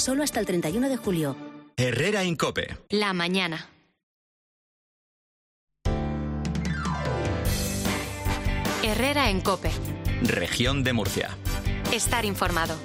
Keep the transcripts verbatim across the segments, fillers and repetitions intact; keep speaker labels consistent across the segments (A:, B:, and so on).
A: solo hasta el treinta y uno de julio.
B: Herrera Incope.
C: La mañana. Herrera en COPE.
B: Región de Murcia.
C: Estar informado.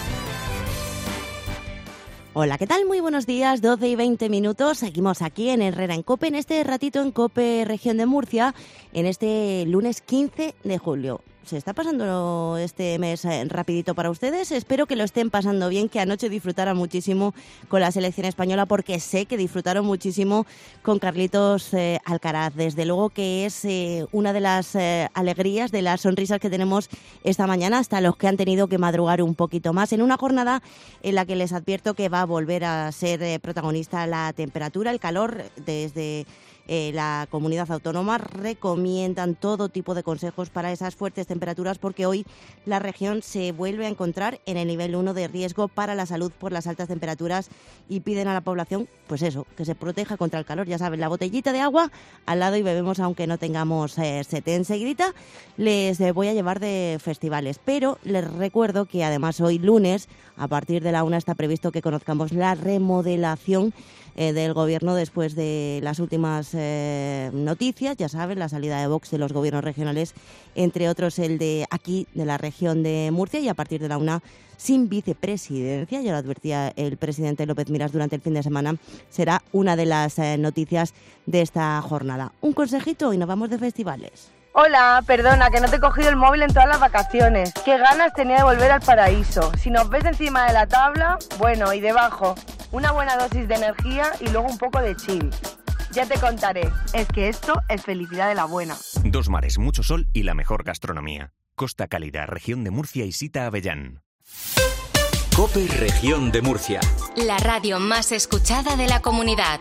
D: Hola, ¿qué tal? Muy buenos días, doce y veinte minutos. Seguimos aquí en Herrera en COPE, en este ratito en COPE Región de Murcia, en este lunes quince de julio. ¿Se está pasando este mes rapidito para ustedes? Espero que lo estén pasando bien, que anoche disfrutaran muchísimo con la selección española, porque sé que disfrutaron muchísimo con Carlitos eh, Alcaraz. Desde luego que es eh, una de las eh, alegrías, de las sonrisas que tenemos esta mañana, hasta los que han tenido que madrugar un poquito más, en una jornada en la que les advierto que va a volver a ser eh, protagonista la temperatura, el calor. Desde Eh, la comunidad autónoma recomiendan todo tipo de consejos para esas fuertes temperaturas, porque hoy la región se vuelve a encontrar en el nivel uno de riesgo para la salud por las altas temperaturas, y piden a la población, pues eso, que se proteja contra el calor. Ya saben, la botellita de agua al lado y bebemos aunque no tengamos eh, sed. Enseguidita les eh, voy a llevar de festivales, pero les recuerdo que además hoy lunes, a partir de la una, está previsto que conozcamos la remodelación eh, del gobierno después de las últimas eh, noticias. Ya saben, la salida de Vox de los gobiernos regionales, entre otros el de aquí, de la región de Murcia, y a partir de la una, sin vicepresidencia. Ya lo advertía el presidente López Miras durante el fin de semana, será una de las eh, noticias de esta jornada. Un consejito y nos vamos de festivales.
E: Hola, perdona, que no te he cogido el móvil en todas las vacaciones. Qué ganas tenía de volver al paraíso. Si nos ves encima de la tabla, bueno, y debajo, una buena dosis de energía y luego un poco de chill. Ya te contaré, es que esto es felicidad de la buena.
F: Dos mares, mucho sol y la mejor gastronomía. Costa Cálida, Región de Murcia y Sita Avellán.
B: COPE Región de Murcia.
C: La radio más escuchada de la comunidad.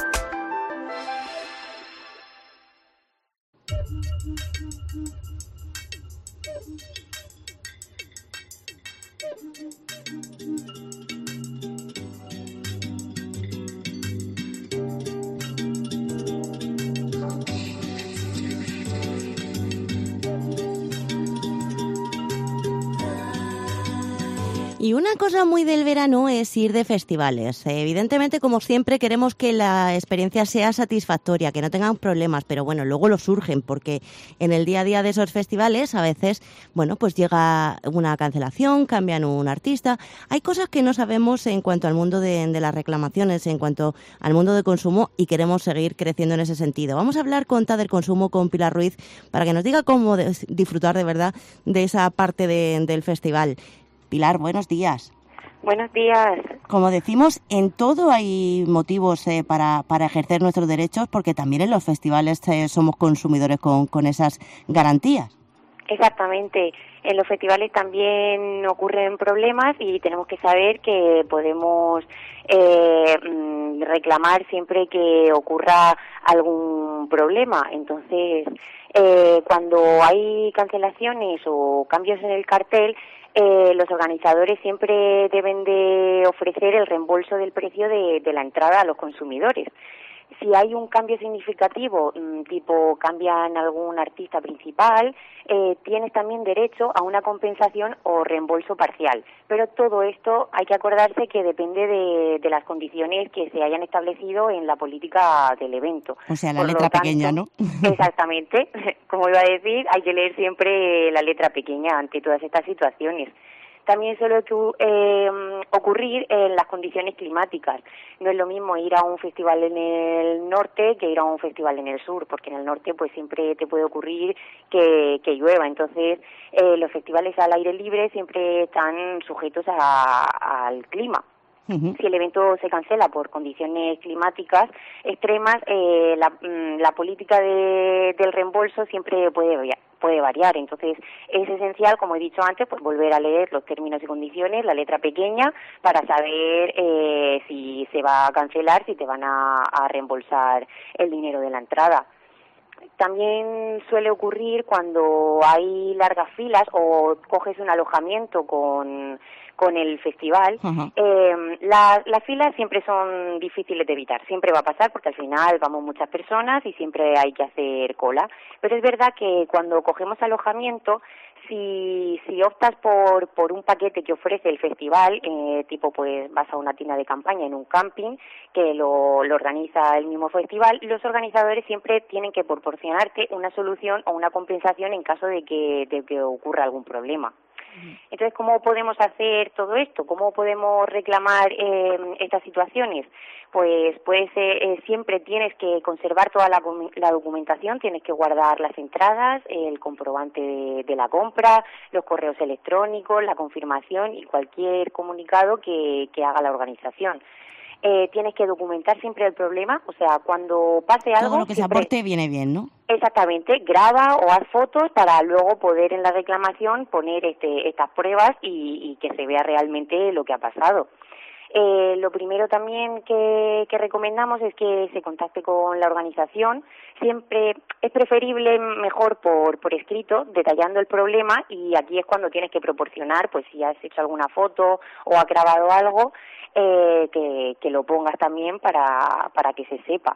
D: Y una cosa muy del verano es ir de festivales. Evidentemente, como siempre, queremos que la experiencia sea satisfactoria, que no tengan problemas, pero bueno, luego lo surgen, porque en el día a día de esos festivales a veces, bueno, pues llega una cancelación, cambian un artista. Hay cosas que no sabemos en cuanto al mundo de, de las reclamaciones, en cuanto al mundo de consumo, y queremos seguir creciendo en ese sentido. Vamos a hablar con Tader Consumo, con Pilar Ruiz, para que nos diga cómo de, disfrutar de verdad de esa parte de, del festival. Pilar, buenos días.
G: Buenos días.
D: Como decimos, en todo hay motivos eh, para, para ejercer nuestros derechos, porque también en los festivales eh, somos consumidores con, con esas garantías.
G: Exactamente. En los festivales también ocurren problemas y tenemos que saber que podemos eh, reclamar siempre que ocurra algún problema. Entonces, eh, cuando hay cancelaciones o cambios en el cartel, Eh, los organizadores siempre deben de ofrecer el reembolso del precio de, de la entrada a los consumidores. Si hay un cambio significativo, tipo cambian algún artista principal, eh, tienes también derecho a una compensación o reembolso parcial. Pero todo esto hay que acordarse que depende de, de las condiciones que se hayan establecido en la política del evento.
D: O sea, la Por letra tanto, pequeña, ¿no?
G: Exactamente. Como iba a decir, hay que leer siempre la letra pequeña ante todas estas situaciones. También suele eh, ocurrir en las condiciones climáticas. No es lo mismo ir a un festival en el norte que ir a un festival en el sur, porque en el norte pues siempre te puede ocurrir que, que llueva. Entonces, eh, los festivales al aire libre siempre están sujetos a, al clima. Uh-huh. Si el evento se cancela por condiciones climáticas extremas, eh, la, la política de, del reembolso siempre puede variar. puede variar, entonces es esencial, como he dicho antes, pues volver a leer los términos y condiciones, la letra pequeña, para saber eh, si se va a cancelar, si te van a, a reembolsar el dinero de la entrada. También suele ocurrir cuando hay largas filas o coges un alojamiento con con el festival, uh-huh. eh, la, las filas siempre son difíciles de evitar, siempre va a pasar porque al final vamos muchas personas y siempre hay que hacer cola, pero es verdad que cuando cogemos alojamiento Si, si optas por, por un paquete que ofrece el festival, eh, tipo pues vas a una tienda de campaña en un camping que lo, lo organiza el mismo festival, los organizadores siempre tienen que proporcionarte una solución o una compensación en caso de que, de que ocurra algún problema. Entonces, ¿cómo podemos hacer todo esto? ¿Cómo podemos reclamar eh, estas situaciones? Pues, pues eh, eh, siempre tienes que conservar toda la, la documentación, tienes que guardar las entradas, el comprobante de, de la compra, los correos electrónicos, la confirmación y cualquier comunicado que, que haga la organización. Eh, tienes que documentar siempre el problema, o sea, cuando pase algo...
D: Todo lo que
G: siempre...
D: se aporte viene bien, ¿no?
G: Exactamente, graba o haz fotos para luego poder en la reclamación poner este, estas pruebas y, y que se vea realmente lo que ha pasado. Eh, lo primero también que, que recomendamos es que se contacte con la organización. Siempre es preferible mejor por, por escrito, detallando el problema, y aquí es cuando tienes que proporcionar, pues si has hecho alguna foto o has grabado algo, eh, que, que lo pongas también para, para que se sepa.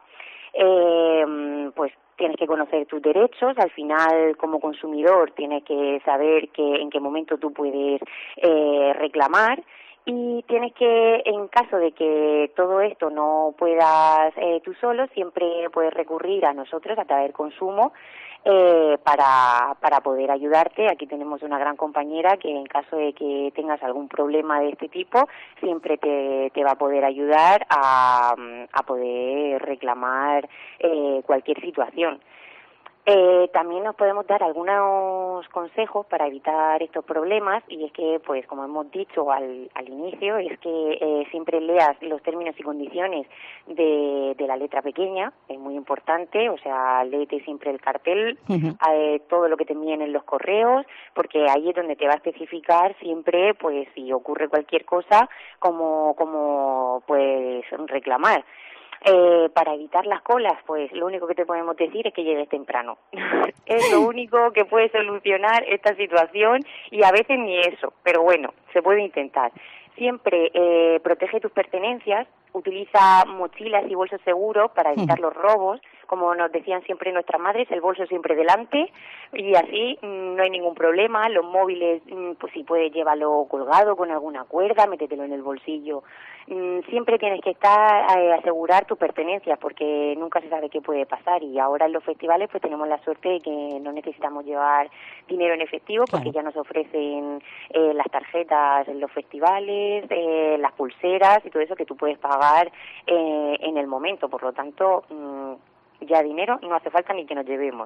G: Eh, pues tienes que conocer tus derechos. Al final, como consumidor, tienes que saber que en qué momento tú puedes eh, reclamar. Y tienes que, en caso de que todo esto no puedas eh, tú solo, siempre puedes recurrir a nosotros, a Traer Consumo, eh, para, para poder ayudarte. Aquí tenemos una gran compañera que en caso de que tengas algún problema de este tipo, siempre te, te va a poder ayudar a, a poder reclamar eh, cualquier situación. Eh, también nos podemos dar algunos consejos para evitar estos problemas, y es que, pues como hemos dicho al, al inicio, es que eh, siempre leas los términos y condiciones de, de la letra pequeña, es muy importante, o sea, léete siempre el cartel, uh-huh. eh, todo lo que te envíen en los correos, porque ahí es donde te va a especificar siempre, pues si ocurre cualquier cosa, cómo, cómo puedes reclamar. Eh, para evitar las colas, pues lo único que te podemos decir es que llegues temprano. Es lo único que puede solucionar esta situación, y a veces ni eso, pero bueno, se puede intentar. Siempre eh, protege tus pertenencias, utiliza mochilas y bolsos seguros para evitar los robos. Como nos decían siempre nuestras madres, el bolso siempre delante, y así mmm, no hay ningún problema. Los móviles, mmm, pues si puedes, llévalo colgado con alguna cuerda, métetelo en el bolsillo. Mmm, siempre tienes que estar a asegurar tus pertenencias, porque nunca se sabe qué puede pasar, y ahora en los festivales pues tenemos la suerte de que no necesitamos llevar dinero en efectivo, porque claro, ya nos ofrecen eh, las tarjetas en los festivales, eh, las pulseras y todo eso que tú puedes pagar eh, en el momento. Por lo tanto, mmm, ya dinero no hace falta ni que nos llevemos.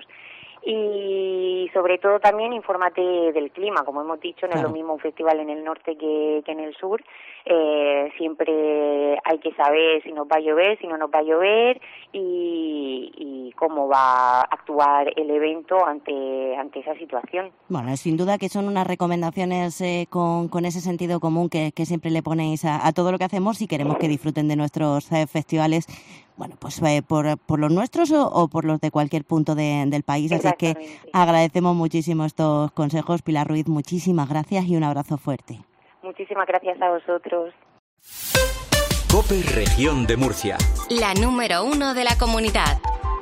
G: Y sobre todo también infórmate del clima. Como hemos dicho, no claro, es lo mismo un festival en el norte que, que en el sur. Eh, siempre hay que saber si nos va a llover, si no nos va a llover, y, y cómo va a actuar el evento ante, ante esa situación.
D: Bueno, sin duda que son unas recomendaciones eh, con, con ese sentido común que, que siempre le ponéis a, a todo lo que hacemos, si queremos que disfruten de nuestros eh, festivales. Bueno, pues eh, por, por los nuestros o, o por los de cualquier punto de, del país. Así que agradecemos muchísimo estos consejos. Pilar Ruiz, muchísimas gracias y un abrazo fuerte.
G: Muchísimas gracias a vosotros.
B: COPE Región de Murcia.
C: La número uno de la comunidad.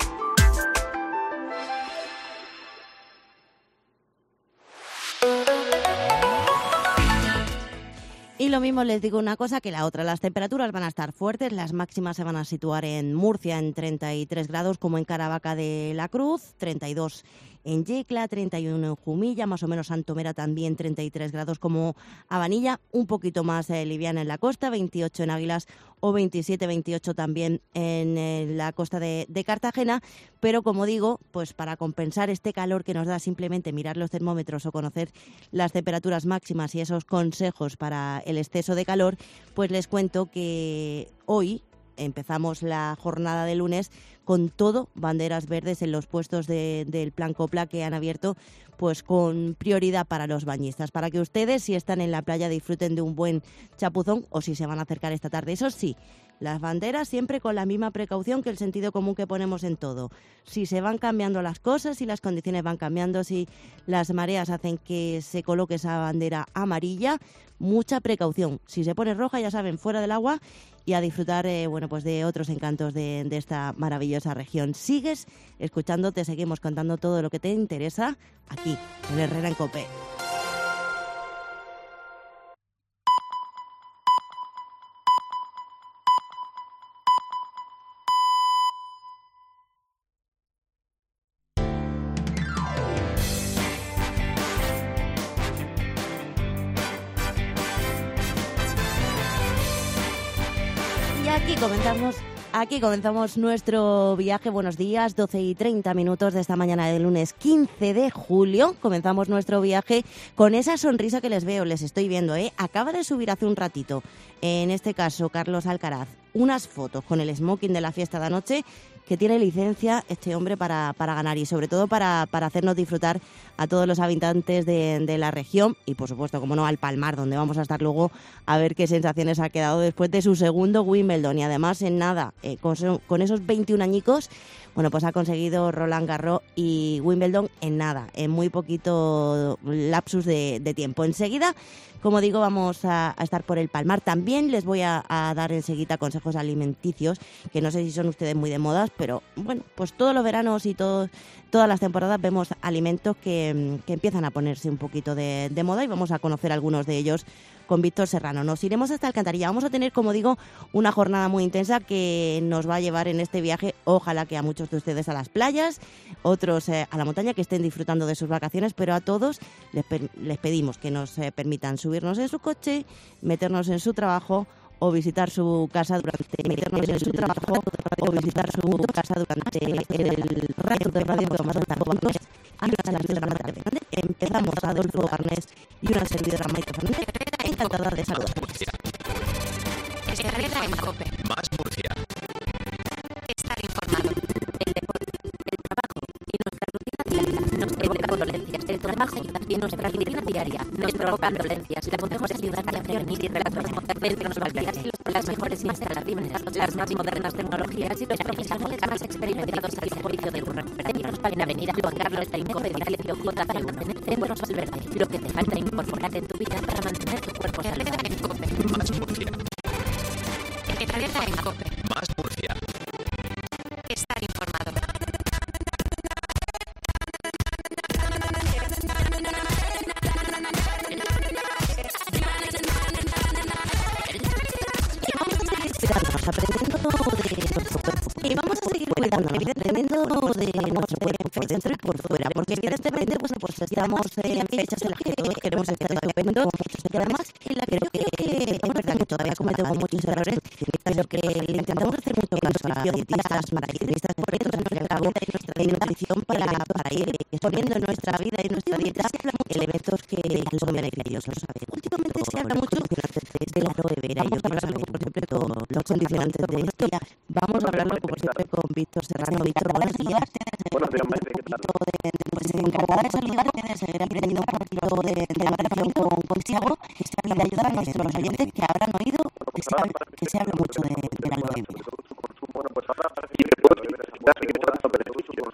D: Y lo mismo les digo una cosa que la otra. Las temperaturas van a estar fuertes, las máximas se van a situar en Murcia en treinta y tres grados, como en Caravaca de la Cruz, treinta y dos en Yecla, treinta y uno en Jumilla, más o menos Santomera también treinta y tres grados como Habanilla, un poquito más eh, liviana en la costa, veintiocho en Águilas o veintisiete, veintiocho también en eh, la costa de, de Cartagena, pero como digo, pues para compensar este calor que nos da simplemente mirar los termómetros o conocer las temperaturas máximas y esos consejos para el exceso de calor, pues les cuento que hoy empezamos la jornada de lunes con todo banderas verdes en los puestos de, del Plan Copla, que han abierto pues con prioridad para los bañistas, para que ustedes, si están en la playa, disfruten de un buen chapuzón, o si se van a acercar esta tarde. Eso sí, las banderas siempre con la misma precaución que el sentido común que ponemos en todo. Si se van cambiando las cosas, si las condiciones van cambiando, si las mareas hacen que se coloque esa bandera amarilla, mucha precaución. Si se pone roja, ya saben, fuera del agua, y a disfrutar eh, bueno, pues de otros encantos de, de esta maravillosa región. Sigues escuchando, te seguimos contando todo lo que te interesa aquí en Herrera en COPE. aquí comenzamos, aquí comenzamos nuestro viaje. Buenos días, doce y treinta minutos de esta mañana del lunes quince de julio. Comenzamos nuestro viaje con esa sonrisa que les veo, les estoy viendo, ¿eh? Acaba de subir hace un ratito, en este caso Carlos Alcaraz, unas fotos con el smoking de la fiesta de anoche, que tiene licencia este hombre para, para ganar y sobre todo para, para hacernos disfrutar a todos los habitantes de, de la región y por supuesto, como no, al Palmar, donde vamos a estar luego a ver qué sensaciones ha quedado después de su segundo Wimbledon. Y además en nada, eh, con, con esos veintiún añicos, bueno, pues ha conseguido Roland Garros y Wimbledon en nada, en muy poquito lapsus de, de tiempo. Enseguida, como digo, vamos a, a estar por el Palmar. También les voy a, a dar enseguida consejos alimenticios, que no sé si son ustedes muy de modas, pero bueno, pues todos los veranos y todo, todas las temporadas vemos alimentos que, que empiezan a ponerse un poquito de, de moda y vamos a conocer algunos de ellos con Víctor Serrano. Nos iremos hasta Alcantarilla. Vamos a tener, como digo, una jornada muy intensa que nos va a llevar en este viaje, ojalá que a muchos de ustedes a las playas, otros eh, a la montaña, que estén disfrutando de sus vacaciones, pero a todos les, les pedimos que nos eh, permitan subirnos en su coche, meternos en su trabajo o visitar su casa durante meternos en su trabajo o visitar su casa durante el rato de radio que vamos a estar juntos hasta las tres de la tarde. Empezamos Adolfo Garnés y una servidora Maite Fernández, encantada de saludarles.
C: Herrera en COPE.
B: Más Murcia.
C: Estar informado.
A: El deporte, el trabajo y nuestra rutina diaria nos provocan dolencias. El trabajo y nuestra rutina diaria nos provocan dolencias. La podemos ayudar a prevenir relatos modernos, valías y las mejores instalaciones, las más modernas tecnologías y los profesionales más experimentados al servicio de un referente. En Avenida Juan Carlos Tainejo, edificio J C uno, Centro Solverde. Lo que te falta incorporar en tu vida para mantener tu cuerpo
C: Herrera en COPE.
B: Más Murcia.
C: Herrera en COPE.
B: Más Murcia.
C: Estar informado.
D: Aprendiendo de nuestro cuerpo. Y vamos a seguir cuidándonos, aprendiendo de nuestro cuerpo por dentro y por fuera, porque evidentemente pues, pues estamos en fechas en las que todos queremos estar estupendos, y además creo que es verdad que todavía cometemos muchos errores, pero que le intentamos hacer mucho caso a dietistas, nutricionistas, por eso nos acabó de nutrición para, para ir exponiendo en nuestra vida y en nuestra dieta elementos que son beneficiosos. Últimamente se habla mucho de la aloe vera, y yo quiero hablarlo por siempre con los condicionantes de esto. Vamos a hablarlo como siempre con Víctor Serrano. Víctor, buenos días.
H: Buenos días, Maite, ¿qué tal?
D: Pues encantada de saludarte, de seguir aprendiendo un poquito de, de la relación con, contigo y de ayudar a nuestros oyentes que habrán oído que se, hable, que se habla mucho de, de la aloe vera.
H: Bueno, pues ahora y te puedo decir que te algunos beneficios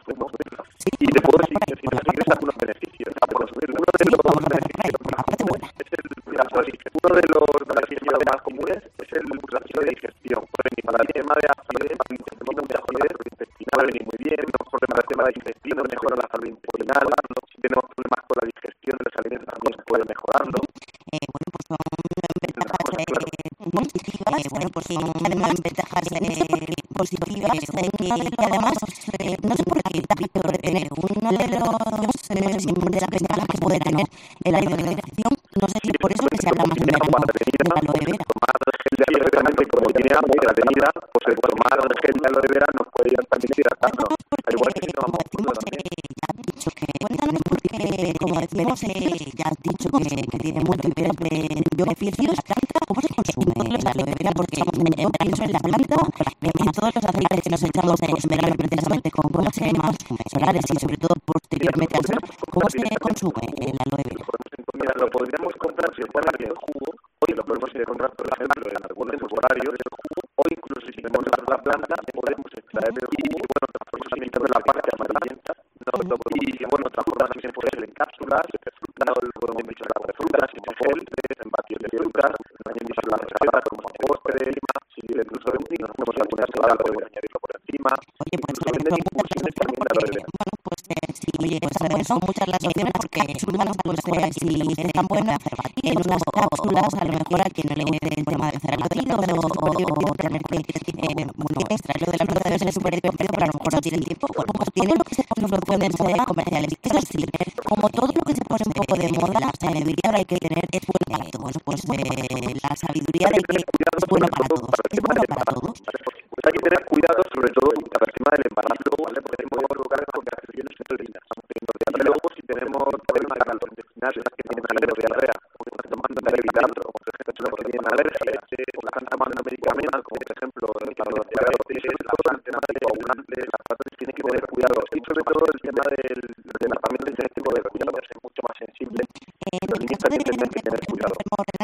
H: y te puedo decir que si te sigues algunos beneficios a consumir uno de los beneficios es el uno de los beneficios más comunes es el la digestión. Para el tema de acidez, para el acidez intestinal viene muy bien, los problemas del tema de intestino mejora la salud intestinal, si tenemos problemas con la digestión de los alimentos también se puede mejorando.
D: Eh, bueno, pues son ventajas eh, positivas, bueno, pues son ventajas eh, positivas eh, que, que además, eh, no sé por qué Víctor tener uno de los eh, de las ventajas que puede tener el aire de digestión, no sé si por eso que se habla más de la aloe vera.
H: Tomar gel de aloe vera, como tiene agua y la tenida, pues el tomar gel de aloe vera nos puede también hidratarnos. Al igual que si
D: como decimos, eh, ya has dicho que, cuéntanos porque, como decimos, eh, ya has dicho que, que tiene múltiples beneficios. ¿Cómo se consume la aloe vera? Porque yo pienso en la planta, en todos los aceites que nos echamos en verano precisamente con cremas solares y sobre todo posteriormente al sol, ¿cómo se consume la aloe vera?
H: Mira, lo podríamos comprar si fuera en jugo, hoy lo podemos encontrar, por ejemplo, en algunos horarios del jugo, o incluso si tenemos la planta, podemos extraer el jugo, y bueno, transformarlo en la parte amarillenta, no, y bueno, transformarlo en puede ser en cápsulas, no lo podemos mezclar de frutas, en gel, en batidos de frutas, también mezclar las saladas como postre, si incluso nos podemos alguna salada, podemos añadirlo por encima.
D: Oye, pues
H: incluso venden impulsos de aloe vera.
D: Bueno, pues sí, oye, pues sabemos, son muchas las opciones porque cápsulas, pues eh, si están buenas, en unas cápsulas, a lo mejor a quien no le guste el tema de hacer batidos o, o, o tener que, eh, bueno, extraerlo de la fruta debe ser súper divertido, pero a lo mejor no tiene tiempo, pues tiene lo que se pone, pueden ser comerciales. Eso sí, como todo lo que se pone un poco de moda, en el ahora hay que tener, es bueno para todos, pues eh, la sabiduría de que es bueno para todos, es bueno para todos.
H: Pues hay que tener cuidado, sobre todo para el tema del embarazo, ¿vale? Porque podemos provocar complicaciones uterinas. Luego, si tenemos problemas gastrointestinales que tienen alergia o diarrea, o están tomando para evitarlo, o por ejemplo, que tienen alergia, o están tomando medicamentos, como por ejemplo, el diabetes, el tema de coagulantes, las patas tienen que tener cuidado. Y sobre todo el tema del tratamiento de este tipo de cuidados es mucho más sensible. Los niños también tienen que tener cuidado.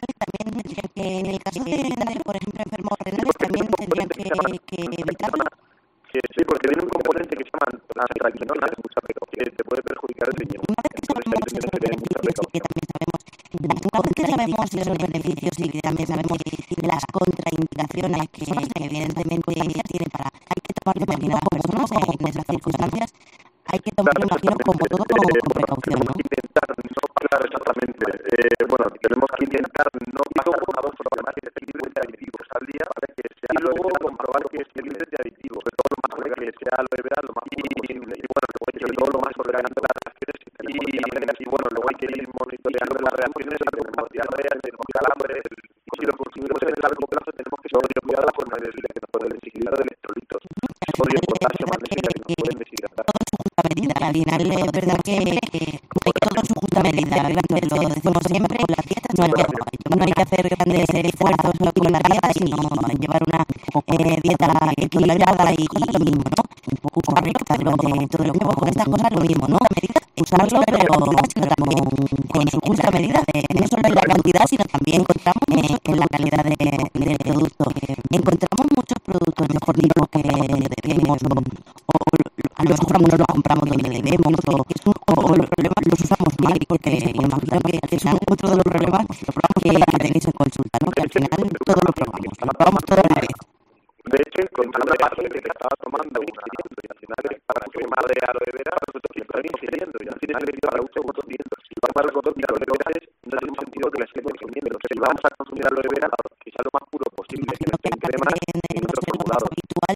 D: En el caso de tener, por ejemplo, enfermos renales, también tendrían que, que evitarlo.
H: Que sí, porque tiene un componente que se llama antitraquinona, que te puede perjudicar el riñón.
D: Una vez que sabemos esos beneficios y que también sabemos, una vez que sabemos esos beneficios y que también sabemos las contraindicaciones que, que evidentemente tienen para, hay que tomarlo, imagino, como personas en esas circunstancias, hay que tomarlo, imagino, como todo con, con precaución, ¿no?
H: Intentar, no, claro, exactamente. Eh, bueno, tenemos que intentar no pasar a dos programas que estén libres de aditivos al día, para que sea, y luego comprobar que esté libre de aditivos, sobre todo lo más orgánico que sea aloe vera, lo más posible, y bueno, luego sobre todo lo más orgánico las reacciones, y, y bueno, luego hay que ir monitoreando las reacciones, tenemos diarrea, tenemos calambres, y si lo consumimos en el largo plazo tenemos que sobre cuidar la forma de que nos pueden designar de electrolitos, sodio, potasio, magnesio, que nos pueden deshidratar.
D: Medida. Al final es verdad que, que hay que todo en su justa medida, lo decimos siempre, no hay que, no hay que hacer grandes esfuerzos con la dieta, sino llevar una eh, dieta equilibrada y, y ¿no? un poco correcta durante todo el tiempo. Con estas cosas lo mismo, ¿no? Usarlo, pero también con su justa medida, de, no solo en la cantidad, sino también encontramos eh, en la calidad de, del producto. Encontramos muchos productos de tipo que debemos, o, o a lo mejor no los compramos donde debemos, o, o, o los problemas los usamos mal, porque imagino que es un, otro de los problemas que, que tenéis en consulta, ¿no? Que al final todo lo probamos, lo probamos todo a la vez.
H: De hecho, encontré una paciente que estaba tomando una ingiriendo y al final para su madre aloe vera, nosotros que están ingiriendo y al final le dio a mucho conteniendo. Si vamos a los contenidos aloe vera, no tiene sentido que la estemos consumiendo. Si vamos a consumir aloe vera, que sea lo más puro posible, que no tenga cremas y no ser formulado.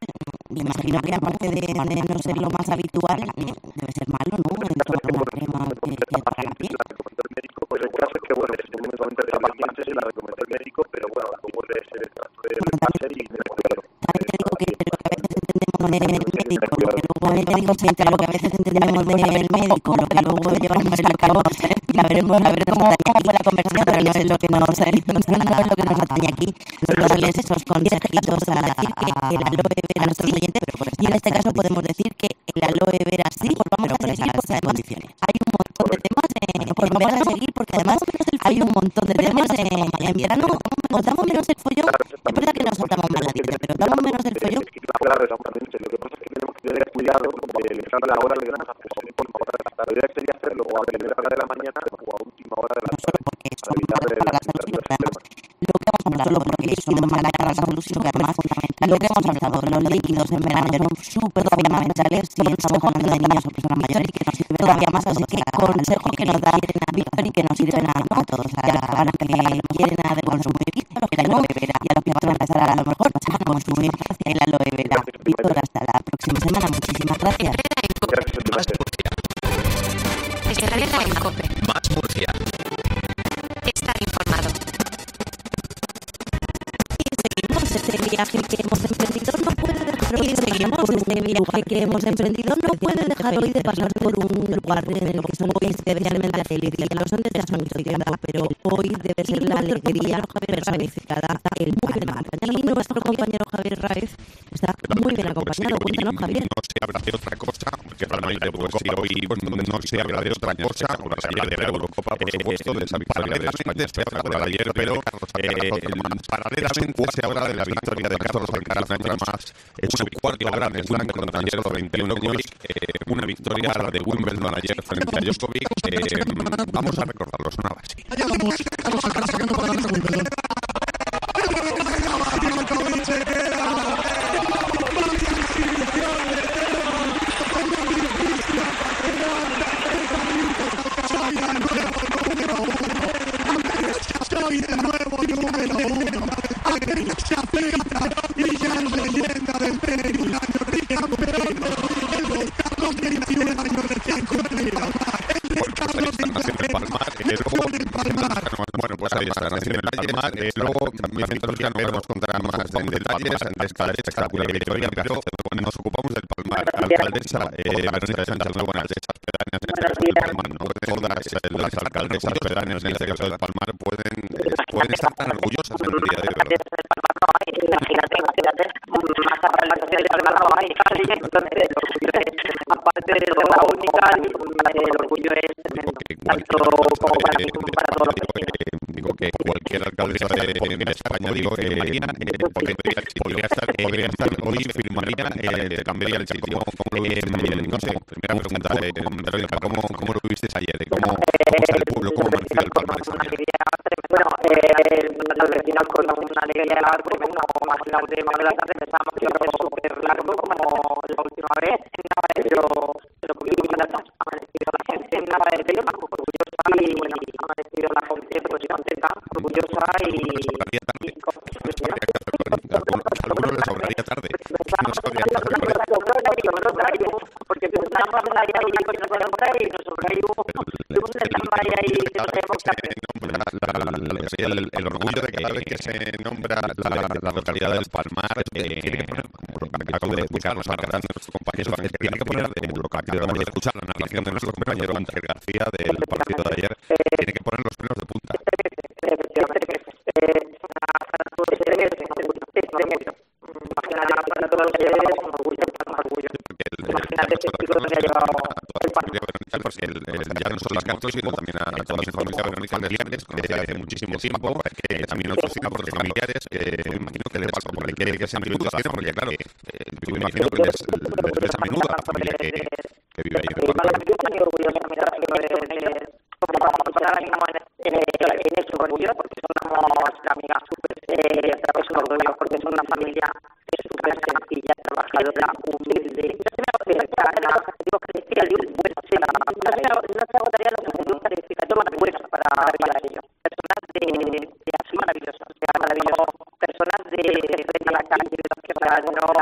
D: Me imagino que aparte de, de no ser lo más habitual, debe ser malo, ¿no? El tomar una crema que, que para la piel.
H: La recomendó el médico, pues el caso es que, bueno, es un momento de la paciente y la recomendó el médico, pero bueno, luego de ser el trato de láser y de cuidado.
D: También te digo que lo que a veces entendemos del médico, lo que luego el médico siente, lo que a veces entendemos del médico, lo que luego llevamos a cabo, ya veremos, a ver cómo fue la conversación, pero no es lo que nos, no es lo que nos atañe aquí, darles esos consejitos a, a, a el aloe vera a nuestros oyentes, y en este caso podemos decir que el aloe vera sí, pues vamos a seguir porque además hay un montón de temas, eh, pues vamos a seguir porque además hay un montón de temas, eh, en verano nos damos menos el follón, es verdad que nos soltamos más la dieta, pero damos menos el follón.
H: Claro, exactamente, lo que pasa es que tenemos que tener cuidado porque le sale la hora de grasa, pues por hora de la tarde, la idea sería hacerlo o a primera hora de la mañana o a última hora de la tarde.
D: Porque son malos para la salud, sino que además lo que hemos hablado, solo porque son malos para la salud, sino que además lo que hemos hablado, los líquidos en verano son súper fundamentales si estamos hablando de niños o personas mayores y que nos sirven todavía más, así que consejos que nos da Víctor y que nos sirven a, a todos, a, a los que quieren a de consumir a los que no beberá y a los que van a empezar a lo mejor a consumir el aloe vera. Víctor, hasta la próxima semana, muchísimas gracias.
B: Más Murcia.
C: Estarreta en COPE.
B: Más Murcia.
C: Estar informado.
D: Seguimos este viaje que hemos emprendido no puede dejar hoy de seguimos este viaje que hemos emprendido no puede dejar hoy de pasar por un lugar en el que son especialmente felices, que lo son desde hace mucho tiempo, pero hoy debe ser la alegría personificada, el buen mar. Y nuestro compañero Javier Raez está muy bien acompañado. Cuéntanos, Javier.
I: No se habla de otra cosa, porque realmente pues, si hoy pues, no se habla de otra cosa, ahora se habla de la Eurocopa, por supuesto, de esa victoria de España, se habla de ayer, pero eh, paralelamente se habla de la victoria de Carlos Alcaraz un año más, es su cuarto Grand Slam contra ayer a los veintiuno años, eh, una victoria a la de Wimbledon ayer frente a Djokovic. Eh, vamos a recordarlo, sonaba así.
J: Allá vamos, Carlos Alcaraz sacando para adelante Wimbledon.
I: de esta nación en el Palmar. Eh, luego, Vicente Luciano nos contará más en detalles de esta espectacular victoria, pero nos ocupamos del Palmar. Alcaldesa eh, Verónica Sánchez, muy buenas noches. Todas las alcaldesas pedáneas, en este caso del Palmar, pueden, pueden estar tan orgullosas en el día de hoy.
K: Imagínate, imagínate, más alcaldesas del Palmar no hay, entonces el orgullo es, aparte de la única, el orgullo es tanto como para mí como para todos los vecinos.
I: Digo que cualquier alcaldesa de, de España, digo que María, eh, podría, podría estar, podría estar hoy firmaría, eh, te cambiaría el sitio. Eh, no sé, primera pregunta, eh, Verónica, ¿cómo, ¿cómo lo visteis ayer? ¿Cómo, cómo está el pueblo? ¿Cómo percibe el Palmar?
K: Bueno, eh, los vecinos con una alegría largo, como más la última de la tarde, pensábamos que iba a ser súper largo como la última vez, pero lo pudimos adaptar, ha amanecido la gente, nada de pelo, orgullosa y bueno, ha amanecido la gente pues contenta, orgullosa y...
I: Algunos les sobraría tarde.
K: Porque pensábamos en la idea y pues nos podemos traer y nos sobrayó, tuvimos el campaña y se nos hemos
I: El, el orgullo de que cada vez que se nombra la, la localidad del Palmar, eh, tiene que poner, como acabo de escucharnos a nuestro compañero, tiene que poner, de lo que acabamos de escuchar la narración de nuestro compañero Ángel García del partido de ayer, tiene que poner los pelos de punta.
K: Para todos los que es un orgullo, un orgullo. Imagínate que el se ha llevado el partido.
I: Ya no solo las cartas, sino también a toda la familia Verónica Lernes, que hace muchísimo tiempo, que también otros cinco familiares, que imagino que les pasa por ahí, que se han vivido la cena, porque claro, yo me imagino que les ves a menudo a la familia que vive ahí.
K: Como vamos a ahora mismo en ese orgullo, porque somos amigas súper, es un orgullo, porque es una familia súper sencilla, trabajadora, humilde. No se agotaría los calificativos buenos para ello. Personas de así maravillosas, maravilloso. Personas de frente a la calle, de los que van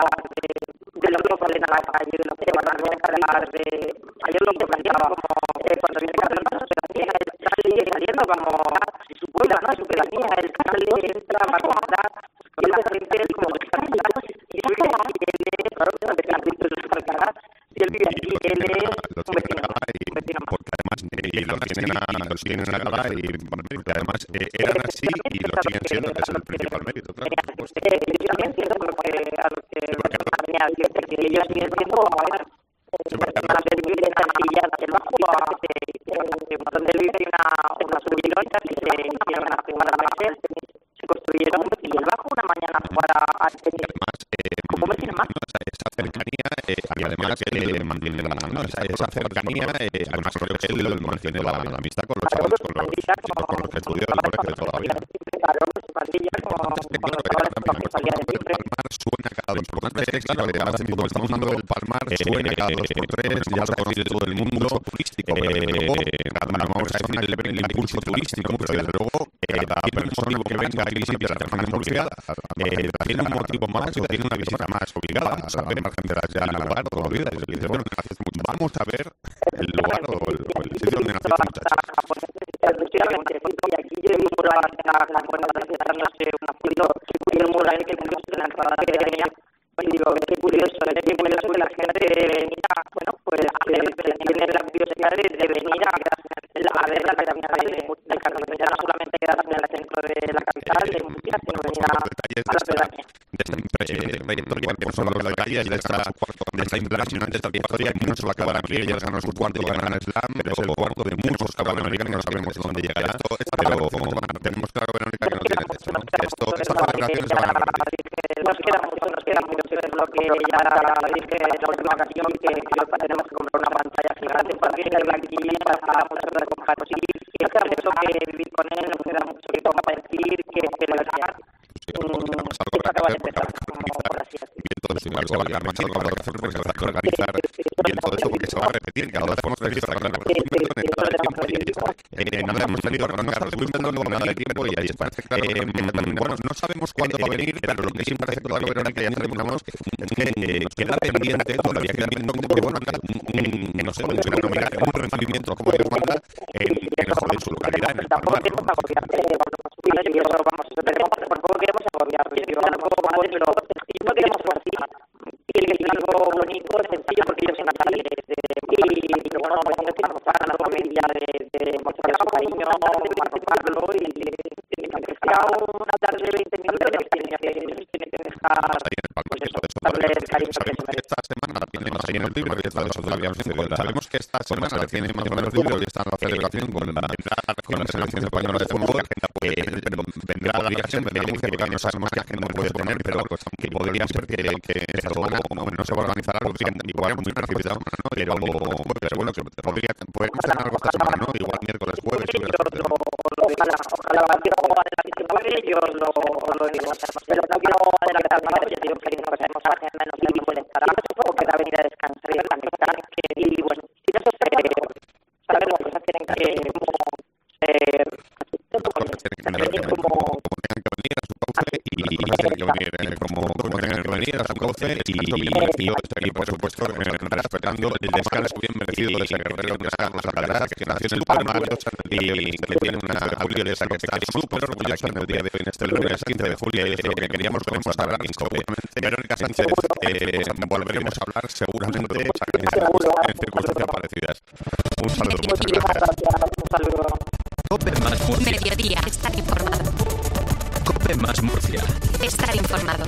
K: de los que salen a la calle, de los que van a encargar de... Ayer lo que planteaba como cuando viene Carlos, el Cali saliendo como su puebla, ¿no? Su pedanía, el Cali entra, va a comprar, y la gente es como que está mirando, y él es, claro, que no te visto el cargar, si él vive aquí, él es un vecino, un vecino más.
I: Porque además, y los tienen a, los tienen a gala, y porque además eran así y lo siguen siendo, que es el principal mérito, claro.
K: Yo también siento porque a los que venía a decir que ellos siguen siendo, bueno, la servir en la silla del bajo donde vive hay una una subidonita que se hicieron a jugar a la base, se construyeron y el bajo una mañana para
I: además
K: como me tiene más
I: esa cercanía y además que mantiene la no, esa, esa cercanía eh, además creo que él mantiene la, la amistad con los chavales con los, como, con los que estudió en el colegio de toda la vida.
K: Claro, su pandilla como
I: claro, el Palmar suena cada dos por tres, claro, además como estamos hablando del Palmar suena cada dos por tres, ya lo conoce todo el mundo turístico, vamos a decir el impulso turístico, pero desde luego cada persona que venga y visite la zona de Murcia tiene un motivo más o tiene una visita más obligada a saber margen de ya el lugar toda la vida, y dice, bueno, vamos a ver el lugar o el, o el sitio donde nació esta muchacha.
K: Y aquí yo he visto la la buena de hacerse una foto y un mural que puso en la entrada que tenía. Y digo, qué curioso, es que curioso que la gente venía, bueno, pues tiene la curiosidad de venir a a ver la capital de Murcia, no solamente quedarse en el centro de la capital de Murcia, sino venir a la pedanía.
I: De esta trayectoria, que son los detalles de esta, de esta impresionante trayectoria, que no solo acabará aquí, ella ganó su cuarto Gran Slam, pero es el cuarto de muchos que acaban en no sabemos dónde llegará esto, pero tenemos claro, Verónica, que no tiene techo, ¿no? Que esto, estas celebraciones van a repetir.
K: Nos queda mucho, nos queda mucho, es lo que ya dije en la última ocasión, que tenemos que comprar una pantalla gigante, porque el blanquillo para mucho de compartir, y nos queda mucho que vivir con él, nos queda mucho que compartir, que celebrar, que acaba de empezar.
I: organizar bien todo eso, igual se va a quedar manchado con la organización porque se va a organizar bien todo eso porque se va a repetir, cada vez hemos tenido que hablar de nada hemos tenido, no nos estamos dando nada de tiempo y ahí está. Eh, bueno, no sabemos cuándo va a venir, pero lo que sí parece claro, Verónica, ya terminamos, es que eh, queda pendiente, todavía queda pendiente como que, bueno, un, no sé, un recibimiento como Dios manda en, en, en su localidad, en el
K: tampoco queremos agobiarte, vamos, tampoco queremos agobiarte, no queremos forzar, tiene que ser algo bonito, sencillo, porque ellos van a salir y bueno, pues estamos para la familia de mostrar su cariño, marcarlo y aunque sea una tarde de veinte minutos, tiene que dejar darle el cariño que se merece.
I: Esta semana la tiene más o menos libre, sabemos que esta semana la tiene más o menos libre, hoy está en la celebración con la con la selección española de fútbol, que vendrá la delegación, vendrá Murcia, que no sabemos qué agenda puede poner, pero que podría ser que esta semana no se va a organizar algo, igual muy precipitado, pero bueno, podría podemos tener algo esta semana, ¿no? Igual miércoles, jueves,
K: ojalá, ojalá quiero diecinueve, yo lo, lo digo, pero no quiero adelantar nada, yo digo que no sabemos la agenda, no sabemos cuál estará, supongo que va a venir a descansar y a conectar, y bueno, si no se sabemos que cosas tienen que como ser venir como
I: y tienen que venir como como tengan que venir a su cauce y yo estoy por supuesto respetando el descanso bien merecido de ese guerrero que es Carlos Alcaraz, que nació en el Palmar y que tiene una audiencia que está súper orgullosa en el día de hoy, en este lunes quince de julio, y es lo que queríamos demostrar en COPE. Verónica Sánchez, eh, volveremos a hablar seguramente en circunstancias parecidas. Un saludo, muchas gracias.
K: Un saludo.
B: COPE más Murcia.
C: Mediodía, estar informado.
B: COPE más Murcia.
C: Estar informado.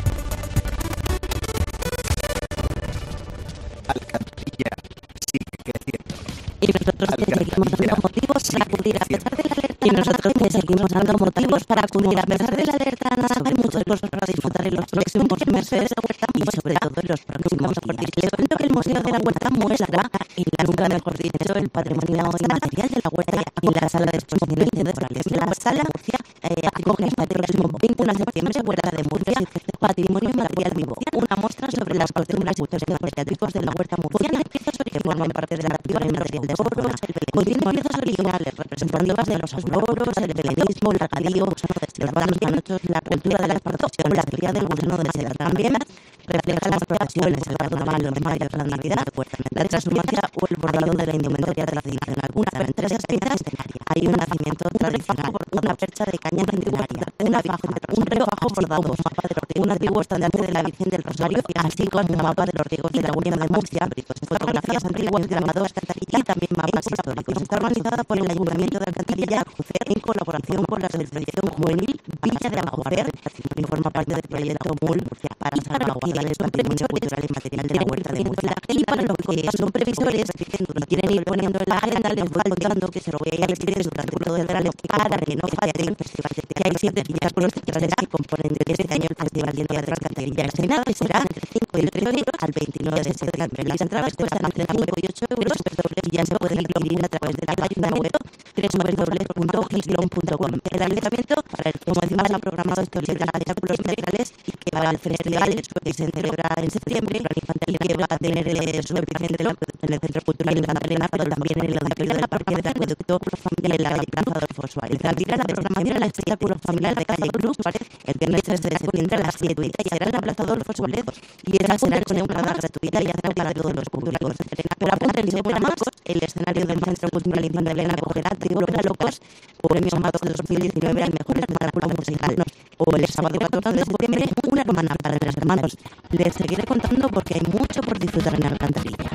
L: Alcantarilla sigue creciendo.
D: Y nosotros te seguimos dando motivos para acudir a pesar de la alerta. Y nosotros te seguimos dando motivos para acudir a pesar de la alerta. Hay muchas cosas para disfrutar en los próximos meses y sobre todo en los próximos días. Les cuento que el Museo de la Huerta muestra, y nunca mejor dicho, el patrimonio inmaterial de la huerta en la sala de exposiciones temporales. La sala eh, acoge hasta el próximo veintiuno de septiembre Huerta de Murcia, Patrimonio Material Vivo, una muestra sobre las costumbres y usos creativos de la huerta murciana que forman parte de la activa en material de oros, contiene piezas originales representativas de los auroros, el belenismo, el regadío, los vanos manochos, la cultura de las producciones, la cría del gusano de seda. También refleja las profesiones, el carnaval, los mayas, la navidad, la transhumancia o el bordado de la indumentaria tradicional. Pero entre esas piezas hay un nacimiento tradicional, una percha de caña centenaria, una faja, un refajo bordado, un antiguo estandarte de la Virgen del Rosario, así como un mapa de los riegos de la Unión de Murcia, fotografías antiguas grabadas y también mapas históricos. Está organizada por el Ayuntamiento de Alcantarilla en colaboración con la Asociación Juvenil Villa de Abajofer y forma parte del proyecto M U L para salvaguardar el patrimonio cultural y material de la huerta de Murcia. Y para los que son previsores y quieren ir poniendo en la agenda, les voy contando que se lo voy a ir escribiendo durante todo el verano para que no fallen, que hay siete días con los festivales que componen de este año el Festival de Día de Alcantarilla. El Senado será del trece al veintinueve de septiembre. Las entradas cuestan entre cinco y ocho euros y ya se pueden adquirir a través de la página web doble u doble u doble u punto gislon punto com. El ayuntamiento, para el que, como decimos, ha programado estos espectáculos teatrales y que para el festival que se celebra en septiembre y que va a tener su epicentro en el Centro Cultural Infantil, pero también en el auditorio de la Parque del Acueducto y en la calle Plaza Adolfo Suárez. La programación en el espectáculo familiar de calle Cruz el viernes tres de septiembre a las siete y será en la Plaza Adolfo Suárez y esa será con entrada gratuita y habrá para todos los públicos. Pero apúntense por más, el escenario del Centro Cultural Infantil acogerá Tribuno para Locos, Premio Amados de dos mil diecinueve al mejor espectáculo musical, o el sábado catorce de septiembre una hermana para los hermanos. Les seguiré contando porque hay mucho por disfrutar en Alcantarilla.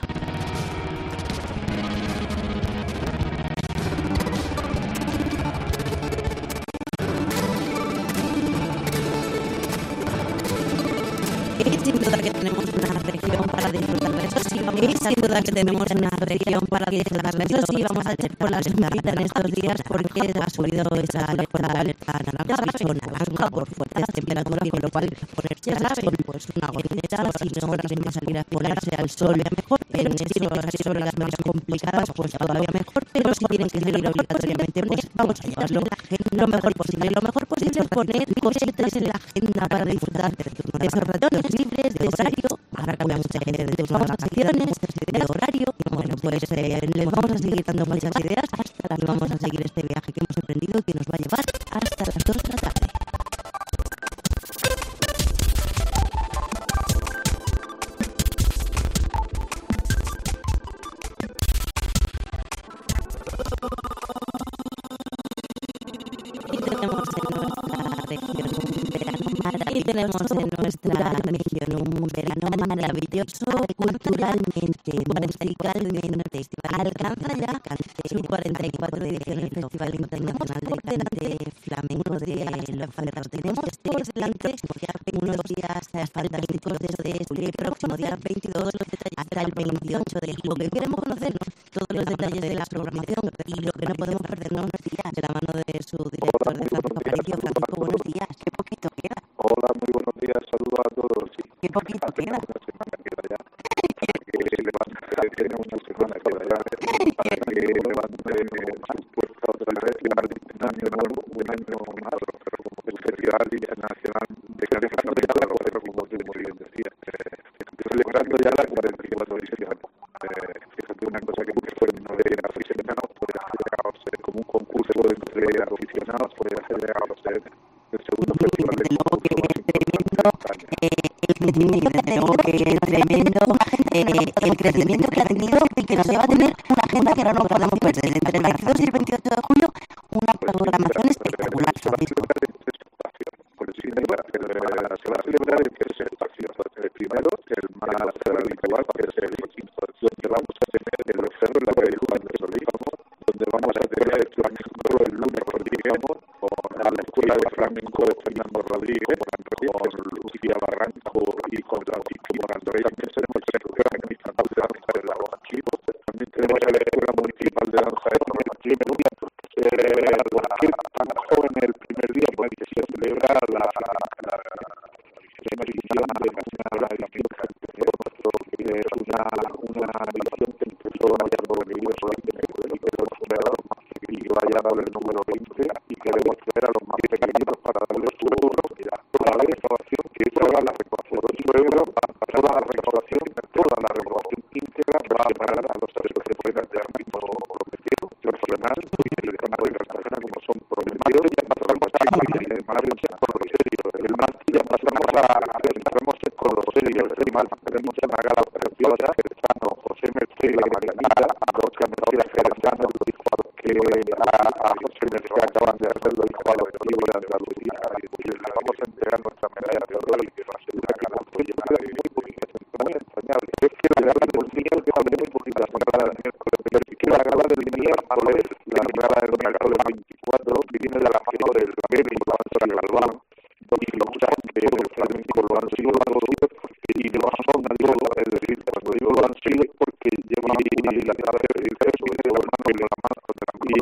D: Y sin duda que tenemos una región para disfrutar de Eso sí, y sin duda que tenemos una región para disfrutarla. Eso sí, vamos a echar por la sombrita en estos días porque ha subido esa alerta, alerta naranja o naranja por fuertes temperaturas, con lo cual ponerse al sol, pues una gotita, o si no quieren salir a exponerse al sol mejor, en esas horas más complicadas, pues todavía mejor, pero si tienen que salir obligatoriamente, pues vamos a llevarlo lo mejor posible. Lo mejor posible es poner cositas en la agenda para disfrutar de esos ratones libres, de horario. Ahora cambia mucha gente de sus vacaciones, de horario. Y bueno, pues eh, les vamos a seguir dando muchas ideas hasta las que vamos a seguir este viaje que hemos emprendido y que nos va a llevar hasta las dos de la tarde. Y tenemos en nuestra región un verano maravilloso, culturalmente, musicalmente. Alcanza ya su cuarenta y cuatro edición el Festival Internacional de Cante Flamenco de La Falda. Tenemos por delante unos días fantásticos desde este próximo día veintidós hasta el veintiocho de julio. Queremos conocer todos los detalles de la programación y lo que no podemos perdernos de la mano de su director de Francisco Aparicio. Francisco, buenos días. Qué poquito queda.
M: Hola, muy buenos días, saludos a todos. Sí.
D: Qué poquito queda.
M: Una semana queda ya. Para que levante, tiene una semana queda ya. Para que levante sus puertas otra vez y para un año nuevo, un año más, pero como el Festival Internacional de Celebrando ya la cuarenta, como tú muy bien decías. Celebrando ya la cuarenta y cuatro edición. Fíjate, una cosa que fue no de aficionados, puede ser como un concurso entre aficionados, puede ser el segundo festival de
D: luego que es tremendo eh, el crecimiento que ha tenido, que es tremendo eh, el crecimiento que ha tenido y que nos lleva a tener una agenda que ahora no podemos perder. Entre el veintidós y el veintiocho de julio, una programación espectacular.
M: Se va a celebrar en tres espacios. El primero, el más habitual, que es el donde vamos a tener el cerro en la calle Juan de Solís, donde vamos a tener el flamenco el lunes, digamos, con la escuela de flamenco de Fernando Rodríguez, con Lucía Barranco y con la Vicky Morandrey. También tenemos el escuela municipal de danza de la Archivo. También tenemos la escuela municipal de danza de la Archivo. Porque tan joven el primer día, porque se celebra la primera edición de la edición que es una, una edición que empezó allá por el libro solamente en el los y vaya a dar el número veinte y queremos traer a los más pequeños para darles su euro toda la recaudación que toda la recaudación ocho euros toda la recaudación toda la recaudación íntegra va a pagar a los asesores de poder de ámbito prometido personal y el campo de Cartagena como son prometidos ya pasamos a maravilloso por lo serio el martes ya pasamos a empezamos con lo serio el mal tenemos una gala preciosa el Sano José Merced la Macanita a los que me decía Gerardano lo dijo que a José Merced acaban de hacer lo dijo a los de Andalucía y le vamos a entregar nuestra medalla de oro y que nos asegura que la apoyo muy poquito muy entrañable es que la gala del miércoles muy poquitas la gala del miércoles pero si quiero la gala del miércoles la gala del miércoles veinticuatro viene de la mano del Américo Antonio Galván y lo usan que el flamenco lo han sido y lo son es decir, cuando digo lo han sido porque llevan la tarde el peso de la mano de la mano y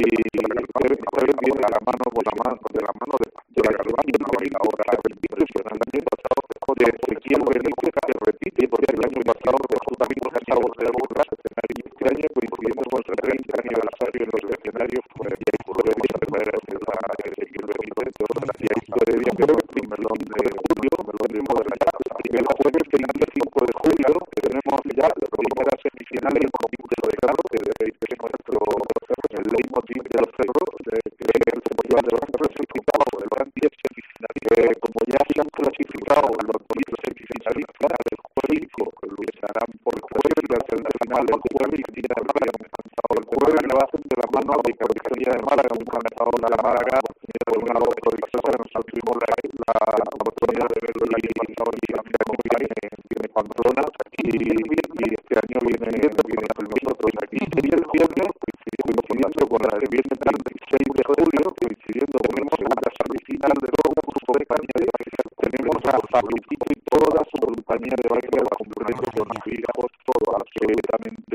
M: viene a la mano con la mano de la mano de la Galván y ahora el año pasado de Ezequiel Benítez que repite porque el año pasado justamente acabo de burlar este año coincidimos con el treinta aniversario en los escenarios pues ya puede ir a ver Ezequiel Benítez y ahí puede ir creo que el melón de julio melón de allá y el jueves veinticinco de julio tenemos ya la primera semifinal en el comité de grado que es nuestro el leitmotiv de los cerros que es el festival de los clasificados de los diez semifinales como ya se han clasificado los diez semifinalistas el jueves que se harán por el jueves y la segunda final el jueves y tiene el jueves lo hacen de la mano de Capitanía de Málaga un canalizador de la Málaga de una autorizada nosotros tuvimos la, la oportunidad de verlo el año pasado y la tiene Pamplona y, y este año viene viene con nosotros aquí y el viernes coincidiendo con la del viernes treinta y seis de julio coincidiendo tenemos la semifinal de todo su compañía de baile tenemos a Fabricito y toda su compañía de baile la complemento con sus hijos todo a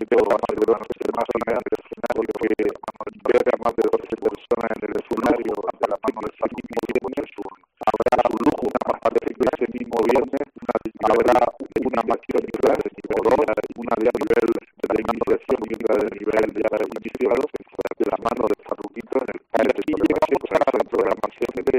M: yo más de más grande del escenario que ver a más de doce personas en el escenario de la mano del mismo viernes, habrá un lujo, una más patética ese mismo viernes, habrá una máquina de nivel una de nivel de iniciación y otra de nivel de iniciado de la mano de Farruquito en el país. Y llegamos a la programación de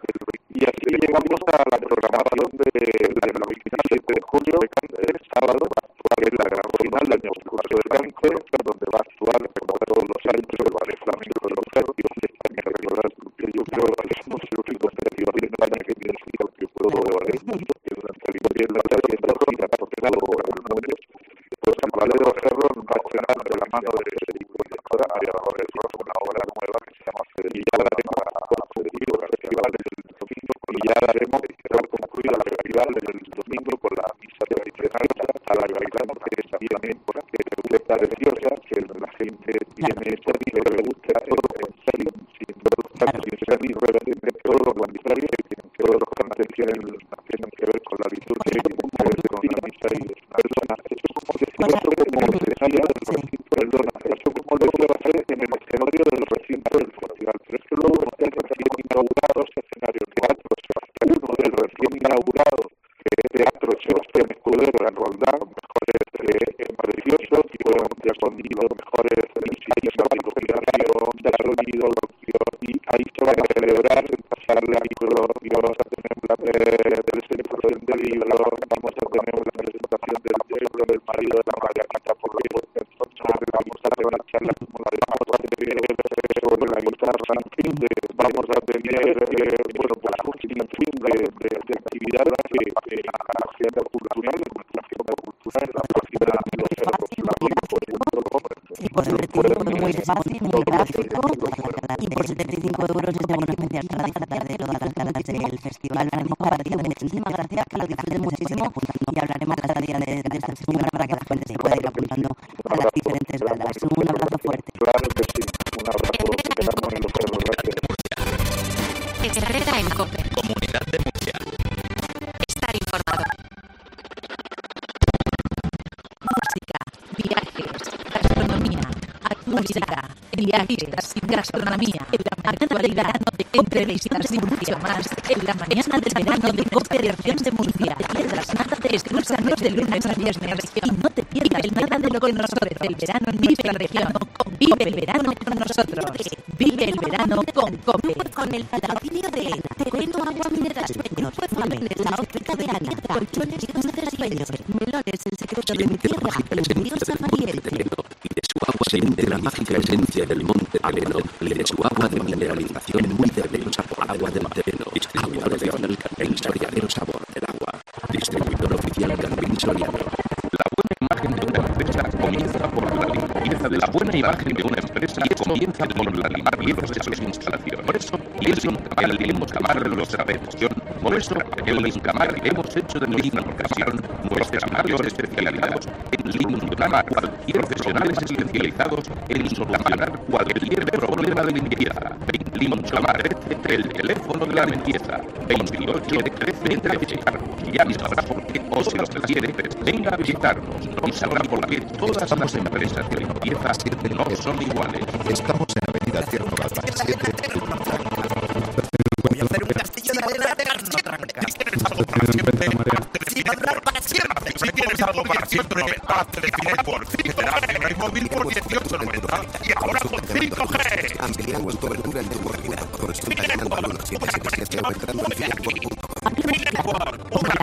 M: y así llegamos a la programación de la veintisiete de julio de Cáncer, sábado, que es la gran final del año cuatro de Cáncer, donde va a actuar, como todos los años, el ballet flamenco de los Serbios de España, recordar que yo creo que somos el único festival en España que tiene su propio juego de mundo, que durante el gobierno está haciendo gira por el mundo, pues el ballet de Ferro va a estrenar de la mano de Federico y ahora Aviadores Rojo, una obra nueva que se llama Federico, y ya daremos a Federico el festival del domingo, y ya daremos que va a concluir la festival del domingo con la misa de la a la realidad, que es también porque está preciosa, que la gente tiene serie que le gusta todo en serie, sin todo sin serie, realmente todo lo contrario, que todos los cantantes tienen que ver con la liturgia y con la misa y las personas. Eso como que se hace como se decía del recinto del Dona, eso como lo se hace en el escenario del recinto del festival, pero es que luego el recién inaugurado escenario teatro, uno del recién inaugurado Teatro Sebastián Escudero en Roldán, mejores eh, maravilloso, tipo de sonido, mejores ensayos de iluminación, de sonido, y ahí se van a celebrar, pasar la micro, y vamos a tener la eh, presentación del libro, vamos a tener la presentación del libro del marido de la María Cata por libro, entonces vamos a tener una charla como la de vamos a tener sobre la guitarra, en fin, de, vamos a tener, eh, bueno, pues un sinfín de, de, de actividades que la agenda cultural, la agenda cultural, la página de los cerros,
D: y por setenta y cinco muy fácil, muy gráfico, y por setenta y cinco euros es de una especial para disfrutar de todas las galas del festival. Francisco García, muchísimas gracias, que lo disfruten muchísimo, y hablaremos cada día de, de este festival para que la gente se pueda ir apuntando a las diferentes galas. Un abrazo fuerte.
M: Claro que sí, un abrazo, esperamos en los cerros, gracias.
C: Herrera en COPE.
B: Comunidad de Murcia.
C: Estar informado.
N: Música, viajes, gastronomía, música, viajes, gastronomía, en la actualidad, entrevistas y mucho más, en la mañana del verano de COPE Región de Murcia. Piedras nada de escúchanos de lunes a viernes y no te pierdas nada de lo que nos ofrece el verano en nuestra región. Vive el verano con nosotros. Vive el verano con COPE.
D: Con el patrocinio de Terreno Agua Mineral, Grupo Fame, La Óptica de Ana, Colchones y Dulces Sueños, Melones, El Secreto de mi Tierra, Los Ríos Zamariense.
O: Y de su agua se hunde la mágica esencia del monte Teleno, y de su agua de mineralización muy terrenosa por agua del Teleno, agua regional, el verdadero sabor del agua. Distribuidor oficial Gambín Soriano.
P: La buena imagen de una empresa comienza por la limpieza de la buena imagen de una empresa comienza por la limpieza de sus instalaciones. Por eso, Lilson Camar, Limos Camar lo sabemos. Por eso, en Lilson Camar hemos hecho de nuestra ocasión nuestra mayor especialidad. En Lilson Camar, cualquier profesionales especializados en solucionar cualquier problema de limpieza. En Lilson Camar, el teléfono de la limpieza. veintiocho trece trece. Ya me sabrá por qué, o si lo prefiere, venga a visitarnos y sabrá por qué todas las empresas de limpieza no son iguales.
Q: Estamos en Avenida Tierno Galván siete.
R: Voy a hacer un castillo de arena de carno tranca. ¿Tienes algo para siempre? Sin hablar para siempre. Si tienes algo para siempre, hazte de cine por cinco en el móvil por dieciocho noventa y ahora con cinco G.
S: Ampliamos cobertura en tu movilidad. Consulta llamando al uno siete siete siete o entrando en cinetwork punto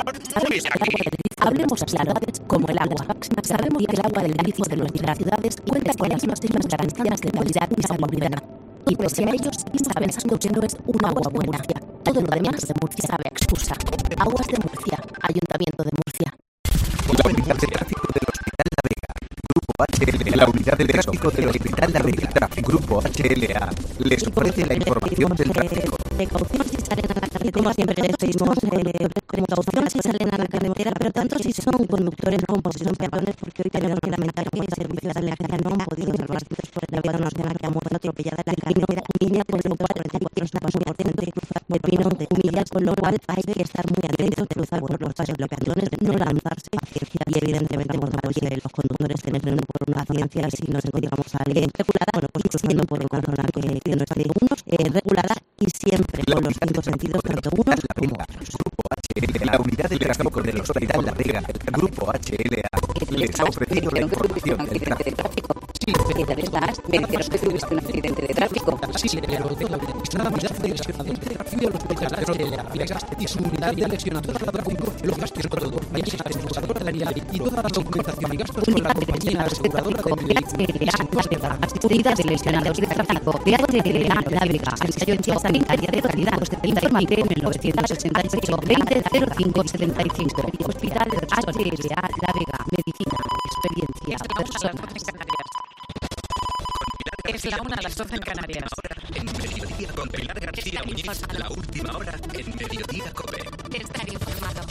S: com.
N: Hablemos claro, como el agua. Sabemos que el agua del grifo de nuestras ciudades cuenta con las máximas garantías de calidad y salubridad. Y pese a ello, seguimos pensando que no es un agua buena. Todo lo demás de Murcia sabe a excusa. Aguas de Murcia, Ayuntamiento de Murcia.
L: La unidad de tráfico del Hospital La Vega. Grupo H L A. La unidad de tráfico del Hospital La Vega. Grupo H L A. Les ofrece la información del tráfico.
N: Precaución si salen a la carretera
D: Como siempre les pedimos eh, precaución si salen a la carretera, pero tanto si son conductores como si son peatones, porque hoy tenemos que lamentar que servicios de emergencia no han podido salvar por el debido a una zona que ha muerto atropellada en la carretera Cumilia, con lo cual es una muy potente de Pino de Cumilia, con lo cual hay que estar muy atentos de cruzar por los pasos bloqueadores, no lanzarse y evidentemente bueno, pues, eh, los conductores tener por una ciencia si nos encontramos a alguien regulada, bueno pues cruzando por una zona que, que no esté uno eh, regulada y siempre con los cinco sentidos, tanto unos como otros.
L: Grupo H L A, la unidad de tráfico del Hospital La Vega, el Grupo H L A, les ha ofrecido la información del tráfico.
A: Sí, pero estás, me dijeron que tuviste un accidente de tráfico.
J: Sí, pero tengo la unidad de lesionados de tráfico del Hospital H L A Vega y su unidad de lesionados de tráfico, los gastos con todo, viajes aseguradora de la y toda la documentación y gastos con la compañía aseguradora del vehículo.
A: Unidad de lesionados de tráfico de H L A La Vega, asesoría sanitaria de calidad. Infórmate en el novecientos ochenta y ocho veinte cero cinco setenta y cinco. Hospital H L A La Vega, medicina, experiencia, personas.
C: Es la una a las doce en Canarias.
B: En Mediodía con Pilar García Muñiz, la última hora en Mediodía COPE.
C: Estar informado.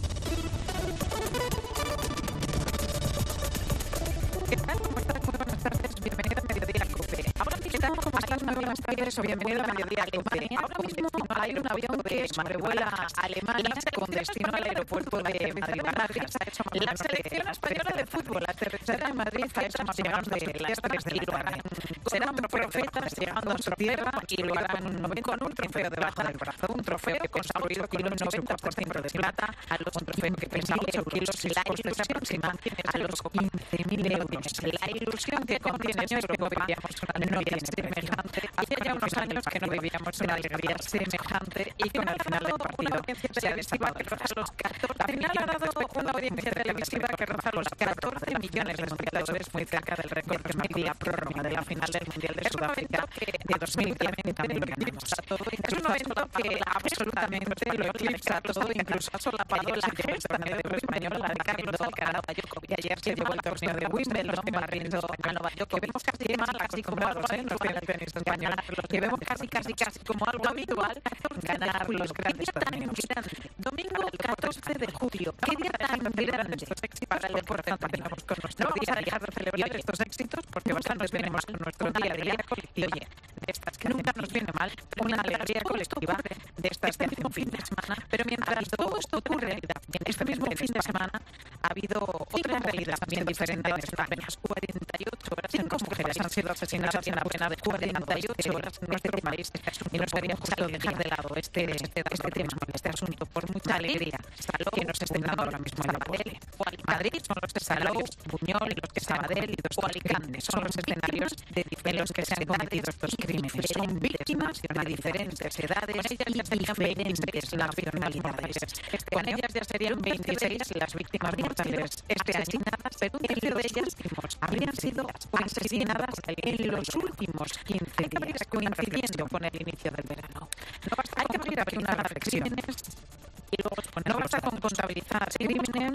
T: ¿Qué tal? ¿Cómo estás? Muy buenas tardes. Bienvenido a Mediodía COPE. Ahora mismo, ¿cómo estás? Muy buenas tardes o bienvenido a Mediodía COPE. Ahora mismo hay un avión que sobrevuela a Alemania con destino al aeropuerto de Madrid-Barajas. La selección española de fútbol aterrizará en Madrid a eso más llegar de las tres de la tarde. Serán profetas llegando a su tierra y lo harán con un trofeo debajo del brazo. Un trofeo construido con un noventa por ciento de plata, a los un trofeo que pesa ocho kilos y la ilusión a los quince mil euros. La ilusión que contiene esto que no vivíamos una alegría semejante. Hace ya unos años que no vivíamos una alegría semejante y con el final del partido se decía que roza los catorce. Al final ha dado una audiencia televisiva que roza los catorce millones de espectadores, muy cerca del récord que medía prórroga de la final del Mundial de Sudáfrica de dos mil diez, que también ganamos. Es un evento que absolutamente lo eclipsa todo, incluso ha solapado la gesta de española de Carlos Alcaraz, y ayer se llevó el torneo de Wimbledon barriendo a Novak Djokovic. Vemos casi mal acostumbrados, ¿eh? Los tenistas españoles, que vemos casi, casi, casi como algo habitual ganar los grandes torneos. Domingo catorce de julio, qué día tan grande para el deporte. Tenemos con nuestro día a dejar de celebrar estos éxitos porque bastante nos venimos con nuestro día a día y oye, de estas que nunca nos viene mal, una alegría colectiva de estas que hacen un fin de semana. Pero mientras todo esto ocurre, en este mismo fin de semana ha habido otra realidad también diferente en España. cuarenta y ocho horas, cinco mujeres han sido asesinadas en la pena de cuarenta y ocho horas en nuestro país y no sería justo dejar de lado este, este, este tema, este asunto, por mucha alegría que nos estén dando ahora mismo en la tele. Madrid son los escenarios, Buñol, los que Sabadell y los Alicante son los escenarios en los que se han cometido estos crímenes. Son víctimas de diferentes edades y diferentes nacionalidades. Con ellas ya serían veintiséis las víctimas mortales este asesinadas, pero un tercio de ellas habrían sido asesinadas en los últimos quince días, coincidiendo con el inicio del verano. No basta con abrir aquí unas reflexiones y luego no basta con contabilizar crímenes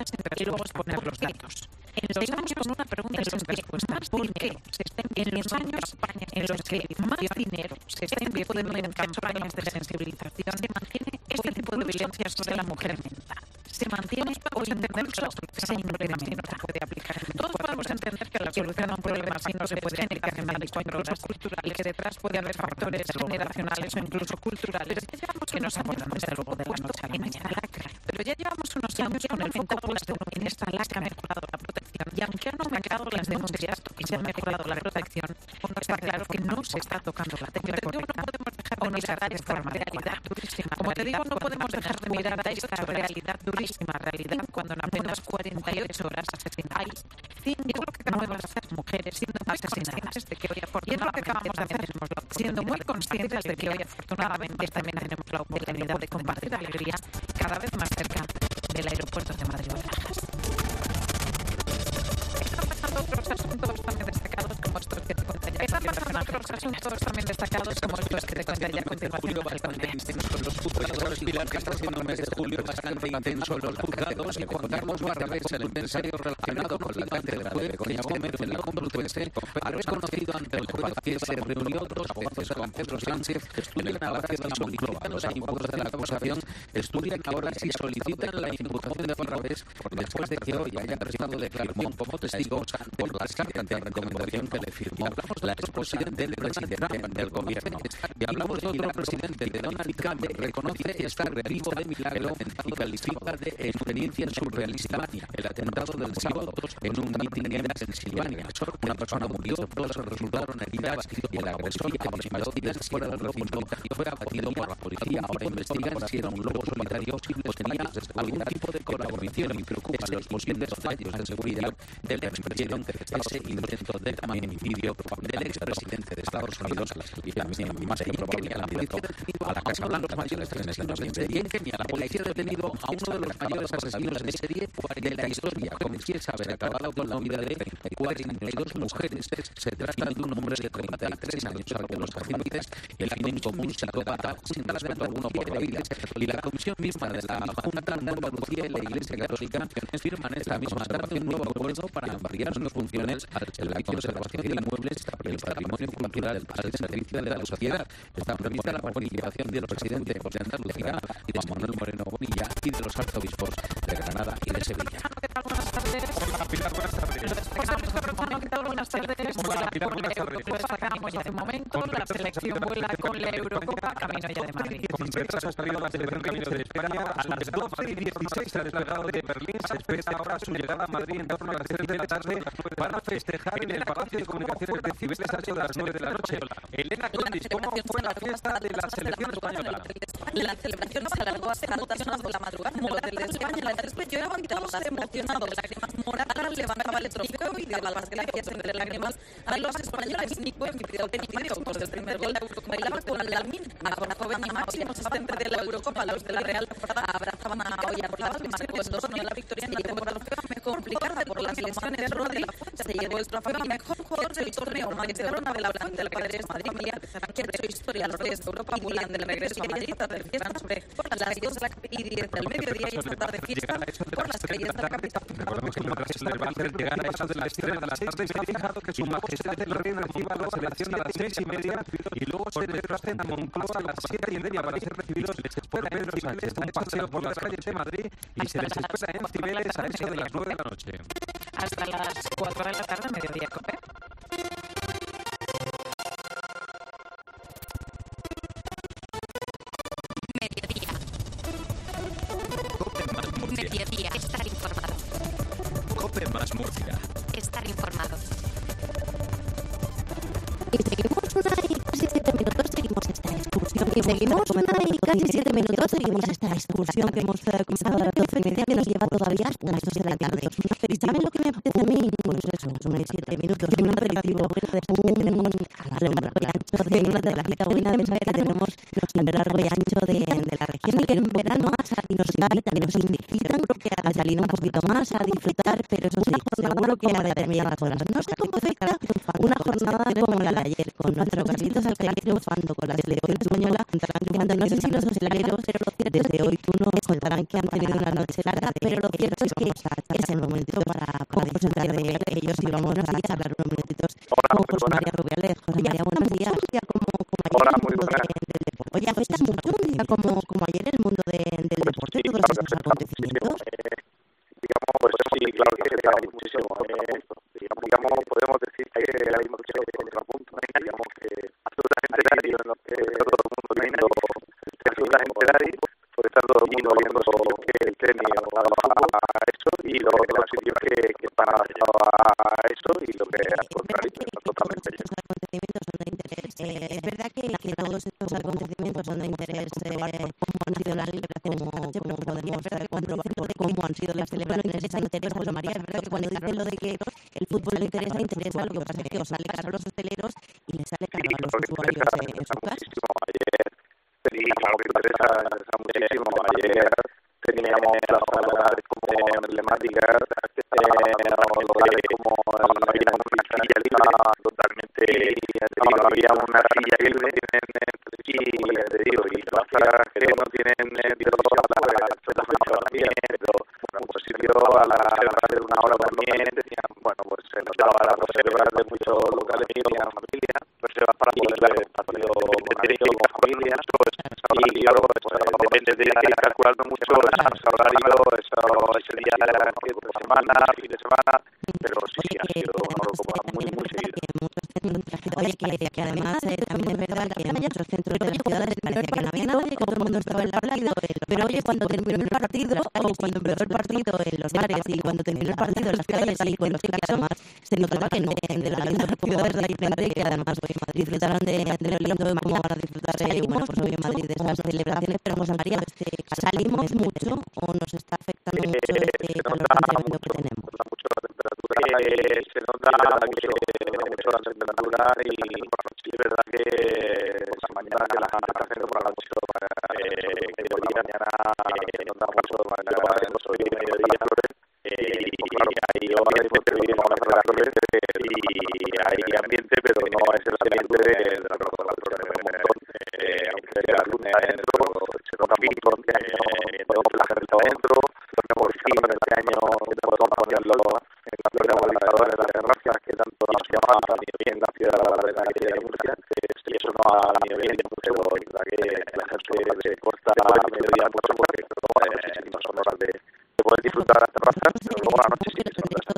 T: y luego poner los datos. En los años con una pregunta sin respuesta, ¿por qué? En los años en los que más dinero se está invirtiendo en campañas de sensibilización, se mantiene este tipo de violencia sobre la mujer menta. Se mantiene o entendemos se implementa. Puede aplicar. Todos podemos entender que la solución a un problema así no se puede aplicar en veinticuatro horas y que detrás puede haber factores generacionales o incluso culturales que nos abordan desde luego de la noche a la mañana. Pero ya llevamos unos años con el foco puesto en esta lacra. Ha mejorado la protección y aunque han aumentado las denuncias y se ha mejorado la protección, está claro que no se está tocando la tecla correcta o no se hace de forma realidad durísima. Como te digo, no podemos dejar de mirar a esta realidad durísima realidad cuando en apenas cuarenta y ocho horas hay cinco nuevas mujeres siendo asesinadas, de que hoy afortunadamente acabamos de hacer, siendo muy conscientes de que hoy afortunadamente también tenemos la oportunidad de compartir alegría cada vez más cerca del aeropuerto de Madrid-Barajas. Están pasando otros asuntos también destacados como estos que te conté ya. Están pasando otros asuntos también destacados como estos que te cuento ya a continuación.
J: Bastante intenso en los juzgados. Pilar, que está siendo un mes de julio bastante intenso en los juzgados. Y Juan Carlos Barrabés, el empresario relacionado con la cátedra de Begoña Gómez en la Complutense, ha reconocido ante el juez que se reunió dos veces con Pedro Sánchez en el Palacio de la Moncloa. Los abogados de la acusación estudian ahora si solicitan la imputación de Barrabés después de que hoy haya prestado declaración como testigo por las cartas de recomendación que le firmó la expresidente del presidente del gobierno. Y hablamos de otro presidente, de Donald Trump, reconoce estar vivo de milagro y califica de experiencia surrealista el atentado del sábado en un mitin en Pensilvania. Una persona murió, dos resultaron heridas y el agresor que disparó fuera del recinto fue abatido por la policía. Ahora investigan si era un lobo solitario o tenía algún tipo de colaboración y preocupa los posibles fallos de seguridad del expresidente. Ese intento de magnicidio del expresidente de Estados Unidos y también más que probable la candidato a la Casa Blanca mayores tres de noviembre. Y en Kenia la policía ha detenido a uno de los mayores asesinos de serie de la historia, confiesa haber acabado con la vida de cuarenta y dos mujeres. Se trata de un hombre de treinta y tres años al que los pacientes definen como un psicópata sin rasgar alguno por la vida. Y la comisión misma de la Junta de Andalucía y la Iglesia Católica firman esta misma tarde un nuevo acuerdo para ampliar sus funciones en la conservación de inmuebles y el patrimonio cultural al servicio de la sociedad. Está prevista la participación del presidente de Andalucía, Juan Manuel Moreno Bonilla, y de los arzobispos de Granada y de Sevilla.
T: Buenas tardes.
J: Hola Pilar, buenas tardes.
T: Hola Pilar, buenas tardes.
J: Hola Pilar, buenas tardes.
T: Lo destacamos ya hace un momento, la selección vuela con la Eurocopa camino ya de Madrid.
U: Con retraso ha salido la selección camino de España. A las doce y dieciséis se ha desplegado de Berlín. Se espera ahora su llegada a Madrid en torno a las tres de la tarde. Van a festejar en el Palacio de Comunicaciones de Cibeles a eso de las nueve de la noche. Elena Condis, ¿cómo fue la fiesta de la selección española?
V: La celebración se alargó hasta altas horas de la madrugada. Como el de España, la tres lloraban todos emocionados. Morata levantaba el trofeo y daba las gracias entre lágrimas a los españoles. Nico emitió por el primer gol. Bailaba con Lamine, con la joven y máximo asistente de la Eurocopa. Los de la Real abrazaban a Oyarzabal, que marcó el dos uno en la victoria. Se llevó el trofeo complicada por las lesiones. Rodri se llevó el trofeo a mejor jugador del torneo. Mario Corona de la Fuente del Padre de Madrid, familia que ha hecho historia. Los reyes de Europa vuelan de regreso a Madrid tras el fiesta sobre las dos y diez del mediodía y esta tarde fiesta por las calles de la capital.
U: Recordemos que mientras el Barça llegará a eso de las tres de la tarde, se ha fijado que su majestad el rey reciba la selección a las seis y media y luego se desplacen a Moncloa a las siete y media para ser recibidos por Pedro Sánchez. Un paseo por las calles de Madrid y se les espera en Cibeles a eso de las nueve de la noche.
T: Hasta las cuatro de la tarde, mediodía, Cope.
N: Mediodía. Mediodía. Estar informado.
B: Cope más Murcia.
N: Estar informado.
D: Y seguimos una y casi siete minutos, seguimos esta excursión. Y seguimos una y casi siete minutos, seguimos esta excursión que hemos comenzado a las doce y media, que nos lleva todavía hasta las dos de la tarde. ¿Y saben lo que me apetece a mí? Pues eso, una y siete minutos, un aperitivo, un una de la cita buena de mensaje que tenemos en el largo y ancho de, de la región y que en verano nos invitan, nos invitan a salir un poquito más, a disfrutar, pero eso sí, seguro que a determinadas horas. No sé cómo afecta una jornada como la de ayer, con nuestro Carlitos Alcaide triunfando con la selección española, triunfando. No sé si los hosteleros desde hoy tú nos contarán que han tenido una noche larga, pero lo cierto es que es el momentito para, para disfrutar de ellos y vamos a hablar unos minutitos con José María Rubiales. José María, buenos días. Como, como
H: Hola,
D: ayer
H: muy buenas.
D: Del deporte. Oye, afecta mucho un día como, como ayer el mundo de, del deporte, todos estos acontecimientos.
H: Digamos, pues sí, claro que hay muchísimo. Eh, digamos, digamos, podemos decir que hay mucho contrapunto. Digamos que absolutamente nadie en lo que todo el mundo viendo absolutamente nadie, pues está todo el mundo viendo que el tenis a eso y los otros sitios que, que están asociados a eso y lo que es al contrario, totalmente yo.
D: Eh, es verdad que, que todos estos acontecimientos son de interés, eh, como han sido las celebraciones, como podemos comprobar cómo han sido las celebraciones, esa interés, José María, es verdad que cuando dicen lo de que el fútbol le interesa, interesa, lo que pasa es que os sale caro a los hosteleros y les sale caro a los usuarios en, en su casa.
H: Ayer teníamos que interesa, interesa muchísimo, ayer teníamos las salas como emblemáticas, eh, como la vida totalmente ahora había una silla que no tienen y ya te digo, y plazas que no tienen televisión para hacer la mejor también, pero bueno, pues sirvió a la hora de una hora también, decían, bueno, pues se notaba las reservas de muchos locales y una familia, reservas para poder ver el partido con amigos, con familia, y claro, pues depende de ir calculando mucho ese horario, ese día de semana, fin de semana, pero sí ha sido una locura muy, muy seguida.
D: Oye, que, que además eh, también es verdad que en muchos centros de las ciudades parecía que no había nadie, que todo el mundo estaba en la playa, pero oye, cuando terminó el partido, o cuando empezó el partido en los bares y cuando terminó el partido en las calles y con los claxons, se notaba que no, de las ciudades de ahí frente, que además disfrutaron de, de lo lindo como van a disfrutar, eh, bueno, pues hoy en Madrid de esas celebraciones, pero José María, ¿salimos mucho o nos está afectando mucho este calor tan tremendo que tenemos?
H: Eh, se nota que mucho la temperatura y sí es verdad que pues, mañana que la gente está haciendo por la noche eh, que hoy mañana se nota mucho los hoy mediodía y claro hay ambiente pero no y hay ambiente pero no es el ambiente de la temperatura de un montón aunque sea lunes adentro se nota un montón de años podemos la gente adentro por fin este año que podemos ponerlo en la plena valorizadora de las terrazas que tanto nos llaman a nivel bien la ciudad de la calle de Murcia y eso no ha venido bien pero la verdad que la gente se corta a mediodía mucho porque no son horas de poder disfrutar las terrazas pero luego la noche sí que son horas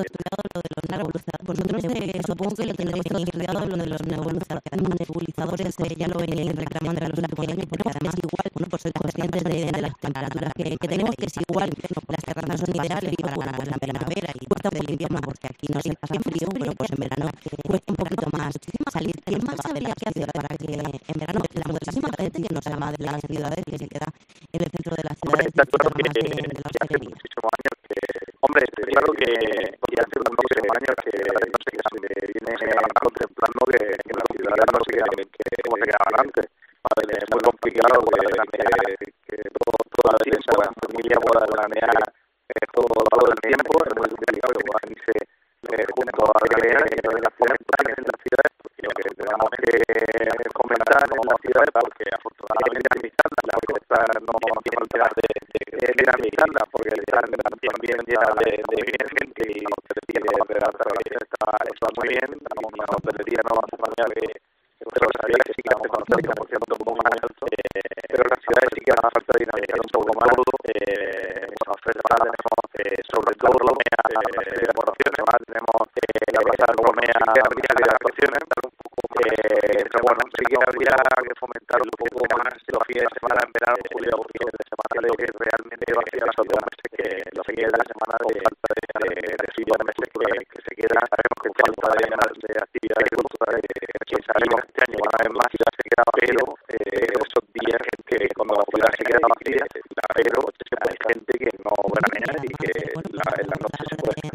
D: vosotros eh, supongo que lo tendréis todo estudiado lo de los nebulizadores eh, ya lo veníais reclamando a los últimos años porque además igual bueno pues sois conscientes de, de las temperaturas que, que tenemos que es igual las terrazas son ideales para la primavera y cuesta del invierno porque aquí no se pasa frío pero pues en verano cuesta un poquito más salir. ¿Qué más habría que hacer para que en verano la muchísima gente que nos ama de las ciudades que se queda en el centro de la ciudad
H: está claro que, de, de que hace muchísimos años que hombre claro que ya hace unos muchísimos años que no sé qué se viene contemplando que, que la ciudad no se queda que como se quedaban antes vale, es muy complicado que, que, que todo, todo el tiempo la familia pueda planear eh, todo, todo el tiempo es muy complicado que puedan irse eh, junto a crear que las fomentar en las ciudades porque lo que tenemos que fomentar en las ciudades porque afortunadamente a Miranda la orquesta no tiene de, de, de, de a Miranda porque están también llenas de, de bien gente y la hotelería no va a quedar está, está muy bien la hotelería no hace falta que pero las ciudades sí que hace falta dinamizar un poco más alto eh, pero las ciudades sí que hace falta dinamizar un poco más eh, bueno, oferta tenemos eh, sobre todo Romea eh, de aportaciones además tenemos eh, la plaza de Romea habría de actuaciones un poco eh, pero bueno sí que habría que fomentar un poco más los fines de semana en verano julio o fines de semana de que realmente va a ser los dos meses que los fines de la semana de falta de de fines de meses que, que se quedan sabemos que falta de de actividades culturales que sabemos este año una vez más ya se queda pero eh, esos días que cuando la ciudad se queda vacía pero hay gente que no granea y que la, en la noche se puede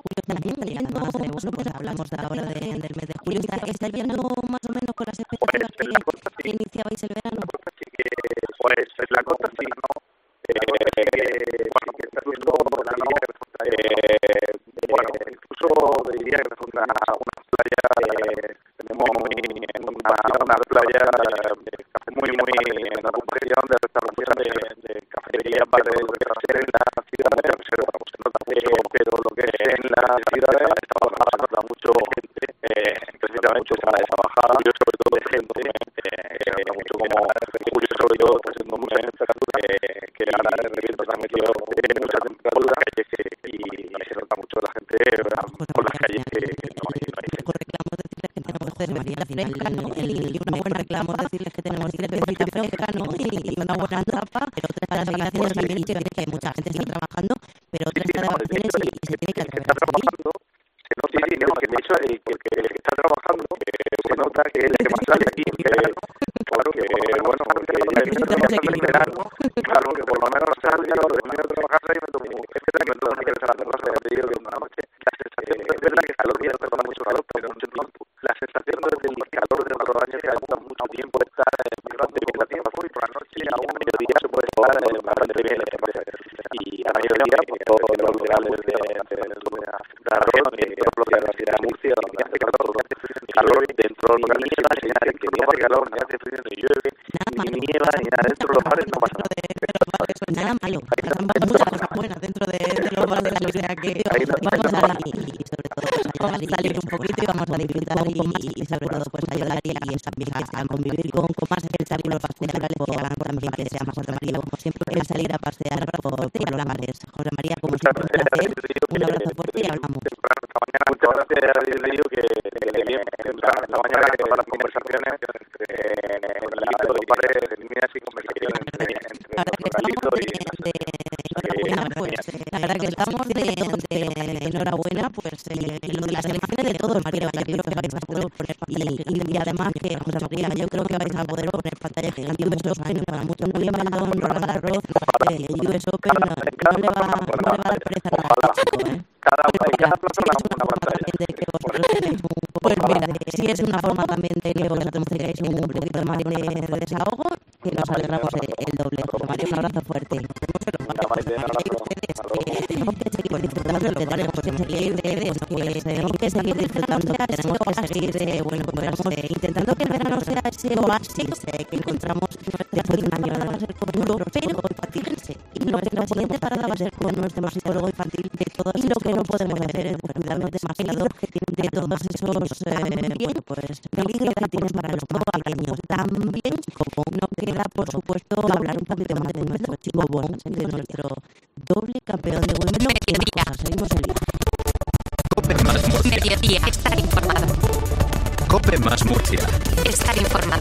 D: pues hablamos ahora de, del mes de julio ¿estáis viendo más o menos con las expectativas que, que iniciabais el verano?
H: Pues en la costa sí no eh, bueno que está incluso eh, bueno incluso diría que es una, una playa eh, tenemos una, una playa muy muy en la ocupación de restauración de, de cafeterías bares lo que va a ser en la ciudad pero bueno se nota mucho pero lo que es en la ciudad está bajada se nota mucho gente eh, precisamente esa, esa bajada yo sobre todo de gente eh, se nota mucho como Julio sobre todo está siendo mucha temperatura eh, que ahora de repente se ha metido en mucha temperatura y, y se nota mucho la gente por las calles que, que no hay, no hay gente.
D: José María fresca, ¿no? El, una buena reclamo es decirles que tenemos cervecita fresca, ¿no? Y, y una buena tapa, pero otras para las vacaciones también que mucha gente está trabajando, pero otras está de vacaciones y, y se tiene que atrever.
H: Está trabajando, se nota sí, no, que de hecho el que, que, el que está trabajando, que se nota que es el que más sale aquí, que claro que bueno, que ya está en verano, claro que por lo menos sale ya lo de trabajar ahí me tomo, es que también me tomo que la terraza de te digo que una noche, la sensación es verdad que calor ya está mucho calor, pero mucho tiempo, la sensación del calor de otros años que aguanta mucho tiempo de estar bastante bien la tiempo y por la noche a un mediodía se puede estar bastante bien y a mediodía por todos los lugares de la Ron, de la ciudad de Murcia, donde hace calor, y calor dentro, ni nieva, ni nada, que ni hace calor, ni hace frío, ni llueve, ni nieva, ni nada, dentro de los bares no pasa nada.
D: Nada malo, pasan muchas cosas buenas dentro de, de los bares, o sea que vamos a y, y sobre todo pues, vamos a salir un poquito y vamos a disfrutar y, y sobre todo pues ayudar y, y también a convivir con, con más espectáculos culturales que hagan también que sea más atractivo, como siempre que salir a pasear por, por los mares. José María, como siempre, un placer, un abrazo fuerte y hablamos.
H: Muchas gracias, le digo que le bien, esta mañana que todas las conversaciones con los bares terminan sin conversaciones entre Carlito y
D: enhorabuena, pues, la verdad que estamos de, de enhorabuena, pues, eh, lo de las elecciones de todos, María, yo creo que vais a poder poner pantalla, y, y además que, José María, yo creo que vais a poder poner pantalla gigante de esos años, para muchos Wimbledon, Roland Garros, eh, U S Open, no, no, le va, no le va a dar pereza nada, ¿eh?
H: Cada, cada persona una pantalla.
D: Pues mira, si es una forma también de que vosotros tengáis un poquito más de desahogo, que nos alegramos el doble. José María, un abrazo fuerte. Tenemos que seguir disfrutando de lo que tenemos que seguir ustedes, tenemos que seguir disfrutando, tenemos que seguir eh, bueno, pues, eh, intentando que el verano sea ese oasis eh, que encontramos después de un año va a ser con duro, pero fíjense, y nuestra siguiente parada va a ser con nuestro psicólogo infantil de todos, y lo que no podemos hacer es cuidarnos demasiado de todos esos eh, bien, pues, peligros que tienen para los más pequeños. También como no queda, por supuesto, hablar un poquito más de nuestro chico Bon, de nuestro doble campeón de Wimbledon. Seguimos el día.
O: Cope más Murcia.
N: Mediodía, estar informado.
O: Cope más Murcia.
N: Estar informado.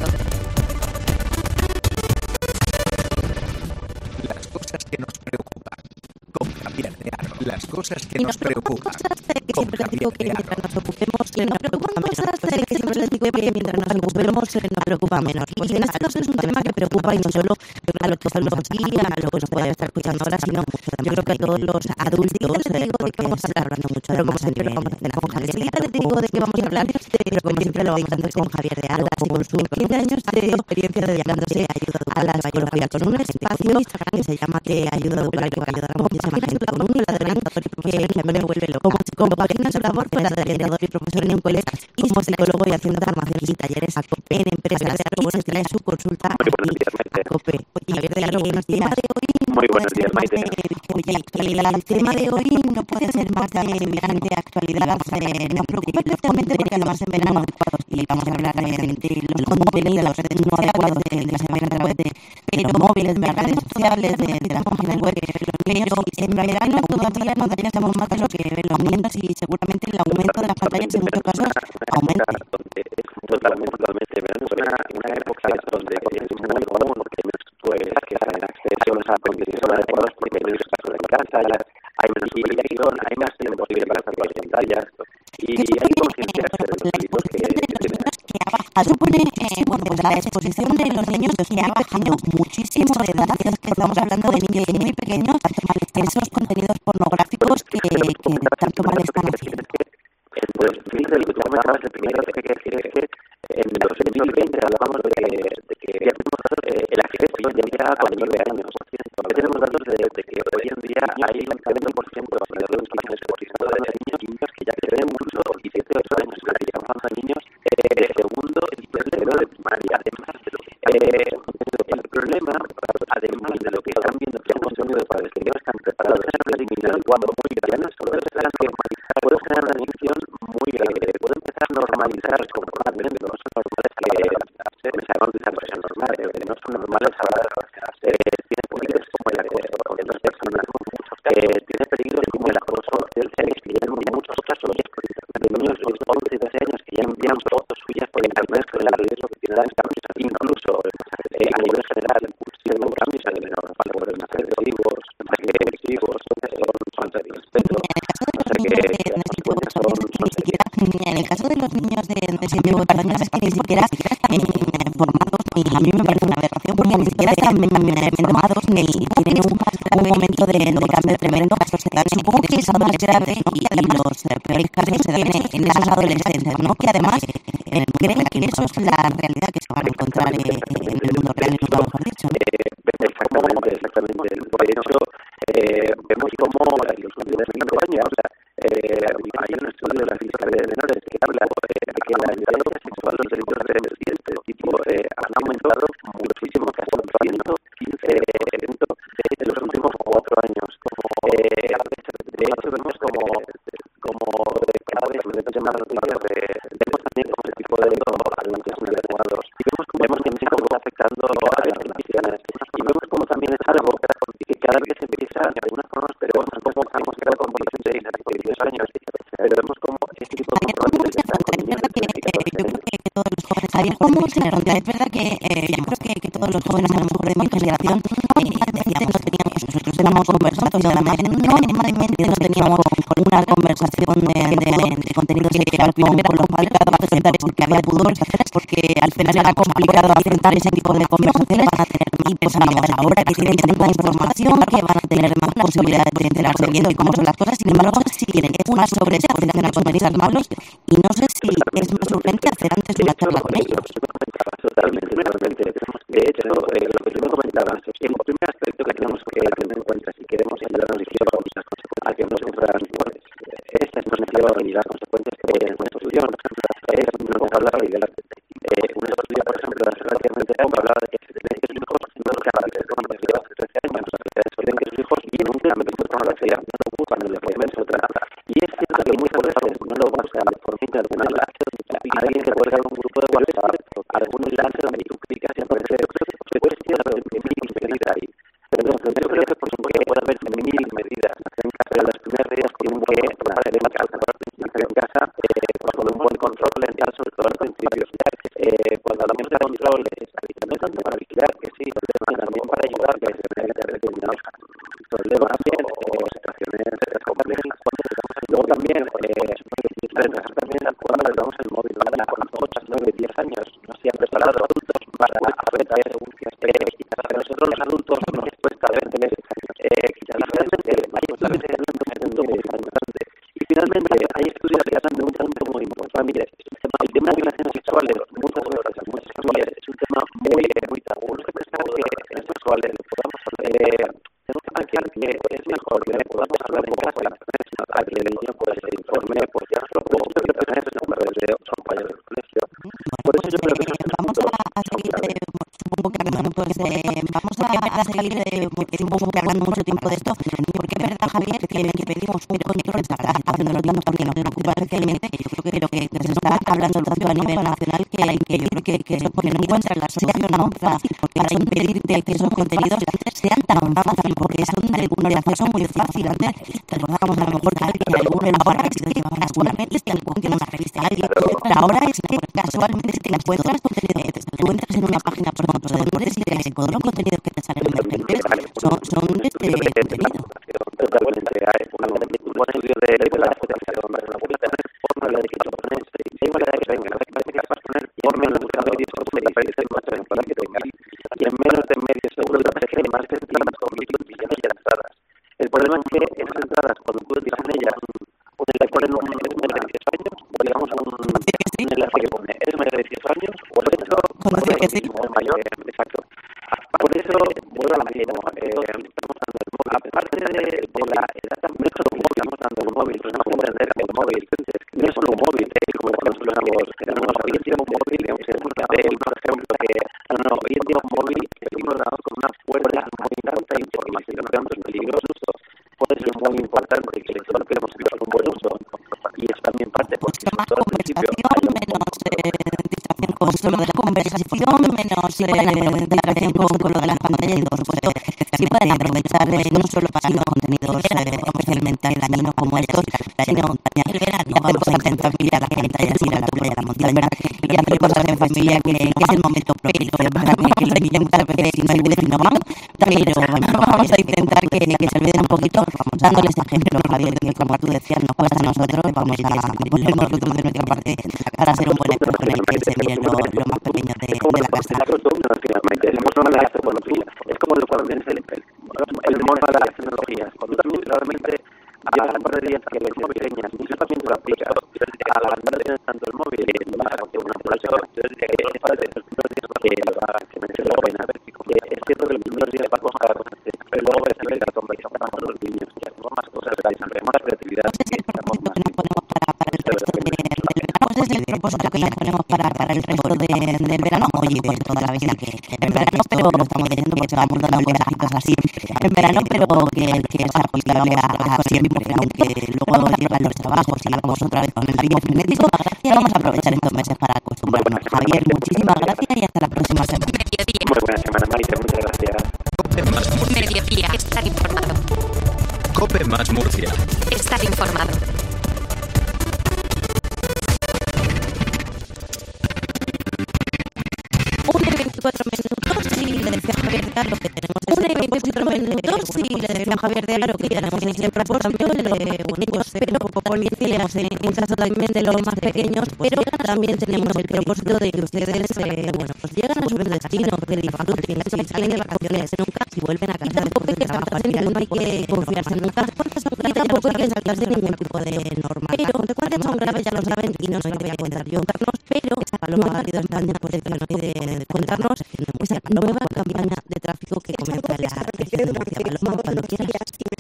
L: Las cosas que nos preocupan. Con Javier de Aro. Las cosas que
D: y
L: nos, nos preocupan.
D: Que siempre les digo que mientras nos ocupemos, y nos preocupan cosas que siempre les digo que mientras nos ocupemos nos preocupa menos. Pues en este caso es un tema que preocupa y no solo a los que estamos aquí, a los que nos pueden estar escuchando ahora, sino yo creo que a todos los adultos, eh, porque vamos a estar hablando mucho, pero como siempre lo vamos a hacer con Javier. Enseguida les digo de qué vamos a hablar, pero como siempre lo vamos a hacer con Javier de Aro, con sus quince años de experiencia dedicándose a la psicología, con un espacio que se llama Te Ayudo a Educar, que va a ayudar a muchísima gente, con un orientador que, que me vuelve loco, como página su labor fuera de orientador y profesor en un colegio y como psicólogo y haciendo formaciones y talleres en empresas y se trae su consulta aquí a COPE. Y Javier de Aro, buenos días.
H: Muy buenos días, Maite.
D: Oye, el tema de hoy no puede ser más de de actualidad. Eh, nos preocupa especialmente porque además en verano y vamos a hablar de, de los contenidos no adecuados de, de las empresas a través de, de los móviles, de las redes sociales, de, de las páginas web. Pero en verano todavía no daríamos más de lo que los niños y seguramente el aumento de las pantallas en muchos casos aumenta.
H: Totalmente, totalmente. Verano es una, una época donde es muy común porque pues que hay acceso a condiciones adecuadas porque no hay espacio de casa, hay menos iluminación, hay más tiempo libre para hacer las pantallas y hay concienciarse de los peligros que tienen.
D: Supone eh, bueno, pues la exposición de los niños que ha bajado muchísimo de edad, que estamos hablando de niños muy pequeños, esos contenidos pornográficos que, que tanto mal están haciendo.
H: Pues fíjate, lo que tú comentabas, el primero que hay que decir es que en dos mil veinte hablábamos de que, de que eh, el acceso ya llega a nueve años. Hoy tenemos datos de, de que hoy en día hay un treinta por ciento de los niños de niños que ya creen mucho y siete ocho años, que estamos a niños eh, de segundo y tercero de primaria. Además, eh, el problema, además de lo que están viendo que son contenidos para los que no están preparados, es eliminar el cuadro muy grande, puede generar puede generar una adicción muy grave, puede empezar a normalizar comportamientos que no son normales a la hora de relacionarse, me saben de esa normal, que no son normales a la hora de relacionarse, tiene peligros como el acoso con otras personas, eh, tiene peligros como el acoso del sexo, que ya en muchos casos de niños de once y doce años que ya envían fotos suyas por internet con el riesgo que tienen cambios, incluso eh, a nivel general, tienen cambios a nivel normal, pueden ser agresivos, agresivos, son respeto, o sea que
D: en el caso de los niños de siete u ocho años es que ni siquiera eh, formados, y a mí me parece una aberración porque ni siquiera están formados ni tienen un, un momento de, de cambio tremendo. Supongo que es más grave y, y los eh, peores casos se dan en esos adolescentes, ¿no? Que además eh, creen que eso es la realidad que se van a encontrar eh, en el mundo real, nunca mejor dicho.
H: Exactamente, exactamente. Por hecho, eh, vemos como los niños de cinco años, o sea, eh, hay un estudio de la Fiscalía de Menores que habla de que la edad vemos como como cada vez que tenemos más noticias vemos también como ese tipo de anuncios muy adecuados y vemos como vemos que está afectando a las relaciones y vemos como también es algo que cada vez se empieza de algunas formas pero tampoco sabemos que la composición de diez años pero vemos como este tipo de compromisos están
D: Javier, ¿cómo se ronda? Es verdad que eh, yo creo que, que todos los jóvenes a lo mejor de mi generación eh, decíamos, no teníamos, nosotros éramos conversados y además no normalmente no teníamos una conversación de, de, de contenido sexual con, con los padres para presentar eso, que había pudor, porque al final era complicado afrontar ese tipo de conversaciones. Van a tener y pues ahora que tienen tanta información, que van a tener más posibilidades de enterarse bien de cómo son las cosas, sin embargo, si tienen una sobreexposición a contenidos malos y no sé si es más urgente hacer antes una charla con ellos.
H: Totalmente, totalmente. De hecho, eh, lo que tú me comentabas, el primer aspecto que tenemos que tener en cuenta si queremos ayudar a los hijos a que no sufran esta exposición y las consecuencias que tiene una exposición es no hablar de la eh, un estudio, por ejemplo, hace relativamente poco hablaba de que se tienen que sus hijos no se hablan de cómo se lleva trece años, se tienen que sus hijos y nunca me gusta con la fe, no lo ocupan en el movimiento otra nada. Y es cierto que muchas veces no lo buscan por internet, alguien que cuelga un grupo de WhatsApp, algún enlace donde tú clicas y aparece se cuestiona de mil medidas ahí. Entonces, yo creo que por supuesto puede haber mil medidas, pero las primeras medidas tienen que hacer en casa, hacer en casa, eh, con un buen control parental, sobre todo en principios. Eh, cuando hablamos de control, no es tanto para vigilar, que sí, también para ayudar a que se tenga determinados problemas también, o situaciones complejas. Luego también, eh, retrasar también cuando le damos el móvil, ¿vale? Con ocho, nueve, diez años, no se han preparado adultos para afrontar según que a nosotros los adultos nos cuesta a veces eh, finalmente hay otra vez hablando de un punto muy importante y finalmente hay estudios que hablan de un punto muy importante. Mire, el tema de relaciones sexuales muchas veces muchas familias es un tema muy muy tabú. No se piensa que las sexuales lo podamos eh, que es mejor que podamos hablar en casa para que el niño pueda ser informe porque ya no lo que pasa es que son compañeros del colegio. Por eso yo creo que
D: vamos a seguir supongo que bueno, pues eh, vamos a seguir eh, supongo que hablando mucho tiempo de esto porque es verdad, Javier, que, que pedimos un control para haciendo los niños porque nos preocupa especialmente. Yo creo que lo que se está hablando tanto a nivel nacional que hay que yo creo que, que eso pone en cuenta la solución, ¿no? Para, para impedir que, que esos contenidos sean tan fáciles porque son de un acceso muy fácil. Antes recordábamos a lo mejor que alguno en la barra que se llevaban casualmente que tiene una revista a alguien, pero ahora es que casualmente se te encuentras contenidos. Tú entras en una página, por ejemplo, de Deportes y te todos los contenidos que te salen emergentes son, son este contenido.
H: Totalmente, hay un buen estudio de la fotografía, la voy a tener forma de que lo pones, y hay manera que venga, la que vas a poner forma en los buscadores de países para que tenga, y en menos de medio segundo te aparece más de con millones de entradas. El problema es que esas entradas, cuando tú entras en ellas, le ponen un menor de dieciocho años, o digamos un enlace que pone, ¿es menor de dieciocho años? Por eso, o es mayor, exacto. Por eso, vuelvo a la misma, estamos dando el móvil, aparte de la edad también, no es solo un móvil, estamos dando un móvil, pero no podemos entender que el móvil no es solo un móvil, como decíamos los amigos, que no, hoy en día un móvil, digamos, es un papel, por ejemplo, que no, no, hoy en día un móvil es un ordenador con una fuerza muy alta de información, tanto en peligros uso, puede ser muy importante que lo queremos hacer con un buen uso, y es también parte, porque
D: más conversación, menos distracción con solo de la conversación, menos distracción con lo de las pantallas y por supuesto sí pueden aprovechar no solo para los contenidos especialmente dañinos como estos, sino también el verano. Vamos a intentar mirar las pantallas, ir a la playa, a la montaña y hacer cosas en familia que, que es el momento propicio para que los niños muchas veces no se olviden no van, pero bueno, vamos a intentar que, que se olviden un poquito dándoles ejemplos, Javier, que como tú decías nos pasa a nosotros, vamos a poner nosotros de nuestra parte para hacer un buen ejemplo en el que se miren lo, lo más pequeño de, de la casa.
H: Es como lo cuando tienes el, el, el mono de las tecnologías. Cuando tú también realmente llevas un par de días que ves muy pequeñas, y eso también te lo aplicas. A la no tienes tanto el móvil, que una aplicación que es parte de los primeros días que lo hagas, que merece la pena. Es cierto que los primeros días va a costar, pero luego ves que la conversación con los niños, y hacemos más cosas, hacemos más creatividad.
D: No sé si el propósito que nos ponemos para, para el resto del verano, ese es el propósito que ya ponemos para, para el resto de, del verano, oye, de toda la vida, que en verano, pero lo estamos diciendo porque vamos dando mensajitos así en verano, pero que, que es aplicable a, a siempre, aunque luego llegan los trabajos y vamos otra vez con el ritmo frenético, y vamos a aprovechar estos meses para acostumbrarnos. Javier, muchísimas gracias y hasta la próxima semana.
H: Muy buena semana, Marisa, muchas gracias.
B: Cope más Murcia.
A: Mediodía, estar informado.
B: Cope más Murcia.
A: Estar informado.
D: una y veinticuatro minutos y le decía a Javier de Aro que tenemos una y veinticuatro minutos y le decía a Javier de Aro que tenemos siempre por cambio únicos, pero poco olvidemos en caso también de los más pequeños, pero también tenemos el propósito de que ustedes eh, bueno, pues llegan a sus destinos, que disfruten, si salen de vacaciones nunca, si vuelven a casa después del trabajo, al final no hay que confiarse nunca, y tampoco hay que saltarse ningún tipo de norma. Pero consecuencias son graves, ya lo saben, y no se lo voy a contar yo, pero esta Paloma Garrido está en posición de contarnos esa nueva campaña de tráfico que comienza en la región de Murcia. Paloma, cuando quieras.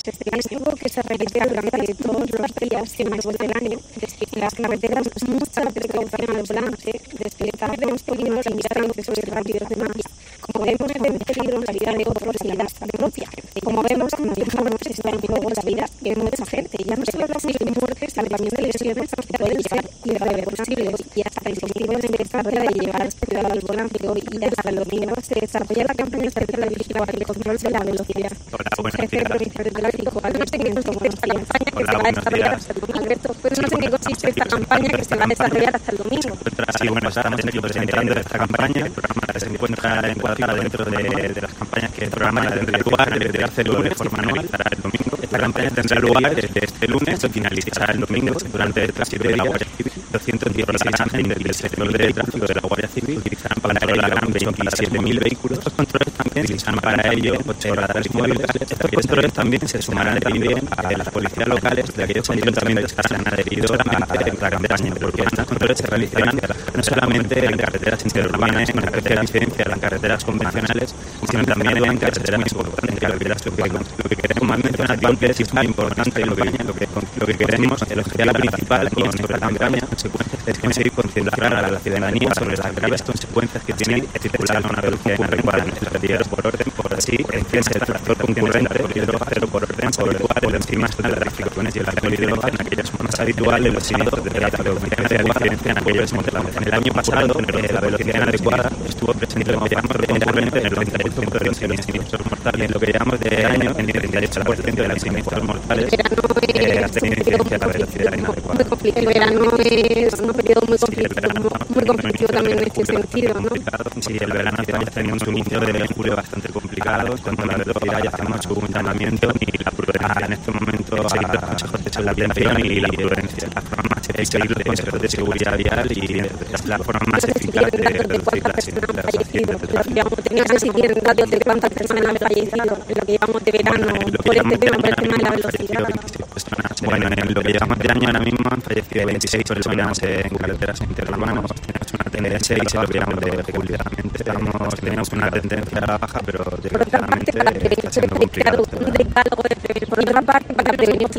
E: Es algo que se repite durante todos los días y más del año. En las carreteras mucha precaución al volante, desplegar los polígonos y mirar los excesos rápidos de más. Como vemos, en peligro la vida de otros y la propia. Como vemos, como viajamos, está en juego la vida de mucha gente. Ya no solo las muertes, sino también de lesiones que pueden ser irreversibles y hasta incentivos de desarrollo de llevar especial al volante hoy y hasta el domingo se desarrolla la campaña estatal de vigilancia y control de la velocidad.
F: Hola, buenos
E: Jefe
F: días.
E: provincial de tráfico, Alberto, que nos esta campaña que
F: Hola,
E: se va a
F: buenos
E: desarrollar
F: días.
E: hasta el domingo. Alberto, pues no sé en qué consiste esta campaña que se va a desarrollar hasta el domingo.
F: Sí, bueno, estamos presentando esta campaña. El programa se encuentra encuadrada dentro de, de las campañas que el programa tendrá lugar desde hace lunes de forma anual para el domingo. Esta campaña tendrá lugar desde este lunes y finalizará el domingo. Durante estos siete días, doscientos dieciséis agentes del sector de tráfico de la Guardia Civil utilizarán para controlar veintisiete mil vehículos. Los controles también utilizarán para ello ocho radares móviles. Estos controles también se sumarán también a las policías locales de aquellos ayuntamientos que se han adherido a esta campaña, porque estos controles se realizarán no solamente en carreteras interurbanas, en carreteras de incidencia, en las carreteras convencionales, sino también en carreteras importantes, en carreteras urbanas. Lo que queremos más mencionar antes y es muy importante, lo que, lo que, lo que queremos, el objetivo principal con esta campaña es conseguir concentrar a la ciudadanía sobre las graves consecuencias que tiene circular a una velocidad inadecuada en el retiro por orden, por así, en que el tractor concurrente, por hidrógeno por orden, por el cual por encima está el tráfico con el alcohol hidrógeno en aquellas zonas habituales, los siniestros de la velocidad inadecuada en aquellos modelos. En el año pasado, la velocidad inadecuada estuvo presente en recurrente en el noventa y ocho por ciento de los siniestros mortales. En lo que llevamos de año, en el treinta y ocho por ciento de los siniestros mortales eh, ha tenido incidencia la velocidad inadecuada.
E: El verano es un periodo muy complicado, muy complicado también en este sentido, ¿no?
F: Sí, el verano estamos teniendo un inicio de vehículo bastante complicado, cuanto a la velocidad ya hacemos un llamamiento y la prudencia. En este momento seguir los consejos de la atención y la prudencia. La forma más eficaz seguir los consejos de seguridad vial y es la forma más eficaz de reducir los accidentes de tráfico.
E: Tenías que seguir datos de cuántas personas han fallecido en lo que llevamos de verano por este tema, por el tema de la velocidad.
F: Bueno, en lo que llevamos de año ahora mismo han fallecido veintiséis personas en carreteras interurbanas. Tenemos una tendencia y si lo veamos de regularmente estamos, tenemos una tendencia a la baja, pero desgraciadamente está siendo complicado.
E: Un decálogo de prevención. Por otra parte, para prevenir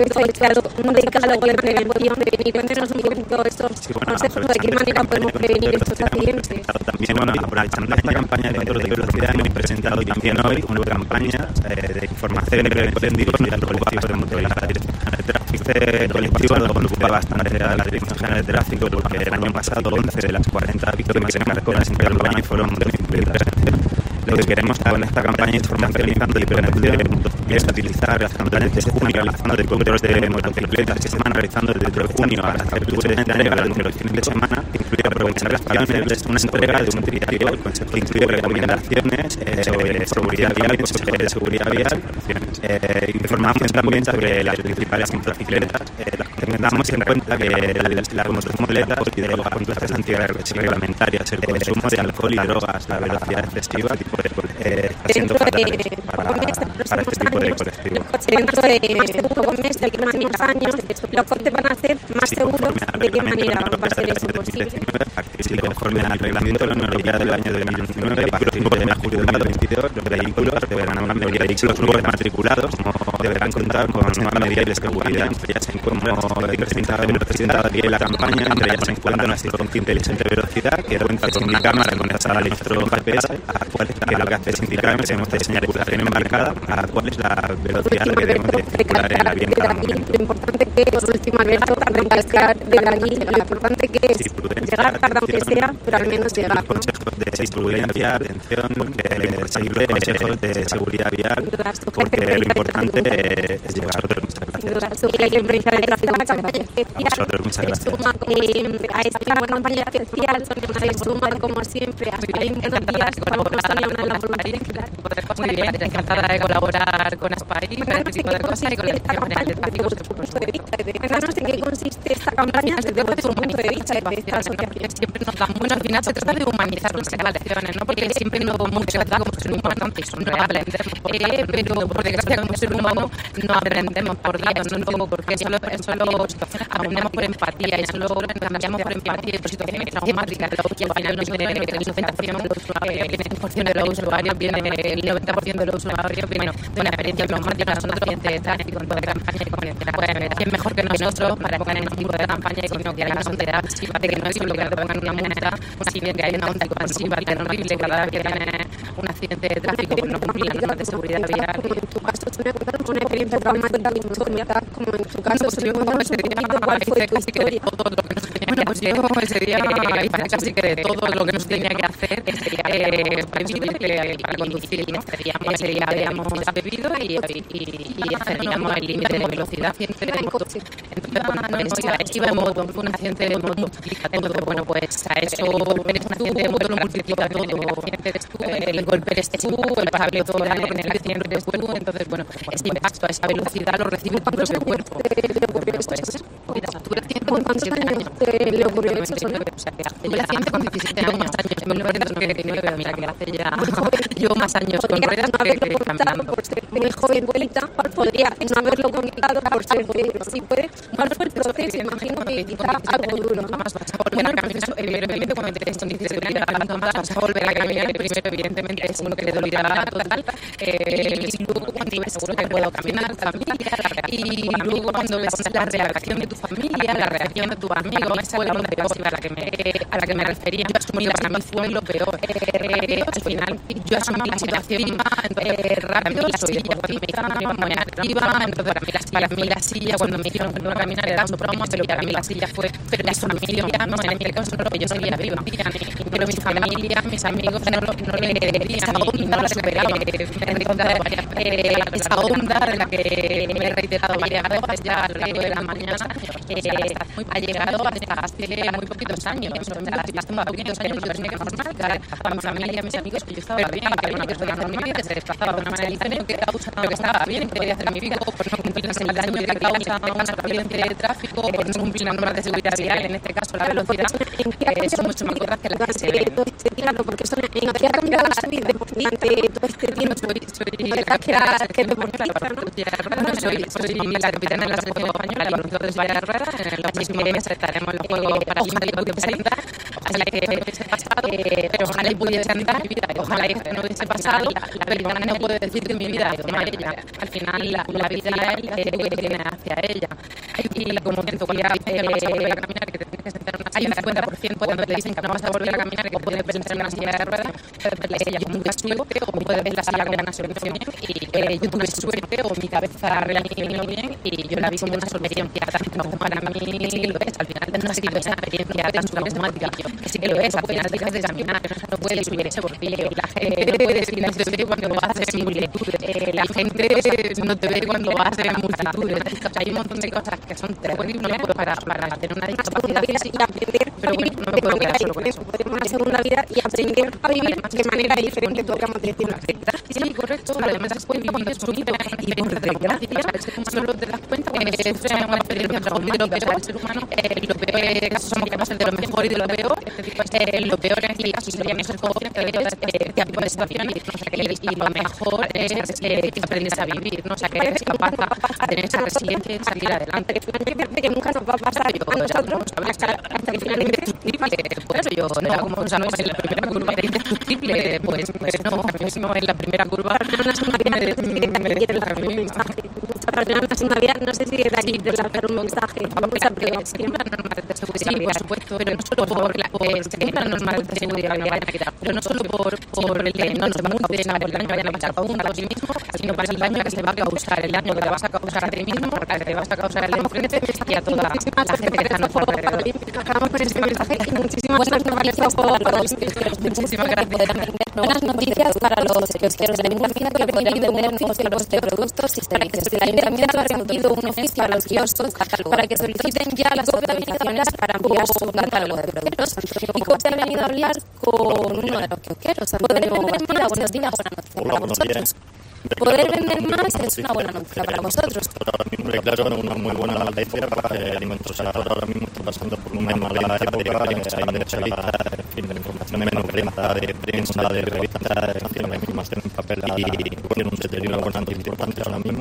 E: un decálogo de prevención, prevenir. Cuéntenos un poquito estos conceptos de qué manera podemos prevenir estos accidentes.
F: También, bueno, aprovechando esta campaña de control de velocidad, hemos presentado también hoy una campaña eh, de información y prevención dirigida al colectivo de motoristas. La Dirección General de Tráfico, este colectivo nos preocupa bastante a la Dirección General de Tráfico porque el año pasado once de las cuarenta víctimas en carreteras interurbanas fueron incumplidas. Lo que queremos con esta campaña es informacionalizando y prevención es utilizar las campañas que se están realizando de control de motocicletas que se van realizando desde junio hasta que se entrega durante los fines de semana, incluye aprovechar las vacaciones, una entrega de un material que incluye recomendaciones eh, sobre seguridad vial y consejería de seguridad vial. Eh, informamos también sobre las principales motocicletas. Eh, tengamos en cuenta que las, las motocicletas y de las conductas antirreglamentarias, el consumo de alcohol y drogas, la velocidad excesiva, Eh, está siendo fatales para, para este tipo de colectivo.
E: Dentro de este segundo mes, de aquí a unos años, los coches van a ser más seguros. ¿De qué manera va a ser eso posible?
F: Sí, conforme al reglamento de la normativa del año dos mil diecinueve, a partir de julio de dos mil veintidós, los vehículos deberán, los vehículos nuevos matriculados deberán contar con nuevas medidas de seguridad, ya sean como presentado aquí en la campaña, entre ellas se encuentra una asistente inteligente de velocidad que cuenta con una cámara conectada al electro G P S, a cuál es la que lo que hace es indicar que tenemos que señalar circulación embarcada, a cuál es la velocidad a la que debemos de circular en la vía en cada momento.
E: Lo importante que es, por último, Alberto, recalcar desde aquí lo importante que es llegar tarde aunque sea, pero al menos llegar, ¿no?
F: Consejos de prudencia, atención, que seguir los consejos de seguridad vial, porque lo importante es llegar. Muchas gracias.
E: Que hay que priorizar el tráfico. Una campaña
F: Nosotros, muchas gracias.
E: Eh, a esta campaña especial se suma, como siempre, a Buenos Días, por la
C: Muy bien, encantada de colaborar con Aspire en este tipo de cosas y con la Dirección General de Tráfico.
E: Cuéntanos en qué consiste esta campaña desde tu punto de vista.
C: Siempre nos dan, bueno, al final se trata de humanizar las evaluaciones, ¿no? Porque siempre nos muchos datos como ser humano y son reales, eh, pero por desgracia como ser humano no aprendemos por datos, no entiendo por qué, solo, solo aprendemos por empatía y solo cambiamos por empatía y por situaciones traumáticas y al final nos viene que el noventa por ciento de los usuarios viene, el noventa por ciento de los usuarios viene de una experiencia traumática, son accidentes de tráfico, en toda campaña y comunidad. Pues ¿quién mejor que nosotros para poner en este tipo de campaña y que hay una sociedad de que no es solo que te pongan una multa, sino que hay una onda expansiva terrible cada vez que tienes un accidente de tráfico por no cumplir las normas de seguridad vial.
E: En tu caso, tú me cuentas una experiencia traumática y historia, como en tu caso, ¿cuál fue tu historia?
C: Bueno, pues yo ese día casi que de todo lo que nos tenía que hacer eh, para conducir, ¿no? Ese día habíamos bebido y, y, y excedíamos el límite de velocidad. Entonces, entonces iba en moto, fue un accidente de moto. Entonces, bueno, pues a eso eres un accidente de moto lo multiplica todo. El golpe eres tú, el pasable todo en el accidente eres tú. Entonces, bueno, ese impacto a esa velocidad lo recibe tu propio cuerpo.
E: ¿Cuántos años le ocurrió eso?
C: El accidente con diecisiete años, en mil novecientos noventa y nueve, mira que hace ya yo más años con ruedas que caminando.
E: Por ser muy jovencita, podría no haberlo contado por ser si puede. ¿Cuál fue el proceso? Imagino que quizá algo duro, ¿no?
C: Vas a volver a caminar, evidentemente cuando te tienes diecisiete años, vas a volver a caminar, primero evidentemente es uno que te dolirá total, y luego cuando ves seguro que puedo caminar también, y luego cuando ves la reacción de tu familia, la reacción de tu amigo, esa fue la onda a la que me, a la que me refería. Yo asumí, para mí fue lo peor. Eh, al final, yo asumí la situación eh, rápido, soy cuando me hicieron muy activa, entonces para mí, la, para mí la silla, cuando me hicieron a caminar era su promo, pero para mí la silla fue pero la solución, no en este caso no lo que yo seguía viva, pero mi familia, mis amigos no, no le entendían y no la superaban. Entonces, eh, esa onda de la que me he reiterado varias veces ya a lo largo de la mañana, eh, ha llegado hasta hace muy poquitos años. Hace muy poquitos años yo tenía que formar a mi familia y a mis amigos que yo estaba bien, que era una persona normal, que se desplazaba de una manera diferente, pero que estaba bien, que podía hacer mi vida por no cumplir el daño que causa una accidente de tráfico, por no cumplir las normas de seguridad vial, en este caso la velocidad, eh, son mucho más cosas que las que se ven.
E: Porque son en qué ha cambiado la vida durante todo este tiempo.
C: Soy la que era que no soy soy la capitana de la selección española y nosotros varias ruedas. En el próximo mes estaremos en los Juegos Paralímpicos de Presenta, ojalá que hubiese pasado, pero ojalá y pudiese andar mi vida, ojalá que no hubiese pasado, la verdad no puedo decir que mi vida ha ido mal. Al final la, la vida es que tiene hacia ella. Y como te todavía que no vas a volver a caminar, que te tienes que sentar en una silla, hay un cincuenta por ciento cuando te dicen que no vas a volver a caminar, que puedes sentar en una silla de ruedas, puedes ver la silla como un castigo o puedes ver la silla como una solución. Y eh, yo tuve suerte o mi cabeza reaccionó bien y yo la vi como una solución que para mí sí que lo es. Al final no es que es una experiencia tan traumática, que sí que lo es. Al final dejas de caminar, no puedes subir ese portillo. La gente no puede decir no te ve cuando vas a hacer multitudes. Eh, la gente no te ve cuando vas a hacer multitudes. O sea, hay un montón de cosas que son terribles para, para tener una discapacidad física, pero bueno, no me puedo quedar solo con eso.
E: Podemos una segunda vida y aprender a vivir de manera diferente, podríamos decirlo.
C: Sí, correcto. Además, después vivir es bonito y por desgracia, solo te das cuenta cuando se sufre una experiencia traumática. Lo peor, el ser humano, eh, lo peor en este caso somos capaces de lo mejor y de lo peor. Eh, lo peor en este caso sería no ser consciente de todas este tipo de situaciones y lo mejor es eh, que aprendes a vivir, ¿no? O sea, que eres capaz de tener esa resiliencia y salir adelante.
E: Que nunca nos va a pasar
C: yo, a nosotros, hasta, hasta que finalmente pues yo no era como no en la primera curva de indestructible, pues, pues no, ahora mismo en la primera curva no es una máquina de
E: Ordenando sin Navidad, no sé si de aquí de lanzar un mensaje. Vamos a probar.
C: Siempre normal de seguridad, sí, por supuesto, pero no solo por la siempre normal de seguridad, pero no solo por, por el que no nos multen o el daño que vayan a pasar a ti mismo, sino para el daño que se va a causar, el daño que te vas a causar a ti mismo, que te vas a causar al de enfrente y a toda la gente que está a nuestro alrededor.
E: Acabamos con este mensaje y muchísimas gracias por los
C: muchísimas gracias.
A: Buenas noticias para los kiosqueros de Murcia que podrán vender nuevos tipos de productos y servicios. El Ayuntamiento ha remitido un oficio a los kioscos para que soliciten ya las autorizaciones para ampliar su catálogo de productos. Y Coche ha venido a hablar con uno de los kiosqueros, Antonio Bastida. Buenos días, buenas noches para vosotros. Poder vender más es una buena noticia para vosotros.
F: Ahora mismo, claro, es una muy buena noticia para el alimento. Ahora mismo está pasando por una mala época, hay mucha lista, en fin, de información menos prensa, de prensa, de revistas, de información en papel y bueno, un deterioro bastante importante ahora mismo.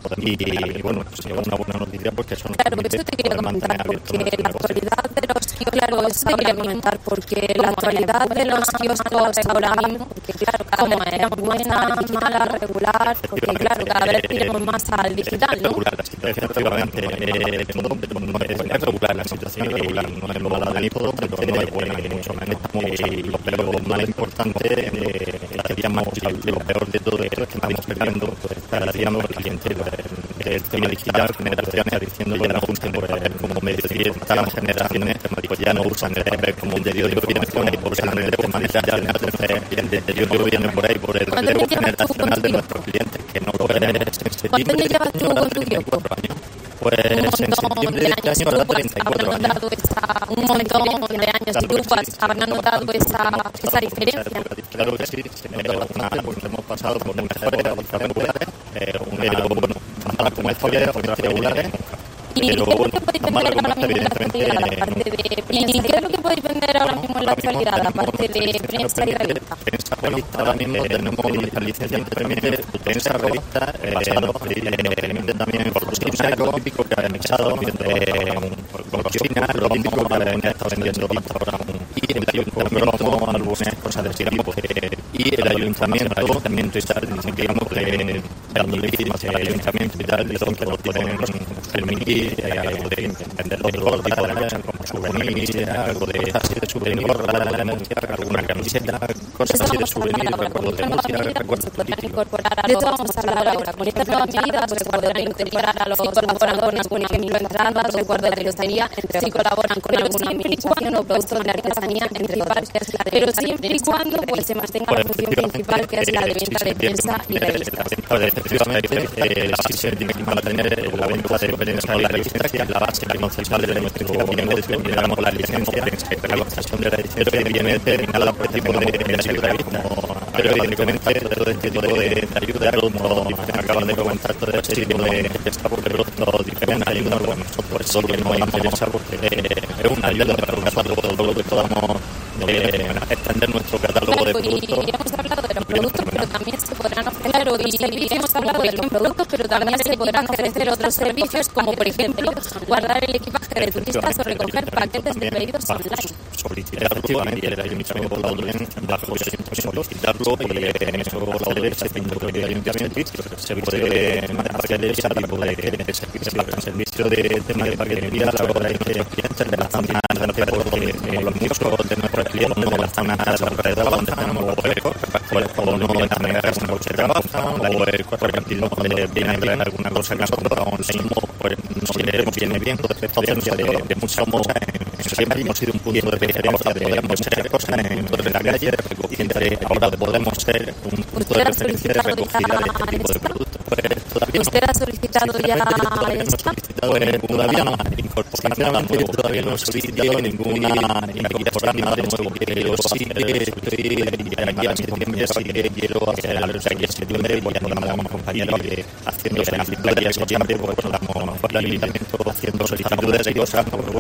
F: Y bueno, pues es una buena noticia porque eso nos
A: Claro, eso te quería comentar, porque la actualidad de los kioscos, claro, eso te quería comentar, porque la actualidad de los kioscos ahora mismo, porque claro, como es buena, mala, regular, porque claro, cada vez tiramos más al digital, ¿no?
F: Efectivamente, eh, es regular, la situación es regular, no es mala del todo, pero no es buena, ni mucho menos. Y lo peor, lo más importante, eh, digamos, lo peor de todo esto es que estamos perdiendo, pues, cada día más el cliente del tema digital, generaciones diciendo que ya no usan como medio de estas generaciones, pues ya no usan el E P como un medio de orientación y por eso el tema digital, entonces el deterioro viene por ahí, por el relevo generacional de nuestros clientes, que no lo ven en septiembre.
A: ¿Cuánto años llevas tú con tu kiosco?
F: Pues en septiembre de este año ahora treinta y cuatro años.
A: Un montón de años y tú habrás notado esa, esa diferencia.
F: Claro que sí, se nota bastante porque hemos pasado por mejores a regulares, eh, un bueno, malas como historias, otras regulares. Pero bueno, las malas como esta, evidentemente.
A: ¿Y qué es lo que podéis vender ahora mismo en la actualidad, aparte de prensa y revista?
F: Prensa, revista, ahora mismo tenemos la licencia que permite prensa, revista, basado, permite también golosinas, lo típico que ha anexado, golosinas, lo típico que ha estado vendiendo hasta ahora. Y el ayuntamiento, algunas cosas de ese tipo. Y el ayuntamiento también, digamos que dándole firmas al ayuntamiento y tal, de todo que lo pueden permitir. Algo de vender los gordos, como souvenirs, algo de así de souvenir, alguna camiseta, cosas así de souvenir, recuerdos de música, recuerdos políticos.
A: De esto vamos a hablar ahora. Con estas nuevas medidas pues, se podrán incorporar a los colaboradores, por ejemplo, entradas, recuerdos de lotería, si colaboran con alguna administración o productos de artesanía, entre partes, pero siempre y cuando pues, se mantenga la función principal, que es la de venta de prensa y revistas.
F: Efectivamente, sí se tiene que mantener la venta de prensa y la licencia, que es la base conceptual de nuestro negocio, digamos la licencia, la concesión de la licencia viene determinada por tipo de prensa y revista. Pero evidentemente todo este tipo de ayuda, como acaban de comentar, todo este tipo de productos diferentes, ayuda, bueno, nosotros solo que no interesa porque es una ayuda para todo lo que podamos extender nuestro catálogo de productos.
A: Y hemos hablado de los productos, pero también se podrán ofrecer otros servicios. Hemos hablado de los productos, pero también se podrán ofrecer otros servicios, como por ejemplo guardar el equipaje de turistas o recoger paquetes de pedidos online.
F: Solicitarlo, y el ayuntamiento también bajo solicitarlo, y en eso la se tiene que el ayuntamiento se puede paquetería de servicio de tema de paquetería a la hora de que los clientes de la zona de los muchos de nuestros clientes de la zona alrededor donde tenemos los huecos, pues como no en la manera que se trabajan, o por ejemplo donde viene a traer alguna cosa que ha comprado online, pues no viene bien. Entonces, de, de mucha moda, siempre hemos sido un punto de referencia de podemos ser cosas en la calle, de recogida, ahora podemos ser un punto de referencia de recogida de este tipo de productos. Pues,
A: ¿Usted ha solicitado ya esta?
F: Todavía no, incorporación, todavía no he solicitado ninguna incorporación nada de nuevo, pero sí que estoy aquí en septiembre, así que quiero hacer algo aquí en septiembre, voy a mandar a mis compañeros haciendo solicitudes, y septiembre, pues estamos fuera del ayuntamiento haciendo solicitudes y cosas, porque bueno,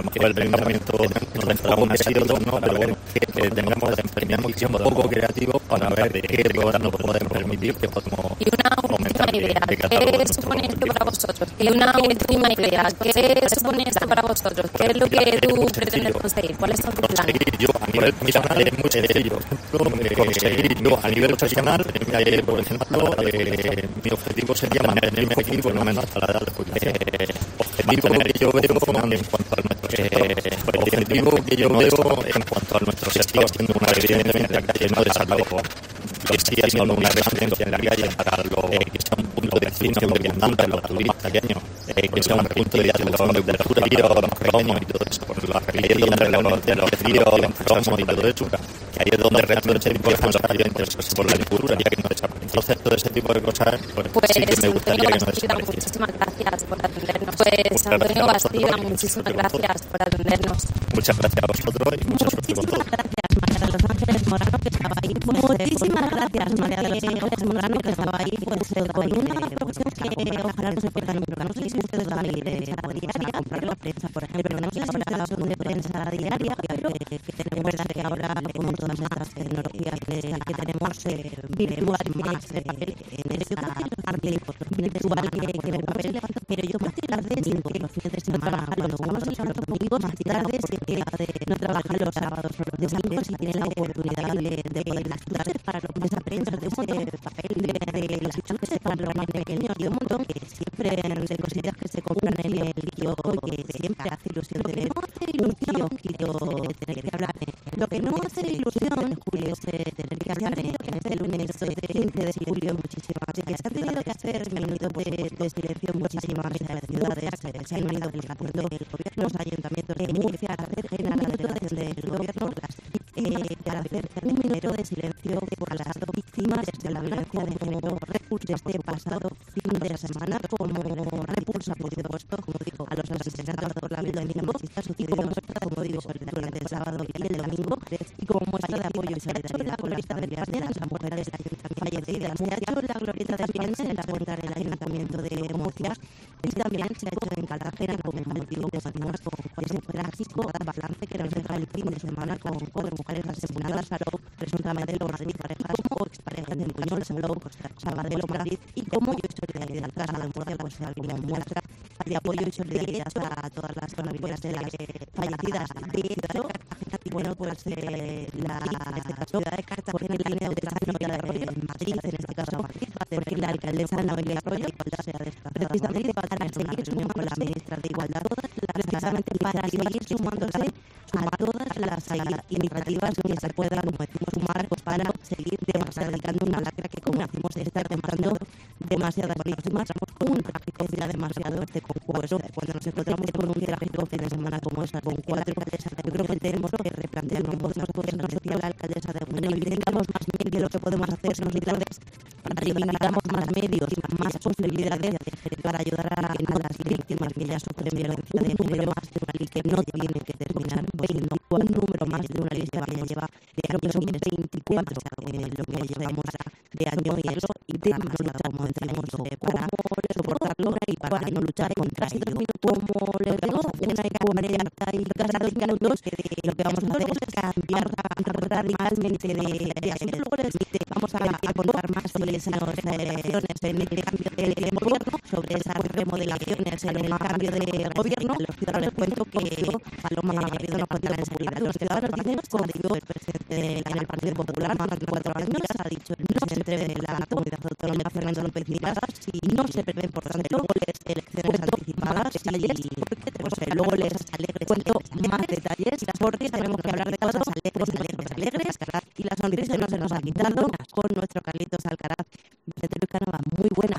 F: a lo mejor el ayuntamiento nos dejará una así o no, pero bueno, que, que tengamos, tengamos tiempo un poco creativo para ver de qué cosas nos podemos permitir, que podemos
A: y una
F: aumentar
A: última idea,
F: de
A: ¿qué supone esto para vosotros? Y una última idea, ¿qué supone esto para vosotros? ¿Qué es lo que tú pretendes conseguir? ¿Cuáles son tus planes?
F: Yo a nivel personal es muy sencillo. Conseguir yo a nivel profesional, eh, por ejemplo, eh, mi objetivo sería mantenerme aquí por lo menos hasta la edad de jubilación. Objetivo que yo veo en cuanto a nuestro sector. Objetivo que yo veo en cuanto a nuestro sector, siendo una evidentemente la calle no desalojo. Que siga siendo una residencia en la calle para lo que sea un punto de destino de viandantes, los turistas pequeños, eh, que sea un punto de destino de los de los ríos, los más pequeños y todo eso, por la calle donde los de los ríos, los enfermos y todo eso, que ahí es donde realmente se empiezan a salir intereses por la agricultura, ya que no desaparece. Entonces, todo ese tipo de cosas, pues,
A: pues
F: sí que me gustaría que no desapareciera.
A: Muchísimas gracias por atendernos. Pues Antonio Bastida, muchísimas gracias por atendernos.
F: Muchas gracias a vosotros y mucha suerte con todo.
D: María de los Ángeles Morano, que estaba ahí. Pues, muchísimas gracias, María de los Ángeles Morano, que estaba ahí pues, con una promoción que ojalá no se pierda nunca. No sé si ustedes van a ir a comprar la prensa, por ejemplo. No sé si ustedes son de prensa diaria, que es verdad que ahora con todas estas tecnologías que, que tenemos eh, virtual más de papel, en esa parte virtual que, que en el papel, pero yo más tarde, los fines de semana, cuando uno se los domingos, más tarde se queda de no trabajar los sábados o los domingos y tiene la oportunidad de, de poder disfrutar para lo que esa prensa, de ese papel, de, de las cosas para los más pequeños y un montón que siempre de cositas que se compran en el kiosco y que siempre hace ilusión de ver un kiosquito de tener que hablar. Lo que no hace ilusión, Julio, es tener que hablar en este lunes quince de julio muchísimas veces. Se han tenido que hacer minutos de, de silencio en muchísimas ciudades, se han ido haciendo los ayuntamientos de Murcia, a hacer la delegación del gobierno, eh, para hacer un minuto de silencio por las víctimas de la violencia de género de este pasado fin de semana, como repulsa, por supuesto, como digo, a los asesinatos por la violencia machista sucedidos, como digo, durante el sábado y el domingo, y como muestra de apoyo y solidaridad con las familias de las mujeres fallecidas. Se ha hecho la glorieta de Piensa en la cuenta del Ayuntamiento de Murcia y también se ha hecho en Cartagena con motivo de continuar con ese trágico balance que nos deja el fin de semana con cuatro mujeres asesinadas, presuntamente por Madrid, parejas o exparejas del Puñol, Sabadell o Madrid, y como yo solidaridad al caso de Murcia, pues alguna muestra de apoyo y solidaridad a todas las familias de las fallecidas de Ciudad de Cartagena. Y bueno, pues eh, la ciudad de Cartagena, la línea de Madrid, en este caso, va a tener que la alcaldesa Noelia Arroyo sea precisamente para seguir sumando con la ministra de Igualdad, precisamente para seguir sumándose a todas las iniciativas que se puedan, como decimos, sumar para seguir erradicando una lacra que, como decimos, está demandando demasiadas víctimas, un tráfico ya demasiado compuesto. Cuando nos encontramos con un tráfico fin de semana como esta, con cuatro alcaldesas, yo creo que tenemos que replantearnos, podemos ponernos decía la alcaldesa de Unión, necesitamos más medios, lo que podemos hacer son unidades, reivindicamos más medios, más posibilidades para ayudar a, a las víctimas que ya sufren violencia de género, más de una ley que no tiene que terminar siendo un número más de una lista que ya lleva, creo que son veinticuatro eh, lo que llevamos de año y eso, y demasiado, como decimos, eh, para soportarlo y para no luchar contra ello. Como les digo, una cuarenta y casi dos minutos, que lo que vamos a hacer es cambiar radicalmente de, de asunto. Luego les vamos a, a contar más sobre esas elecciones en el cambio de gobierno, sobre esas remodelaciones en el cambio de gobierno. Pero les cuento que Paloma Garrido nos cuenta la enseguida. Los ciudadanos dicen, como digo, el presidente en el Partido Popular, más de cuatro años, ha dicho el presidente de la Comunidad Autónoma, Fernando López Miras, si no se prevén, por tanto, luego les elecciones anticipadas, y pues, luego les cuento más detalles, porque tenemos que hablar de cosas alegres, alegres, alegres, y la sonrisa no se nos ha quitado con nuestro Carlitos Alcaraz. Pedro Canova, muy buenas.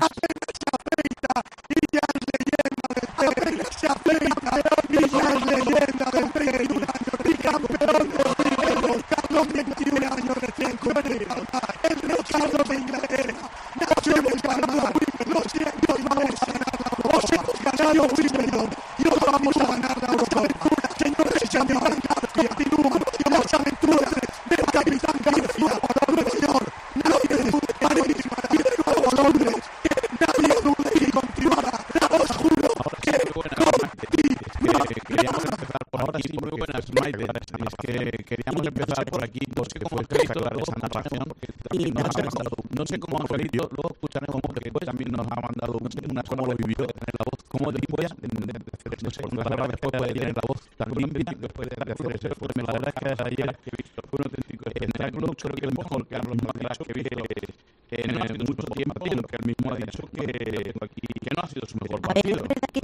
R: Se afeita, y ya es leyenda del Perú, y campeón de los Carlos, veintiún años recién cumplidos. El rey Carlos de Inglaterra nació en el Canadá, lo siento, y vamos a ganar la Europa. Os hemos ganado Wimbledon y os vamos a ganar la Europa. Señores y señores, continúan las aventuras del capitán García, por señor, nadie para disparar a los hombres, que nadie dude y continuará. Os juro que continuará.
G: queríamos empezar por ahora sí, muy buenas, Maite. Es que queríamos empezar por aquí porque fue espectacular esa narración. Y no sé, no sé cómo Angelito, luego escucharemos porque también nos ha mandado una cómo lo vivió en la voz, cómo después, no sé, unas horas después puede ir en la voz tan limpia después de hacer ese esfuerzo. La verdad es que ayer fue un auténtico espectáculo, creo que el mejor que Carlos Macras que vi en mucho tiempo, aunque él mismo ha dicho que, que no ha sido su mejor partido.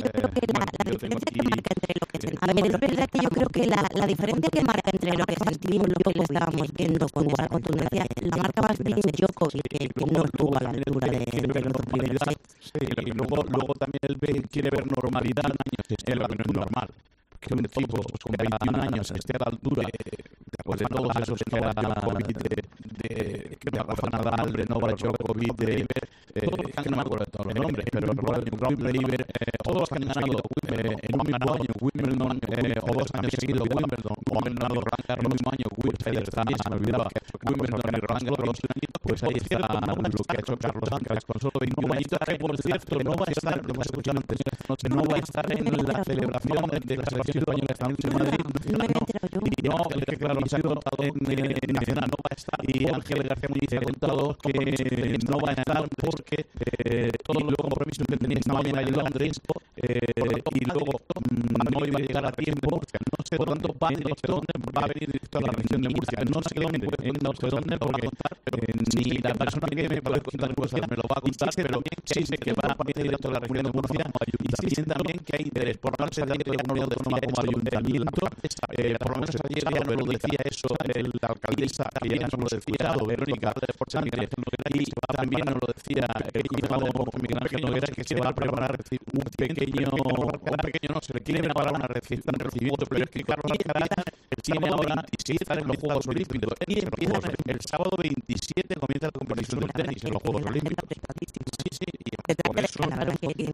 D: A ver, es verdad que yo creo que la, la diferencia que marca entre lo que sentimos, lo que le estábamos viendo con esa contundencia, la marca más bien Djokovic, que, que no estuvo a la altura de, de los primeros.
G: Sí, y luego, luego también él ve, quiere ver normalidad en lo que no es normal. Que un tipo con veintiún años esté a la altura después de todos esos que era COVID de, de, de Rafa Nadal, de Novak Djokovic, de eh, que no me acuerdo de todos los nombres, pero Rob Laver, eh, todos los que han ganado eh, en un mismo año Wimbledon, eh, o dos años seguidos Wimbledon, o han ganado Roland Garros en un mismo año, Federer también, se me olvidaba, Wimbledon y Roland Garros, pues ahí está lo que ha hecho Carlos Alcaraz con solo veintiún años, que por cierto no va a estar, lo hemos escuchado antes, no va a estar en la celebración de la selección española esta noche en Madrid, y no, es que claro, se ha contado en Nacional, no va a estar, y Ángel García Muñiz ha contado que no va a estar porque eh, todos los compromisos que tenía esta mañana en Londres, eh, y luego mm, no iba a llegar a tiempo, no sé, por tanto va directo, va a venir directo a la región de Murcia, no sé dónde, no sé dónde, porque eh, ni la persona que me puede contar cosas me lo va a contar, pero sí sé que va a venir directo a la región de Murcia, y sí sé también que hay interés por parte tanto de la comunidad autónoma como ayuntamiento, eh, por lo menos ayer ya nos lo decía eso la alcaldesa, que ya nos lo decía Verónica de Porchante, y también nos lo decía el comisionado Miguel Ángel Noguera, que se va a preparar un pequeño, un pequeño no, se le quiere preparar una recibimiento, pero es que Carlos Alcaraz tiene ahora y sí está en los Juegos Olímpicos, y empieza el sábado veintisiete, comienza la competición del tenis en los Juegos Olímpicos. Sí, sí, y por eso tendrá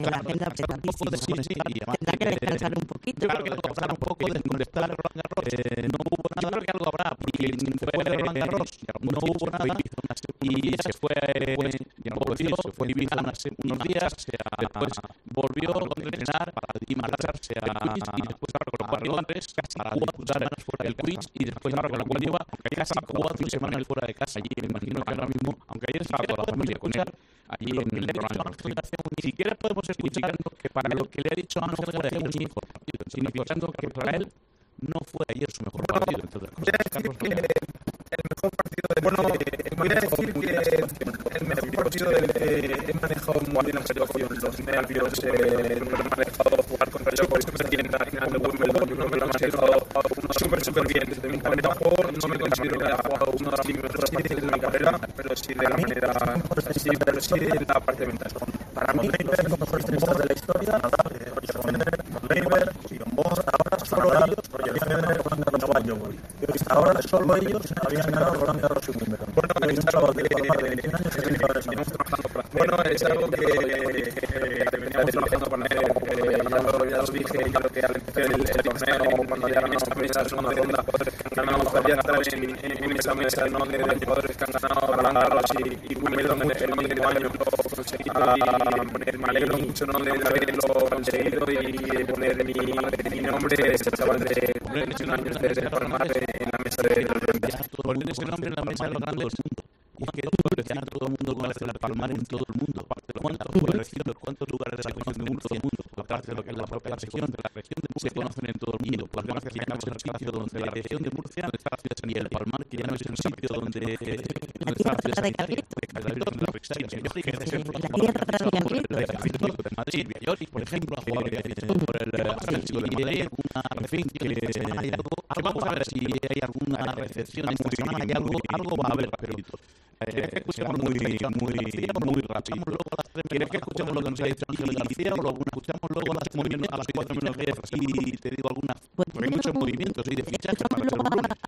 G: que descansar un poquito, claro que descansar un poco, desconectar Roland Garros, eh, no hubo nada, yo creo que algo habrá, porque después de Roland Garros no hubo nada y se fue, ya no puedo decir, se fue Ibiza unos días, después volvió a entrenar y marcharse a y después ahora con los cuadrantes para disputar el quiz y después ahora con la cual lleva casi cuatro semanas fuera de casa. Allí me imagino que ahora mismo, aunque ayer estaba toda la familia con él, allí en Roland Garros, ni siquiera podemos escuchar que para lo que le ha dicho no fue ayer su mejor partido, significando que para él no fue ayer su mejor partido. Entonces, Carlos,
I: el mejor partido del bueno, voy a decir que el mejor partido del que he manejado muy bien la situación, los nervios, eh, no me he manejado jugar contra Djokovic, que se tiene en la final de Wimbledon, yo creo que lo he manejado súper, súper bien. Desde mi cuarenta juego, no me considero que haya jugado uno de los mejores partidos de mi carrera, pero sí de la manera, sí, pero sí de la parte mental. Para mí, los mejores tenistas de la historia, Roger Federer, Laver, Bjorn Borg, ahora solo ellos, Roger Federer, Roland Garros, Novak Djokovic. Hasta ahora solo ellos habían ganado Roland Garros y Wimbledon. Bueno, es algo que bueno, es algo que veníamos trabajando para hacer. Ya os dije, yo creo que al empezar el torneo, cuando ya ganamos esta mesa, es una ronda, ganamos todavía estar en esa mesa, no de jugadores que han ganado Roland Garros y Wimbledon en el último año, lo conseguido. Me alegro mucho de haberlo conseguido y poner mi nombre, ese chaval de veintiún años de Palmar en la mesa de los grandes.
G: Poner ese nombre en la mesa de los grandes y es que todo el mundo conoce el Palmar en todo el mundo. ¿Cuántos poblaciones, cuántos lugares de la región de Murcia, aparte de lo que es la propia región de la región de Murcia, se conocen en todo el mundo? Palmar, que ya no es el sitio donde la región de Murcia y el Palmar, que ya no es el sitio donde está la ciudad de Calvitos, de Calvitos, de Madrid, Villori, por ejemplo, ha jugado por el Atlético de Madrid, en fin, que hay algo, vamos a ver si hay alguna recepción emocional, hay algo, algo va a haber, pero ¿quieres que escuchemos muy, muy, muy rápido? ¿Quieres que escuchemos lo que nos ha dicho Ángel García o lo escuchamos luego a las, a las cuatro menos diez y te digo algunas? Porque hay muchos movimientos y de fichajes para hacer un lunes.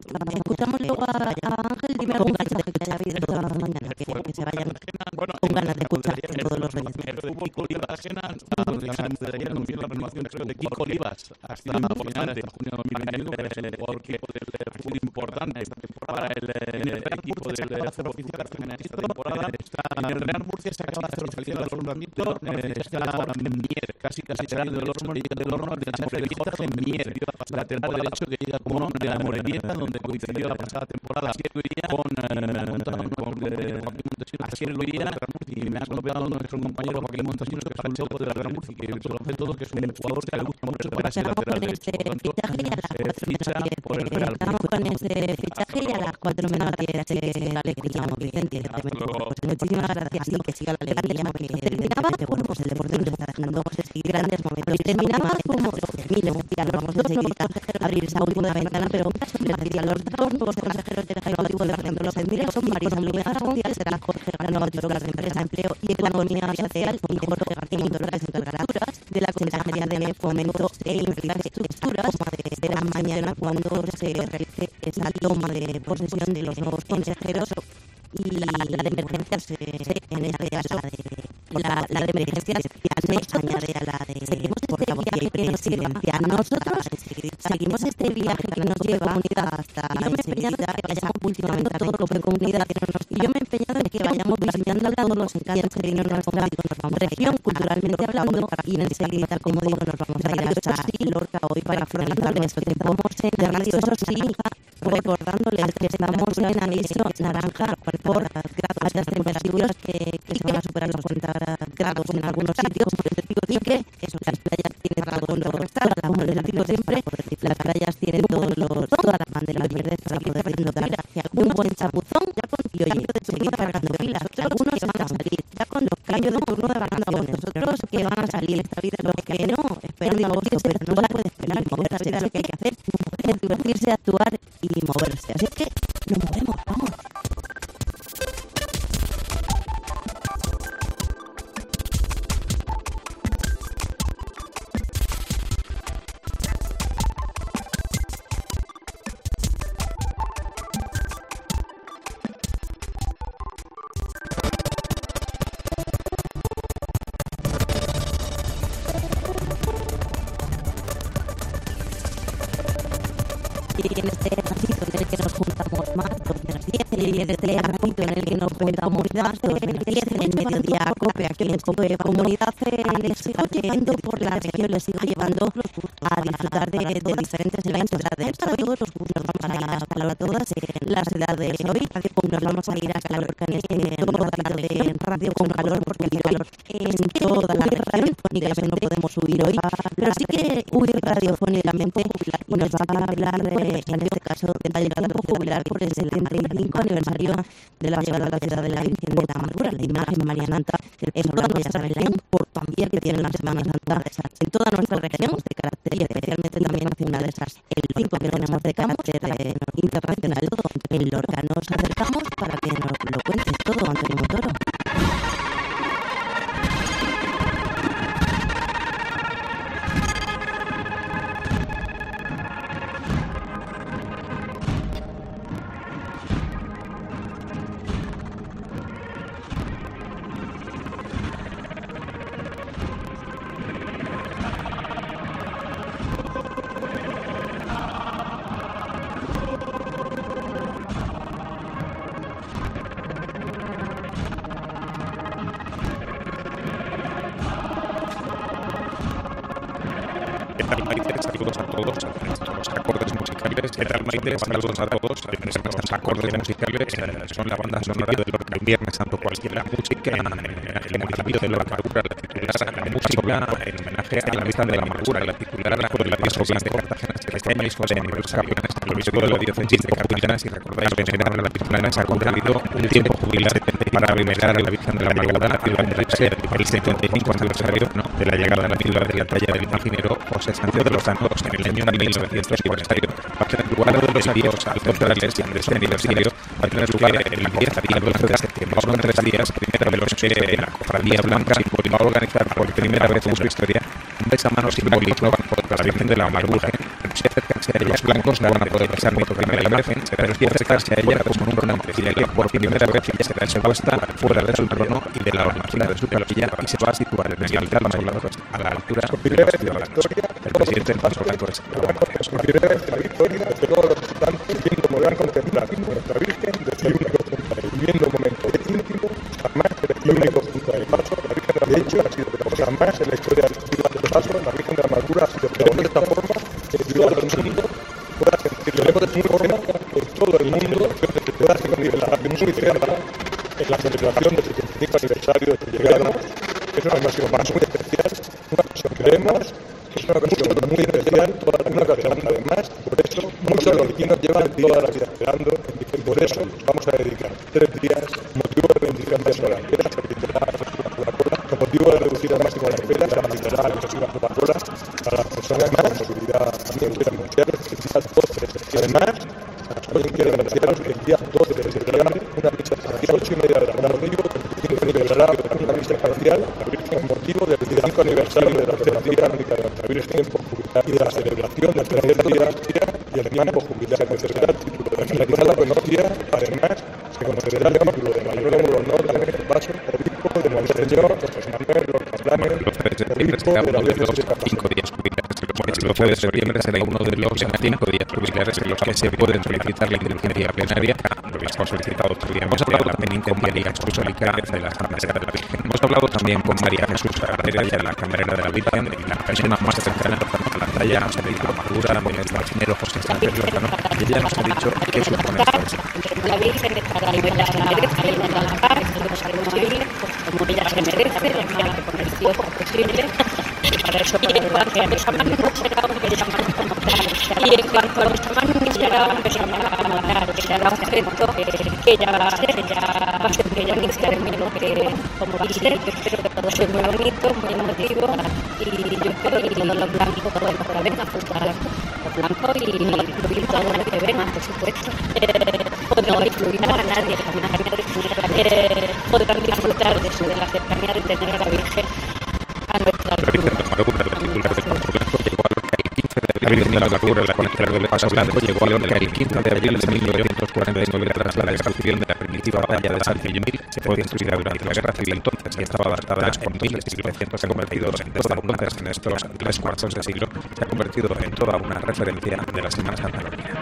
D: Escuchamos luego a Ángel, dime algún ganador que haya habido toda la mañana, que se vayan con ganas de escuchar a todos los oyentes.
G: Kiko Olivas anunciaría la renovación de Kiko Olivas hasta finales de junio de dos mil veintiuno, que es el jugador que fue importante para el equipo del Cerro Oficial esta temporada. En el Real Murcia se acaba de hacer oficial el nombramiento, está Mier, casi casi saliendo del horno del horno del Chávez de Jorge Mier, lateral derecho que llega como de la Morevieta, donde coincidió la pasada temporada con Asier Luría, y me ha comentado nuestro compañero Joaquín Montesinos, que es el loco de la Real Murcia, que lo hace todo, que es un jugador que le gusta mucho para ese lateral derecho. Por tanto,
D: Estamos con este fichaje y a las cuatro menos diez le escuchamos, Vicente. Muchísimas gracias y que siga la alegría, porque terminaba, bueno, pues el deporte nos está dejando grandes momentos. Y terminaba como termine, nos vamos a seguir a abrir esa última ventana, pero les diría los dos nuevos consejeros del Ejecutivo de Ejemplo, los Emires son María Luisa García, será Jorge García, titular de Empresa, Empleo y Economía Social, y Jorge García, titular que se encargará de la Consejería de Fomento e Infraestructuras, de la mañana cuando se realice esa toma de posesión de los nuevos consejeros y la de emergencias, en este caso la, la de emergencias se añade a la de portavoz y presidencia. Nosotros seguimos este viaje que nos lleva hasta enseguida, que vayamos últimamente a todo lo que comunidad, y yo me he empeñado en que vayamos visitando todos los encantos que tiene nuestra región, culturalmente hablando, y enseguida, como digo, nos vamos a ir hasta Lorca hoy para finalizar nuestro tiempo de radio. Eso sí, recordándoles que estamos en aviso naranja por altas temperaturas que, que se van a superar los cuarenta grados en algunos sitios, y que eso, las playas tienen todo lo restar, como les digo siempre, las playas tienen todos los, todas las banderas verdes para poder notar un buen chapuzón, y oye, seguir cargando pilas. Algunos van a salir ya con los cambios de turno de vacaciones, otros que van a salir, los que no, esperan agosto, pero no la puede esperar, moverse, es lo que hay que hacer, es divertirse, actuar y moverse. Así que nos movemos, vamos. Y en este ratito en el que nos juntamos más, dos menos diez, y en este ratito en el que nos juntamos más, dos menos diez, en el mediodía COPE, aquí en COPE Comunidad, les sigo llevando por la región, les sigo llevando a disfrutar de, de diferentes eventos, edades. Para todos los cursos vamos a ir hasta la todas las edades. Hoy nos vamos a ir hasta la Lorca en este todo ratito de radio con calor, porque hay calor en toda la región, únicamente no podemos huir hoy, pero sí que huir radiofónicamente, y nos va a hablar de, en este caso, del Ayuntamiento Popular por el setenta y cinco aniversario de la llegada a la ciudad de la Virgen de la Amargura, la imagen María Santa, en toda nuestra región, por también que tiene la Semana Santa en toda nuestra región, de carácter y especialmente también hacia una de esas, el cinco que tenemos de carácter internacional en Lorca. Nos acercamos para que nos lo cuentes todo, Antonio Montoro.
P: Saludos a todos, los acordes musicales, ¿qué tal, Maite? Saludos a todos, los acordes musicales son la banda sonora del Lorca Viernes Santo cualquiera, música en el municipio de Lorca, la titular, la música en homenaje a la Virgen de la Amargura, la titular por la Pieza Blanca de Cartagena, que este año fue en los campeones del obispo de la diócesis de Cartagena. Si recordáis, venerar a la Virgen se ha concedido un tiempo jubilar para venerar a la Virgen de la Amargura y cumplirse el setenta y cinco aniversario de la llegada de la titular de la talla del imaginero José Sánchez de los Santos en el año mil novecientos aniversario. Va a tener lugar de los adiós al centrales y de su aniversario. Va a tener lugar en la fiesta día doce de septiembre. Son tres días, primero de los que la Cofradía Blanca va a organizar por primera vez en su historia un besamano simbólico por la Virgen de la Amargura. Se acercan
F: acercarse a ella. Los blancos no van a poder pasar ni tocar la imagen, pero sí acercarse a ella como nunca antes. Y de que por primera vez ella será expuesta fuera de su trono y de la hornacina de su capilla y se va a situar en el altar mayor a la altura de los ciudadanos. El presidente entonces blanco es
K: por primera vez en la historia de todos los visitantes viendo podrán contemplar a nuestra Virgen desde el único punto de viviendo un momento íntimo jamás el único punto de paso la Virgen de la hecho ha sido jamás en la historia del paso la Virgen de la Amargura ha sido de esta forma que todo el mundo pueda sentirlo de forma que todo el mundo pueda sentir la muy cerca en la celebración del setenta y cinco aniversario de su llegada. Es una ocasión más muy especial, una ocasión que vemos, es una ocasión muy especial, toda una ocasión además, por eso muchos de los vecinos llevan toda la vida esperando y por eso vamos a dedicar tres días, motivo de reivindicación de la espera, se habilitará la Coca-Cola, con motivo de reducir al máximo la espera, se habilitará la Coca-Cola para las personas con movilidad también puedan anunciar el día doce de septiembre. Además, también quiero anunciaros que el día doce de septiembre, una misa parcial, ocho y media de la tarde, celebrará una misa parcial con motivo del veinticinco aniversario de la tercera canónica de nuestra Virgen y de la celebración del tercer día y el tiempo jubilar que se será el título de finalizar la conocida. Además, se conocerá el título de mayor honor de Vaso, obispo de Monseñor José Manuel Lorca Blanes, obispo de la diócesis de
F: cinco días jubilares. El doce de septiembre será uno de los cinco días jubilares en los que se pueden solicitar la indulgencia plenaria, lo que hemos solicitado previamente a la penitenciaria apostólica de la Camarera de la Virgen. Hemos hablado también con María Jesús Carrera, de la Camarera de la Virgen, y la persona más cercana a la talla, se dedica a la madura, del ingeniero José Sánchez Lozano, y ella nos ha dicho que supone esto.
A: La Virgen estará en la merece, en el altar, como ella se merece, la enviamos con el tiempo posible. Para eso, para llevarse a los hermanos consagrados, que llamamos como tal. Y en cuanto a los hermanos consagrados, que llamamos como tal, que será un evento que ella va a hacer, ella va a ser que ella inicia el mismo que como dice, yo espero que todo sea muy bonito, muy emotivo, y yo espero que todos los blancos puedan venir a apuntar los blancos y incluir todo lo que vengan, por supuesto. O no excluir a nadie, jamás eh, podrán disfrutar de eso, de la cercanía de tener a la Virgen.
F: La Virgen de Amargura, la titular del Paso Blanco, llegó a Lorca el quince de abril. La Virgen de Amargura, la titular del Paso Blanco, llegó a Lorca el quince de abril de mil novecientos cuarenta y nueve tras la destrucción de la primitiva batalla de San Gilmil. Se fue construida durante la Guerra Civil entonces y estaba adaptada a los miles de siglos. Se ha convertido en toda abundancia en estos tres cuartos de siglo. Se ha convertido en toda una referencia de la Semana Santa Gloria.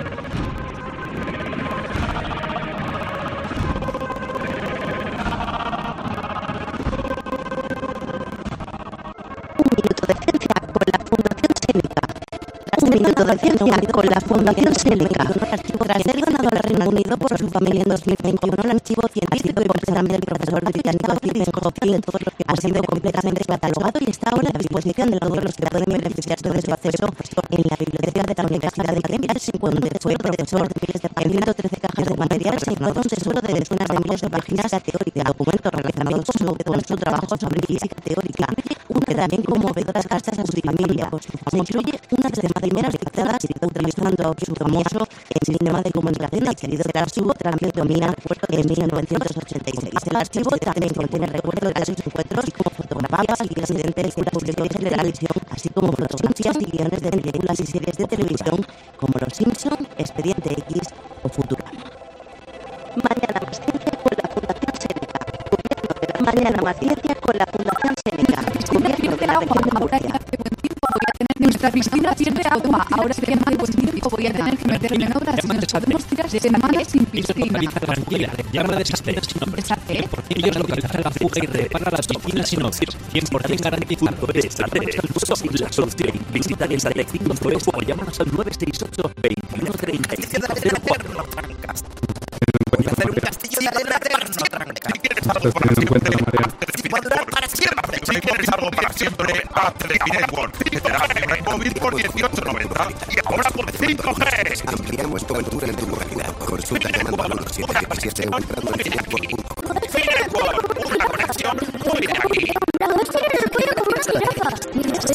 D: Un minuto de ciencia con la Fundación Seneca. Tras ser donado al Reino Unido por su familia en dos mil veintiuno, el archivo científico y personal del profesor británico Stephen Hawking ha sido completamente catalogado y está ahora a disposición de todos los que pueden beneficiarse de su acceso en la biblioteca de la Universidad de Cambridge, donde fue profesor. En ciento trece cajas de material se encontró un tesoro de decenas de miles de páginas teóricas, documentos relacionados con su trabajo sobre física teórica, aunque también conmovedoras cartas a su familia. Incluye unas de primeras dictadas utilizando su famoso sistema de comunicación adquirido del archivo Transmitomina en mil novecientos ochenta y seis. El archivo también contiene recuerdos de sus encuentros como fotogramas y accidentes que publicó en la televisión, así como fotografías y guiones de películas y series de televisión como Los Simpson, Expediente X o Futurama. Mañana más ciencia con la Fundación Seneca. Mañana más ciencia con la Fundación Seneca. Gobierno de la región de Murcia.
N: Nuestra piscina pierde agua. Ahora que más buen tiempo voy a tener que meterme en obras y nos podemos tirar semanas sin piscina.
J: Tranquila, llama a Desastres sin nombre. Porque ellos localizan la fuga y repara las piscinas sin opción. cien por ciento garantizado. Desastres, somos la solución. Visita Desastres cinco Forest o llámanos al nueve seis ocho, veintiuno treinta y cinco cero cuatro.
S: Voy a hacer un castillo de arena eterno, tranca.
K: Si quieres algo para siempre,
S: va a durar para siempre.
R: Si quieres algo para siempre, hazte de Network. Te dará fibra móvil por dieciocho noventa y ahora por cinco G.
S: Ampliamos cobertura en tu máquina. Consulta llamando al uno siete siete siete o entrando en Network punto com.
R: Network, una conexión muy de aquí.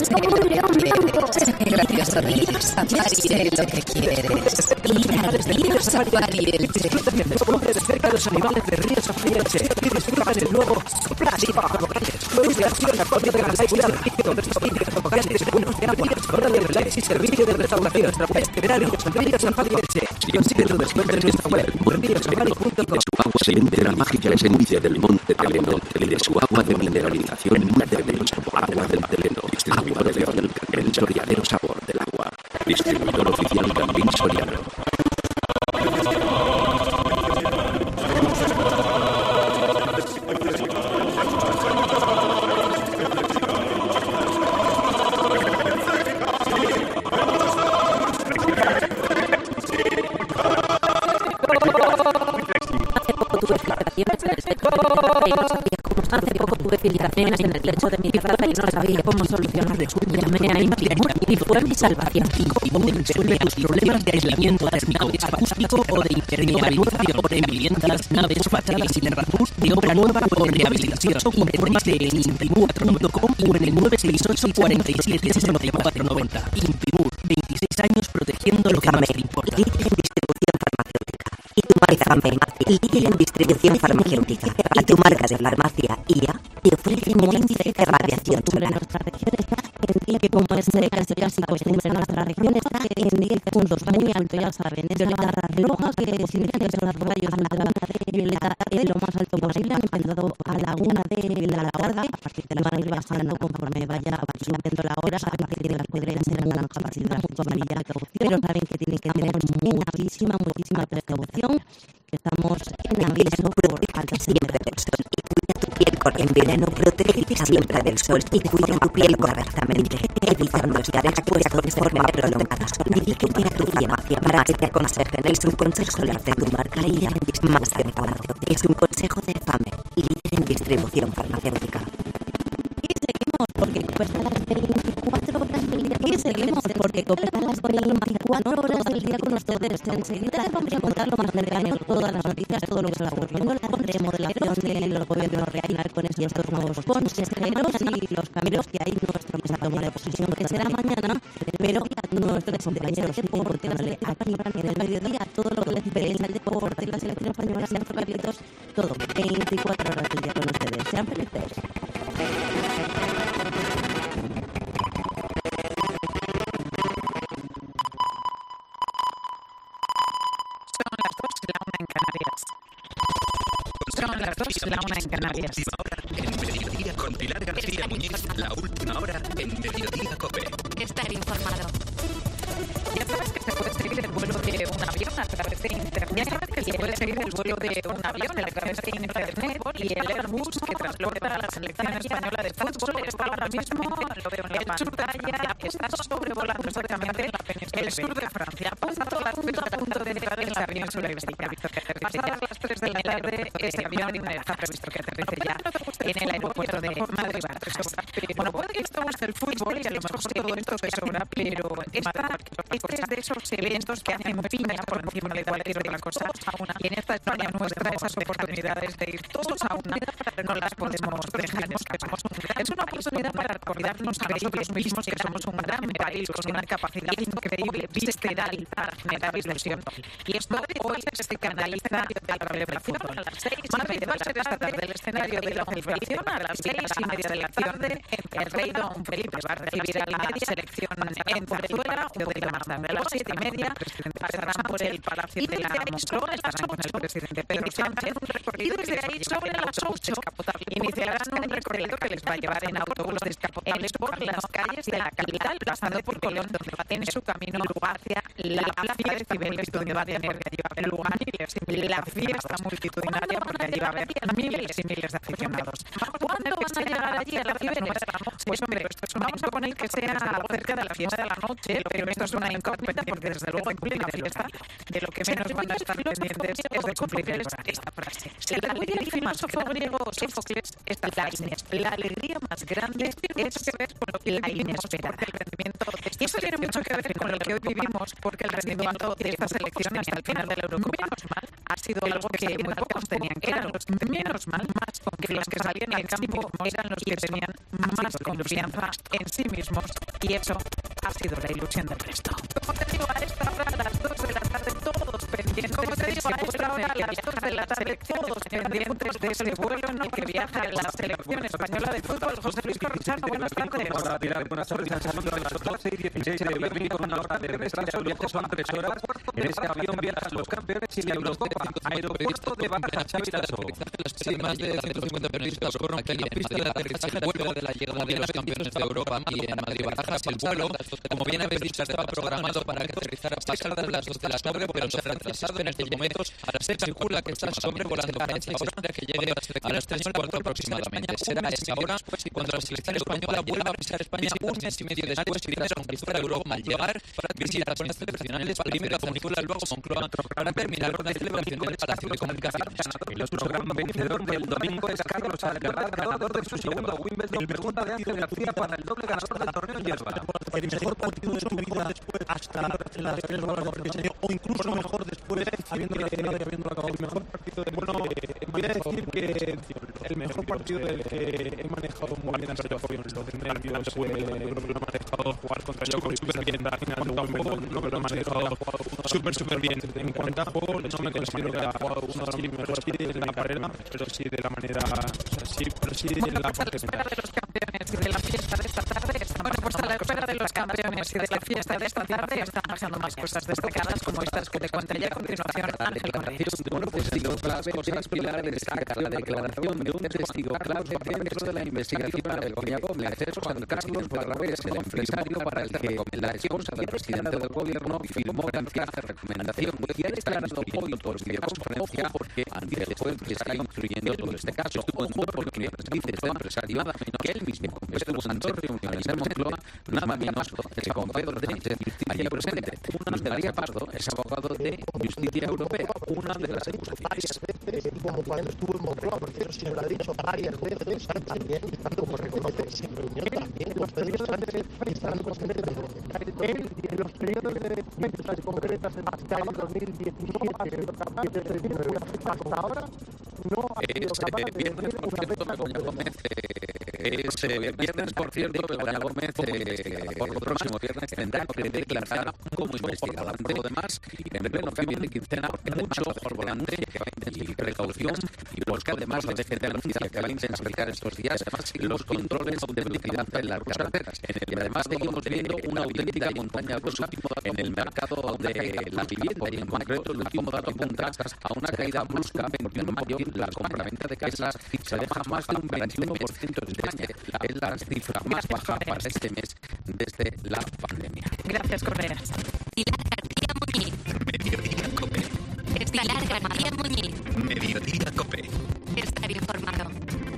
N: gracioso ríos, Safari es lo que quieres. Ir al río Safari Elche.
J: Descubre de cerca los animales de Río Safari Elche y disfruta del nuevo Splash Provocales. Nueva diversión acuática de Gansai, servicio de servicios provocantes, seguros de agua, zona de relax y servicio de restauración. Este verano, Río Safari Elche. Consigue tu descuento en nuestra web, río safari punto com.
O: Su agua se vende la mágica esencia del monte Teleno y de su agua de mineralización de los agua del Teleno. Distribuidor oficial el Soriadero Sabor del Agua. Distribuidor oficial Gambín Soriano.
A: Hace poco tuve filtraciones en el techo de mi terraza y no sabía cómo solucionarlo. Llamé a Implimur y fue mi salvación.
J: Implimur resuelve tus problemas de aislamiento térmico, acústico o de impermeabilización en viviendas, naves, fachadas y terrazas de obra nueva o rehabilitación. Infórmate en implimur punto com o en el nueve seis ocho, cuarenta y siete, sesenta y cuatro noventa. Implimur, veintiséis años protegiendo lo que más te importa.
A: Líder en distribución farmacéutica. Y tu marca de farmacia I A te ofrece muy de radiación. Nuestra región está en diez, como es casi casi costumbre, nuestra región está en diez puntos muy alto, ya saben. Es violeta roja, que significa que son los rayos ultravioleta de violeta es lo más alto posible, empezando a la una de la tarde, a partir de la mañana bajando conforme vaya subiendo la hora, saben que tiene las podrían ser una capacidad mucho amarilla, pero saben que tienen que tener muchísima, muchísima precaución. Estamos en aviso por alta siempre del sol y cuida tu piel con en verano, protégete siempre del sol y cuida tu piel correctamente, evitando estar expuesto de forma prolongada. Dirígete a tu farmacia para que te aconsejen. Es un consejo de tu marca I A más adecuado. Es un consejo de FAME y líder en distribución farmacéutica. Y seguimos porque cuesta las veinticuatro horas del día. Y seguimos porque cuesta las veinticuatro horas del día con ustedes. Enseguida les vamos a contar lo más cercano, todas las noticias, todo lo que está ocurriendo, la remodelación de los gobiernos regionales con estos nuevos consejeros y los cambios que hay en nuestra mesa toma de posición, que será mañana, pero nuestros compañeros siguen contándole aquí en el mediodía todo lo que les interesa el deporte, la selección española, los Carlitos, todo veinticuatro horas del día con ustedes. Sean felices.
T: Son las dos y la una en Canarias.
B: Última hora en Mediodía con Pilar García Muñiz. La última hora en Mediodía Cope.
N: Estar informado.
T: Ya sabes que se puede seguir el vuelo de un avión a través de internet. Ya sabes que se puede seguir el vuelo de un avión a través de internet y el Airbus que transporta a la selección española de fútbol está ahora mismo, lo veo en la pantalla, está sobrevolando exactamente el sur de Francia. Pasado las tres a punto de entrar en la península ibérica. Pasadas las tres de la tarde, ese avión está previsto que aterrice ya en el aeropuerto de Madrid. Bueno, puede que esto guste el fútbol y a lo mejor todo esto te sobra, pero esta, este es de esos eventos que hacen piña por encima de cualquier otra cosa. Y en esta España nuestra, esas oportunidades de ir todos a una no las podemos dejar escapar. Es una oportunidad para recordarnos a nosotros mismos que somos un gran país con una capacidad increíble visceral para generar ilusión. Y esto hoy se canaliza a través del fútbol. Madrid va a ser esta tarde el escenario de la celebración a las seis y media de la tarde. El rey Don Felipe va a recibir a la selección en Zarzuela, un poquito más tarde a las siete y media. Pasarán por el Palacio de la Moncloa, estarán con el presidente Pedro Sánchez. Y desde ahí, sobre las ocho, iniciarán un recorrido que les va a llevar en autobús descapotables por las calles de la capital, pasando por Colón, donde va a tener su camino hacia la plaza de Cibeles, donde va a tener lugar la fiesta multitudinaria, porque allí va a haber miles y miles de aficionados. ¿Cuándo van a llegar allí a la Cibeles? Pues hombre, vamos a poner que sea cerca de la fiesta de la noche, pero esto es una incógnita, porque desde luego en plena fiesta, de lo que menos van a estar pendientes oyentes es de cumplir esta frase. La huella del filósofo griego Sófocles es la, la alegría más grande es la inesperada. Y eso tiene mucho que ver con lo que hoy vivimos, porque el rendimiento de estas elecciones al final de la Eurocopa ha sido algo que muy pocos tenían claro. Menos mal, más que los que salían al campo eran los que tenían más confianza en sí mismos, y eso ha sido la ilusión del resto. Como te digo, a esta hora, a las dos de la tarde, todos pendientes. Como te digo, a esta hora, a las dos de la tarde, todos pendientes de ese vuelo en el que viaja la selección española de fútbol. José Luis Corrochano, buenas tardes.
U: Hola, Pilar, buenas tardes. Han salido a las doce y dieciséis de Berlín con una hora de retraso. El viaje son tres horas. En este avión viajan los campeones y la Eurocopa. Aeropuerto de Barajas, Xavi Lasso.
M: Sí, más de ciento cincuenta periodistas fueron aquí en la pista de aterrizaje el vuelo de la llegada de los campeones de Europa y en Madrid-Barajas. El vuelo, como bien habéis dicho, estaba programado para que aterrizara pasadas las dos de la tarde, pero se ha retrasado en estos momentos. Ahora se calcula que está sobrevolando Francia y se espera que llegue a las tres y cuarto aproximadamente. Será esa hora cuando la selección española vuelva a pisar España un mes y medio después y tras conquistar Europa. Al llegar, visita las zonas celebracionales, primero a Funicula, luego Moncloa, para terminar con la celebración del Palacio de Comunicaciones.
U: El otro gran vencedor del domingo es Carlos Alcaraz, ganador de su segundo Wimbledon. Pregunta de Ángel García para el doble ganador del torneo en hierba.
Q: El mejor partido de su vida después, hasta las tres horas de presentación, o incluso mejor después, habiendo terminado y habiendo acabado.
I: El mejor partido del bueno, eh, voy a decir que el mejor partido del que he manejado muy bien hasta hoy, los nervios, eh, creo que lo he manejado jugar contra Djokovic súper bien, al final no me lo he manejado súper súper bien. En cuanto a juego, no me considero que haya jugado uno de los mejores partidos de la carrera, pero sí de la manera, o sea, sí, pero sí de
T: bueno,
I: la
T: pues a la espera de los campeones y de la fiesta de esta tarde, bueno, pues a la espera de los campeones y de la fiesta de esta tarde están pasando más cosas destacadas como estas que te cuento ya a continuación Ángel Correa.
L: Un testigo clave, cosas Pilar destaca la declaración de un testigo clave dentro de la investigación del Coñaco Mercedes Juan Carlos Barrabés, el empresario para el que la esposa del presidente del gobierno firmó cantidad de recomendación y ha declarado hoy por videoconferencia porque ante el juez que está instruyendo todo este caso, ojo porque dice este empresario que él mismo estuvo en dos reuniones en Moncloa, nada menos que con Pedro Sánchez allí presente. Una de María Pardo es abogado de Justicia Europea, una de las acusaciones.
Q: Como cuando estuvo en Moncloa, porque eso se lo ha dicho varias veces, también, tanto como reconoce en reunión, también los periodos antes están conscientes de todo. Él, en los periodos de fechas concretas hasta el dos mil diecisiete, hasta ahora, no ha sido capaz de
L: viernes, por cierto, Begoña Gómez, es eh, viernes, por cierto, Begoña Gómez, eh, por el próximo viernes tendrá que declarar como investigador. Además, en pleno cambio de quincena, mucho por volante, que va a intensificar precaución y porque además la D G T anuncia que va a intensificar estos días los controles de velocidad en las carreteras. En el, además, seguimos viendo una auténtica montaña rusa en el mercado de la vivienda y en concreto el último dato apunta a una caída brusca. veintiuno de mayo, la compraventa de casas se deja más de un veintiuno por ciento en España. Es la cifra más baja para este mes desde la pandemia.
T: Gracias, Correas.
B: Pilar García Muñiz. Mediodía Cope. Pilar García Muñiz. Mediodía Cope. Estar informado.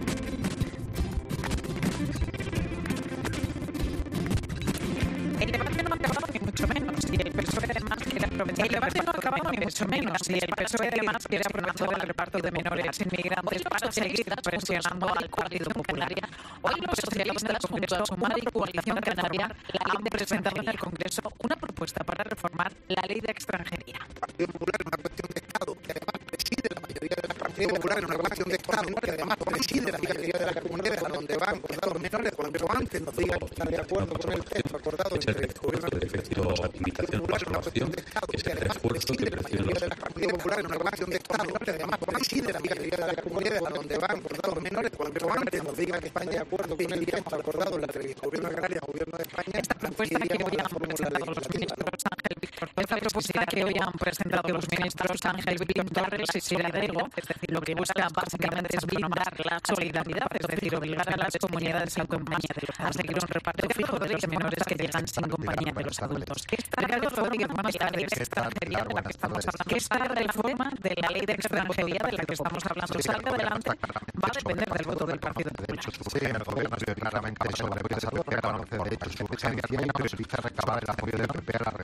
T: El debate no ha acabado ni mucho menos y el P S O E además quiere aprovechar el debate no ha acabado ni mucho menos y el P S O E además quiere aprovechar el reparto de menores inmigrantes para seguir presionando al Partido Popular. Hoy los socialistas junto a Sumar y Coalición Canaria han presentado en el Congreso una propuesta para reformar la ley de extranjería.
S: El Partido Popular es una cuestión de Estado que además preside la mayoría de la Partido Popular es una cuestión de Estado que además preside la mayoría de la comunidad a donde van acordados los menores cuando antes nos digan que están de acuerdo con el texto acordado
W: es el refuerzo del efecto invitación a la aprobación, es el refuerzo que prefieren los...
S: El Partido Popular es una cuestión de Estado que además preside la mayoría de la comunidad a donde van acordados los menores cuando antes nos digan que están de acuerdo con el texto acordado entre el gobierno agrario y el gobierno de España.
T: Esta propuesta que hoy han presentado los ministros Ángel Víctor Esta propuesta que hoy han presentado los ministros Ángel Víctor Torres y Sira Dego, es decir, lo que busca básicamente es blindar la solidaridad, es decir, obligar a las comunidades sin compañía a seguir un reparto fijo de los menores que llegan sin compañía de los adultos. Ricardo Rodríguez, buenas tardes. Extranjería de la que estamos hablando. Que esta reforma de la ley de extranjería de la que estamos hablando salga adelante va a depender del voto del Partido Popular.
X: Sí, el gobierno es claramente sobre voy a desarrollar la de hecho su urgencia y priorizar recabar el apoyo del P P a la reforma.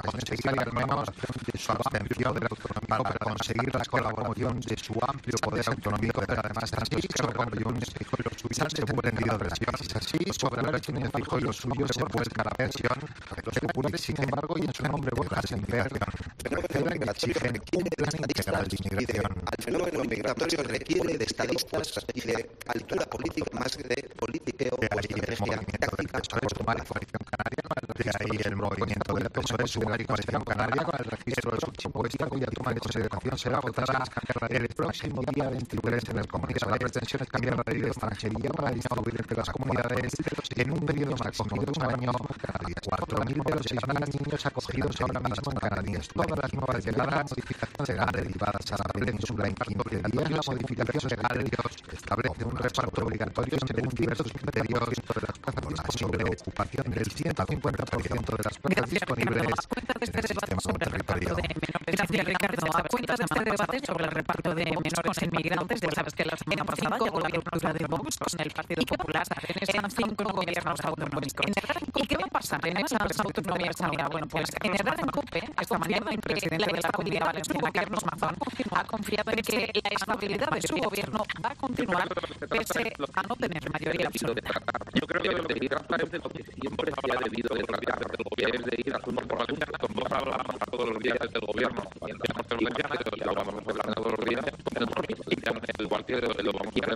E: conseguir al menos de su abstención para conseguir la colaboración de su amplio poder autonómico, pero además tanto Esquerra como Junts se han entendido versiones así, sobre la versión de Feijóo y los suyos se vuelca la versión de los populares, sin embargo, y en su nombre vuelca sin creación, refieren que exigen un plan integral de inmigración.
H: Al fenómeno migratorio requiere de estadistas y de altura política más que de politiqueo o estrategia táctica.
E: Sumar y coalición canaria, de ahí el movimiento del P S O E, sumar y coalición canaria con el registro de su propuesta cuya toma de consideración será votada el próximo día veintitrés en el Congreso. La pretensión es cambiar la ley de extranjería para distribuir entre las comunidades en un periodo máximo de un año cuatro mil de los seis mil niños acogidos ahora mismo en Canarias. Todas las nuevas llegadas serán derivadas a la península en quince días. La modificación legal establece un reparto obligatorio entre un diversos criterios con la sobreocupación del ciento cincuenta por ciento de las plazas disponibles en el sistema territorial.
T: Gracias, Ricardo. A cuenta de este debate sobre el reparto de menores inmigrantes, ya sabes que la semana pasada llegó la ruptura de Vox con el Partido Popular en cinco gobiernos autonómicos. ¿Y qué va a pasar en esas autonomías ahora? Bueno, pues en el en COPE, esta mañana, el presidente de la Comunidad Valenciana, Carlos Mazón, ha confiado en que la estabilidad de su gobierno va a continuar pese a no tener mayoría absoluta.
P: Yo creo que lo de ir transparente es lo que siempre se ha debido de tratar, que es de ir asunto por asunto, como hablamos todos los días del gobierno, y hablamos todos los días, igual que lo vamos a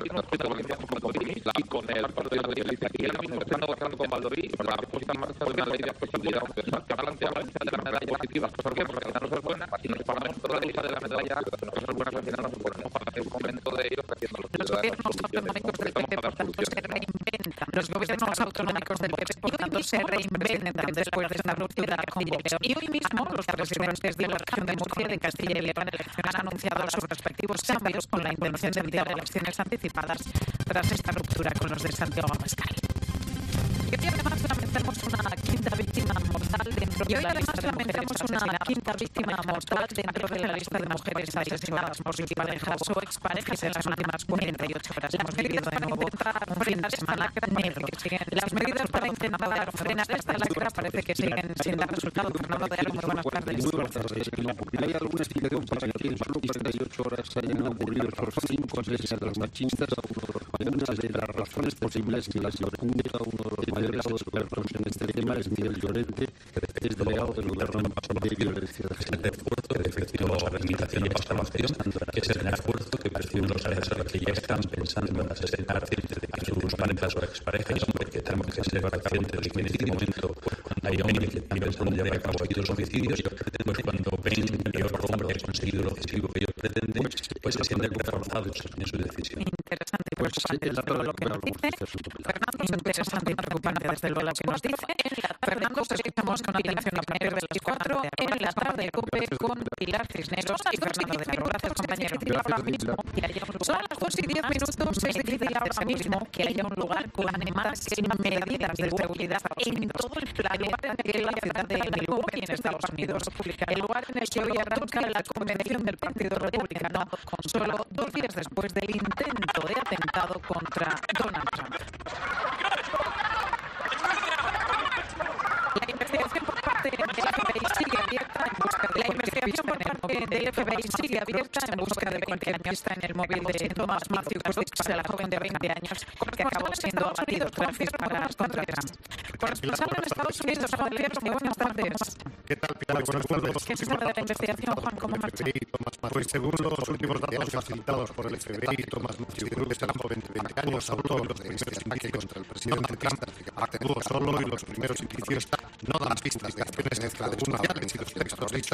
P: hacer y con el partido de Galicia, que ahora mismo están negociando con Valdoví la puesta en marcha de una ley de accesibilidad universal que ha planteado de la medalla positiva, ¿por qué? Porque no es buena, y nos paramos toda la lista de la medalla, cosas buenas al final nos ponemos para hacer un momento de ellos haciendo los
T: gobiernos autonómicos del P P, por tanto, se reinventan. Los gobiernos autonómicos del P P, por tanto, se reinventan después de esta ruptura con Vox. Y hoy mismo, los presidentes de la región de Murcia, de Castilla y León, han anunciado sus respectivos cambios con la intención de enviar elecciones anticipadas tras esta ruptura con los de Santiago Abascal. Y hoy además lamentamos una quinta víctima mortal dentro de la lista de mujeres una quinta víctima mortal dentro de la lista de mujeres asesinadas por sus parejas o exparejas en las últimas cuarenta y ocho horas. Hemos vivido de nuevo un fin de semana negro. Las medidas para intentar frenar esta lacra parece que siguen sin dar resultado. Fernando de Aro, muy buenas tardes.
V: ¿Hay alguna explicación para que en solo cuarenta y ocho horas hayan ocurrido esos cinco asesinatos machistas? Una de las razones posibles que las apunta uno de los mayores expertos en este tema es Miguel Llorente, es delegado del gobierno de violencia de género.
W: El esfuerzo que efectúa la organización y observación, que es el esfuerzo que perciben los agresores que ya están pensando en asesinar pacientes de que sus parejas o exparejas, porque tenemos que ser conscientes de que en este momento hay hombres que están pensando en llevar a cabo estos homicidios, pues cuando ven que otro hombre ha conseguido el objetivo que ellos pretenden, pues se sienten reforzados en su decisión.
T: Interesante y preocupante desde luego lo que nos dice Fernando, interesante y preocupante desde luego lo que nos dice Fernando. Os escuchamos con atención a partir de las cuatro en la tarde COPE con Pilar Cisneros y Fernando de Aro. Gracias, compañero. Son las dos y diez minutos. Es difícil ahora mismo que haya un lugar con más medidas de seguridad en todo el planeta que la ciudad de Milwaukee en Estados Unidos. El lugar en el que hoy arranca la convención del Partido Republicano, con solo dos días después del intento de atentado contra Donald Trump. La investigación por parte del F B I sigue abierta en busca de la investigación por parte del F B I sigue abierta en busca de cualquier pista en el móvil de Thomas Matthew Dix, la joven de veinte años que acabó siendo abatido tras disparar contra Trump. Corresponsal en Estados Unidos, Juan Pierre, muy buenas tardes.
E: ¿Qué tal, Pilar? Buenas tardes.
T: ¿Qué se sabe de la investigación, Juan? ¿Cómo marcha?
E: Pues según los últimos datos facilitados por el F B I, Thomas Matthew Dix, el joven de veinte años, autor de los primeros ataques contra el presidente Trump, actuó solo y los primeros indicios no dan pistas de acciones extrajudiciales y los textos dichos